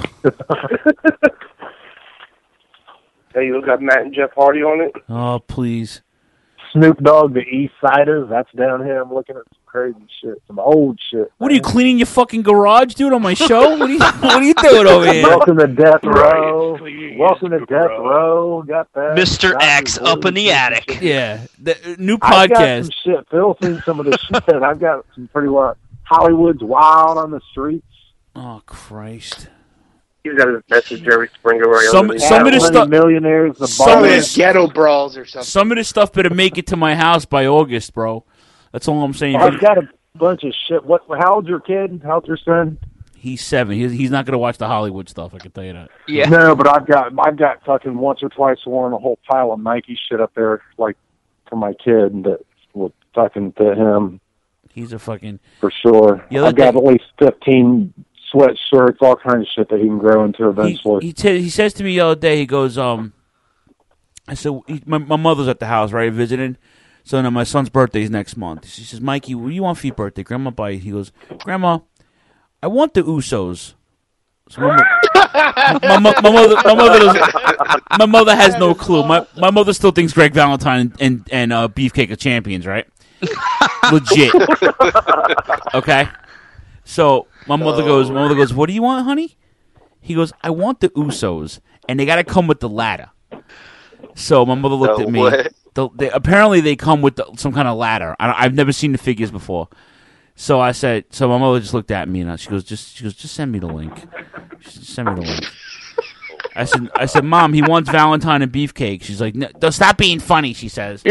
Hey, you got Matt and Jeff Hardy on it. oh please. Snoop Dogg, the East Siders. That's down here. I'm looking at some crazy shit, some old shit. What are you cleaning your fucking garage, dude? On my show? What are you What are you doing over here? Welcome to Death Right, Row. please, Welcome to Death bro. Row. Got that. Mister Doctor X up in the Gordon. attic. Yeah, the uh, new I've got podcast. some shit. Phil's seen some of this shit. I've got some pretty wild. Hollywood's Wild on the Streets. Oh Christ! He's got his best of Jerry Springer right Some- over some of this Money stuff- Millionaires. The some Some of of this- Ballers. ghetto brawls or something. Some of this stuff better make it to my house by August, bro. That's all I'm saying. I've got a bunch of shit. What? How old's your kid? How's your son? He's seven. He's, he's not going to watch the Hollywood stuff. I can tell you that. Yeah. No, but I've got I've got fucking once or twice worn a whole pile of Nike shit up there, like for my kid that would fucking fit him He's a fucking. for sure. The other I've got thing- at least fifteen sweatshirts, all kinds of shit that he can grow into He eventually. he, t- he says to me the other day. He goes, um, I said, he, my my mother's at the house, right, visiting. So now my son's birthday is next month. She says, Mikey, what do you want for your birthday? Grandma buy. He goes, Grandma, I want the Usos. So my, mo- my, mo- my mother, my mother, does, my mother has no clue. My my mother still thinks Greg Valentine and and uh, Beefcake are champions, right? Legit. Okay. So my mother goes. My mother goes. What do you want, honey? He goes. I want the Usos, and they got to come with the ladder. So my mother looked The at me. what? The, they, apparently, they come with the, some kind of ladder. I don't, I've never seen the figures before. So I said. So my mother just looked at me and she goes, "Just she goes, just send me the link. Just send me the link." I said, "I said, Mom, he wants Valentine and Beefcake." She's like, "No, don't stop being funny." She says.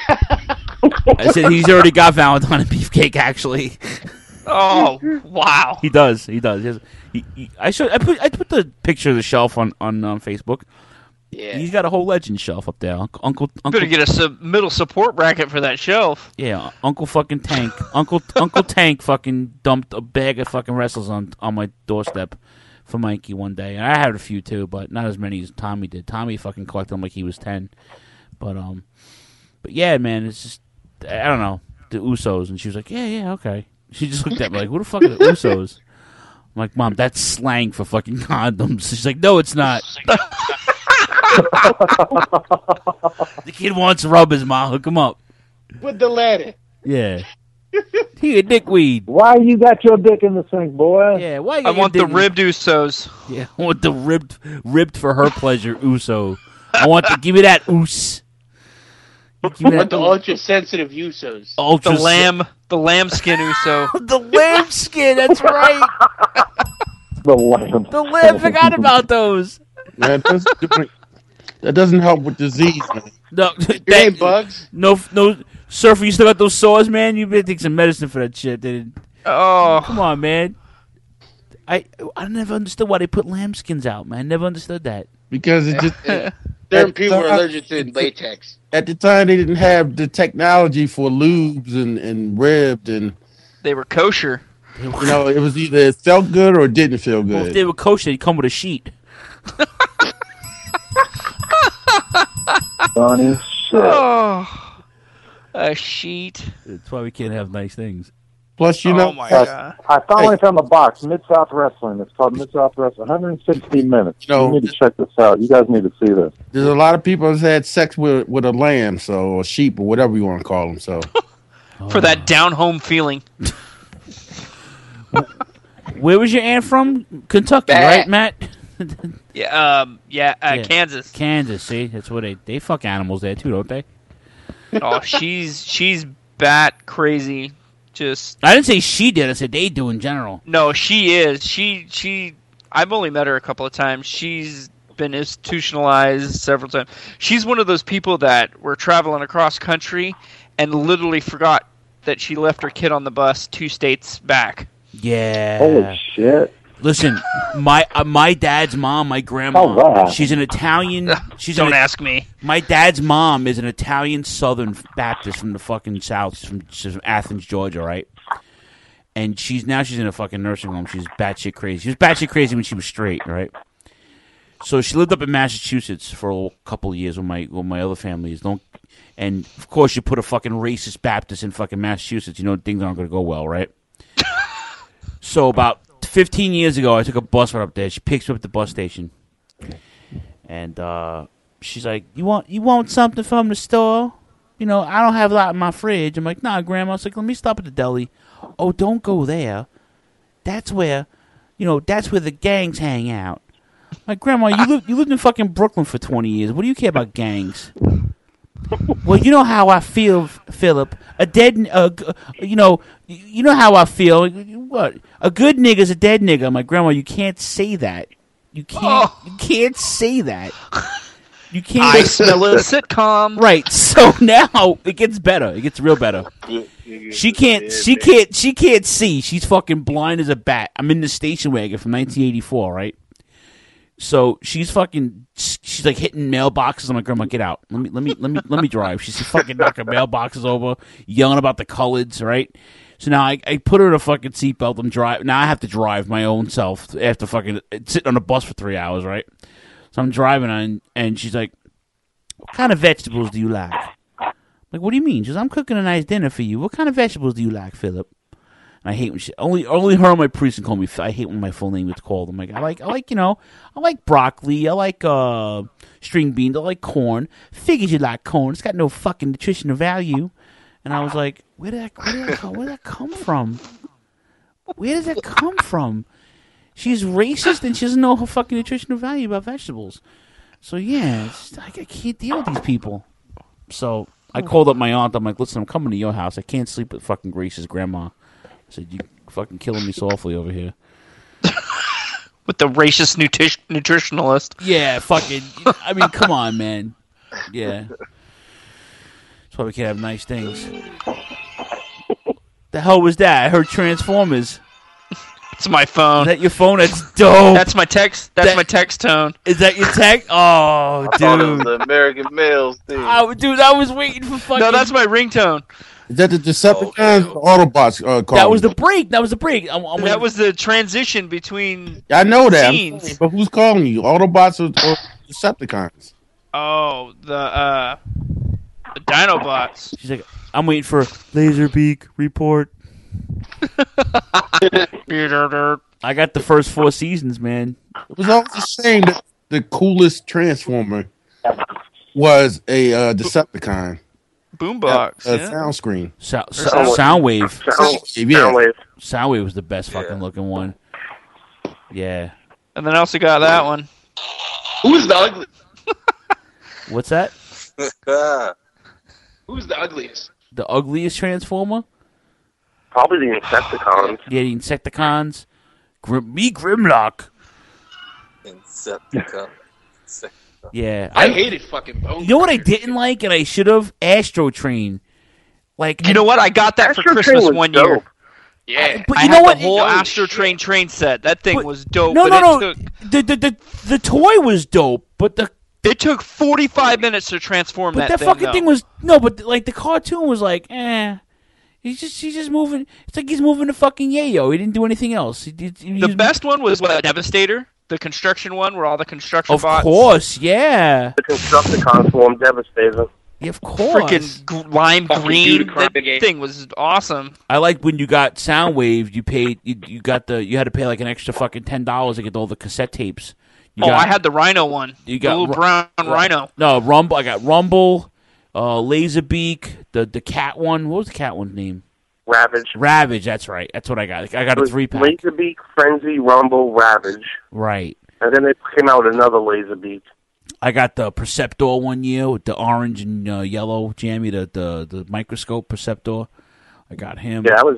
I said, "He's already got Valentine and Beefcake, actually." Oh wow! He does. He does. He has, he, he, I should. I put. I put the picture of the shelf on on um, Facebook. Yeah. He's got a whole legend shelf up there. Uncle. Uncle. Uncle Better get a sub- middle support bracket for that shelf. Yeah. Uncle fucking Tank. Uncle Uncle Tank fucking dumped a bag of fucking wrestles on on my doorstep for Mikey one day. And I had a few too, but not as many as Tommy did. Tommy fucking collected them like he was ten. But um. But yeah, man, it's just I don't know the Usos, and she was like, yeah, yeah, okay. She just looked at me like, who the fuck are the Usos? I'm like, Mom, that's slang for fucking condoms. She's like, no, it's not. The kid wants rubbers, Ma. Hook him up. With the ladder. Yeah. He a dickweed. Why you got your dick in the sink, boy? Yeah, why you I got want your the dick in- ribbed Usos. Yeah, I want the ribbed, ribbed for her pleasure, Uso. I want to give me that Us. Give me What that the ultra sensitive Usos? ultra The lamb, the lambskin Uso. the lambskin. That's right. The lamb. The lamb. Forgot about those. Man, that's different. That doesn't help with disease, man. No, It ain't bugs. no, no. Surfer, you still got those sores, man. You better take some medicine for that shit. Dude. Oh, Come on, man. I I never understood why they put lambskins out, man. Never understood that. Because it just Certain people are allergic to latex. at the time they didn't have the technology for lubes and, and ribbed and they were kosher. you know it was either it felt good or it didn't feel Well, if good. they were kosher, they'd come with a sheet. Funny shit. Oh, a sheet. That's why we can't have nice things. Plus, you Oh know, my Uh, god. I finally found a box, Mid South Wrestling. It's called Mid South Wrestling. one hundred sixty minutes. You know- you need to check this out. You guys need to see this. there's a lot of people that's had sex with with a lamb, so or sheep or whatever you want to call them. So For that down home feeling. Where was your aunt from? Kentucky, Bah. right, Matt? Yeah, um, yeah, uh, Yeah. Kansas. Kansas. See, that's where they they fuck animals there too, don't they? Oh, she's she's bat crazy. Just I didn't say she did. I said they do in general. no, she is. She she. I've only met her a couple of times. She's been institutionalized several times. She's one of those people that were traveling across country and literally forgot that she left her kid on the bus two states back. Yeah. Holy shit. Listen, my uh, my dad's mom, my grandma, Oh, wow. she's an Italian. She's Don't an, ask me. My dad's mom is an Italian Southern Baptist from the fucking South. She's from, she's from Athens, Georgia, right? And she's now she's in a fucking nursing home. She's batshit crazy. She was batshit crazy when she was straight, right? So she lived up in Massachusetts for a couple of years with my with my other families. Don't, and of course you put a fucking racist Baptist in fucking Massachusetts, you know things aren't going to go well, right? So about fifteen years ago, I took a bus ride up there. She picks me up at the bus station, and uh, she's like, "You want you want something from the store? You know, I don't have a lot in my fridge." I'm like, "Nah, Grandma." I was like, "Let me stop at the deli." "Oh, don't go there. That's where, you know, that's where the gangs hang out." I'm like, "Grandma, you lived you lived in fucking Brooklyn for twenty years. What do you care about gangs?" "Well, you know how I feel, Philip. A dead, uh, g- you know, you know how I feel. What? A good nigga's a dead nigga." I'm like, "Grandma, you can't say that. You can't. You can't say that. You can't." I smell a sitcom. Right. So now it gets better. It gets real better. She can't. She can't. She can't see. She's fucking blind as a bat. I'm in the station wagon from nineteen eighty-four, right? So she's fucking. She's like hitting mailboxes. I'm like, "Grandma, get out. Let me. Let me. Let me. Let me drive." She's fucking knocking mailboxes over, yelling about the coloreds, right? So now I, I put her in a fucking seatbelt and drive. Now I have to drive my own self after fucking sitting on a bus for three hours, right? So I'm driving and and she's like, "What kind of vegetables do you like?" I'm like, "What do you mean?" She goes, "I'm cooking a nice dinner for you. What kind of vegetables do you like, Philip?" And I hate when she only only her and my priest can call me. I hate when my full name is called. I'm like, I like I like you know I like broccoli. I like uh string beans. I like corn. Figures you like corn. It's got no fucking nutritional value. And I was like, where did that where did that come, where did that come from? Where does that come from? She's racist and she doesn't know her fucking nutritional value about vegetables. So yeah, it's, I, I can't deal with these people. So I called up my aunt. I'm like, "Listen, I'm coming to your house. I can't sleep with fucking Grace's grandma." I said, "You fucking killing me softly over here." With the racist nutri- nutritionalist. Yeah, fucking. I mean, come on, man. Yeah. That's why we can't have nice things. The hell was that? I heard Transformers. It's my phone. Is that your phone? That's dope. That's my text. That's That- my text tone. Is that your text? Oh, I thought it was dude. the American Males thing. I, dude, I was waiting for fucking. No, that's my ringtone. is that the Decepticons or Autobots? Uh, That calling? was the break. That was the break. I'm, I'm That waiting- was the transition between. I know that, I'm scenes. saying, but who's calling you? Autobots or, or Decepticons? Oh, the uh, the Dinobots. She's like, I'm waiting for Laserbeak report. I got the first four seasons, man. It was always a shame that the coolest Transformer was a uh, Decepticon. Boombox. Uh, yeah. sound screen. So, Or so, sound- Soundwave. Sound- Yeah. Soundwave. Soundwave was the best fucking looking one. Yeah. And then I also got that one. Who's the ugly? What's that? Who's the ugliest? The ugliest Transformer? Probably the Insecticons. Yeah, the Insecticons. Grim- me, Grimlock. Insecticon. Yeah. I hated fucking Bone. You know what I didn't like and I should have? Astro Train. Like, You know what? I got that for Astro Train Christmas was one dope. year. Yeah. But I you had know what? the whole No Astro shit. Train train set. That thing But- was dope. No, but no, it no. Took, The, the the the toy was dope, but the it took forty-five minutes to transform but that, that thing. fucking though. thing was no, but like the cartoon was like, eh. He's just he's just moving. It's like he's moving the fucking yayo. He didn't do anything else. He did. He, The he's- best one was what, Devastator, the construction one, where all the construction Of bots. course, yeah. The Constructicons form Devastator. Yeah, of course. Freaking gr- lime Fucking green. Unicron That game. thing was awesome. I like when you got Soundwave. You paid. You, you got the. You had to pay like an extra fucking ten dollars to get all the cassette tapes. You oh, got, I had the Rhino one. You the got little Ru- brown Ru- Rhino. No, Rumble. I got Rumble, uh, Laserbeak, the the cat one. What was the cat one's name? Ravage. Ravage. That's right. That's what I got. I got It a was three pack. Laserbeak, Frenzy, Rumble, Ravage. Right. And then they came out with another Laserbeak. I got the Perceptor one year with the orange and uh, yellow jammy, the, the the microscope Perceptor. I got him. Yeah, that was.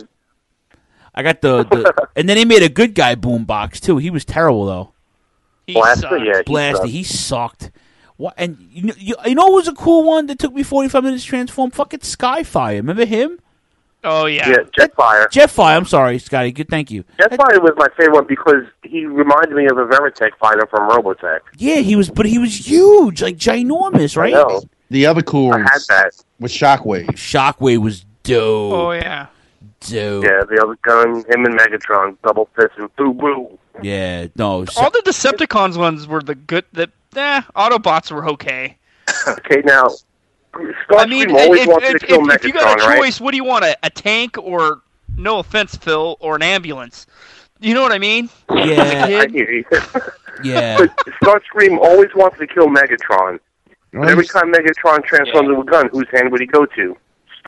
I got the, the and then they made a good guy boombox too. He was terrible though. He Blaster, sucked. yeah. he Blasted. sucked. He sucked. What? And you know, you, you know what was a cool one that took me forty-five minutes to transform? Fucking Skyfire. Remember him? Oh yeah. Yeah, Jetfire. Jetfire. I'm sorry, Scotty. Good. Thank you. Jetfire was my favorite one because he reminded me of a Veritech fighter from Robotech. Yeah, he was, but he was huge, like ginormous, right? I know. The other cool I ones had that. with Shockwave. Shockwave was dope. Oh yeah. Dope. Yeah, the other gun, him and Megatron, double fist and boo boo. Yeah. No. All the Decepticons ones were the good. The eh, Autobots were okay. Okay, now, Starscream I mean, always if, wanted if, to kill if, Megatron, if you got a right? choice, what do you want? A, a tank or, no offense, Phil, or an ambulance? You know what I mean? Yeah. I hear you. Yeah. But Starscream always wanted to kill Megatron. But every time Megatron transformed into a gun, whose hand would he go to?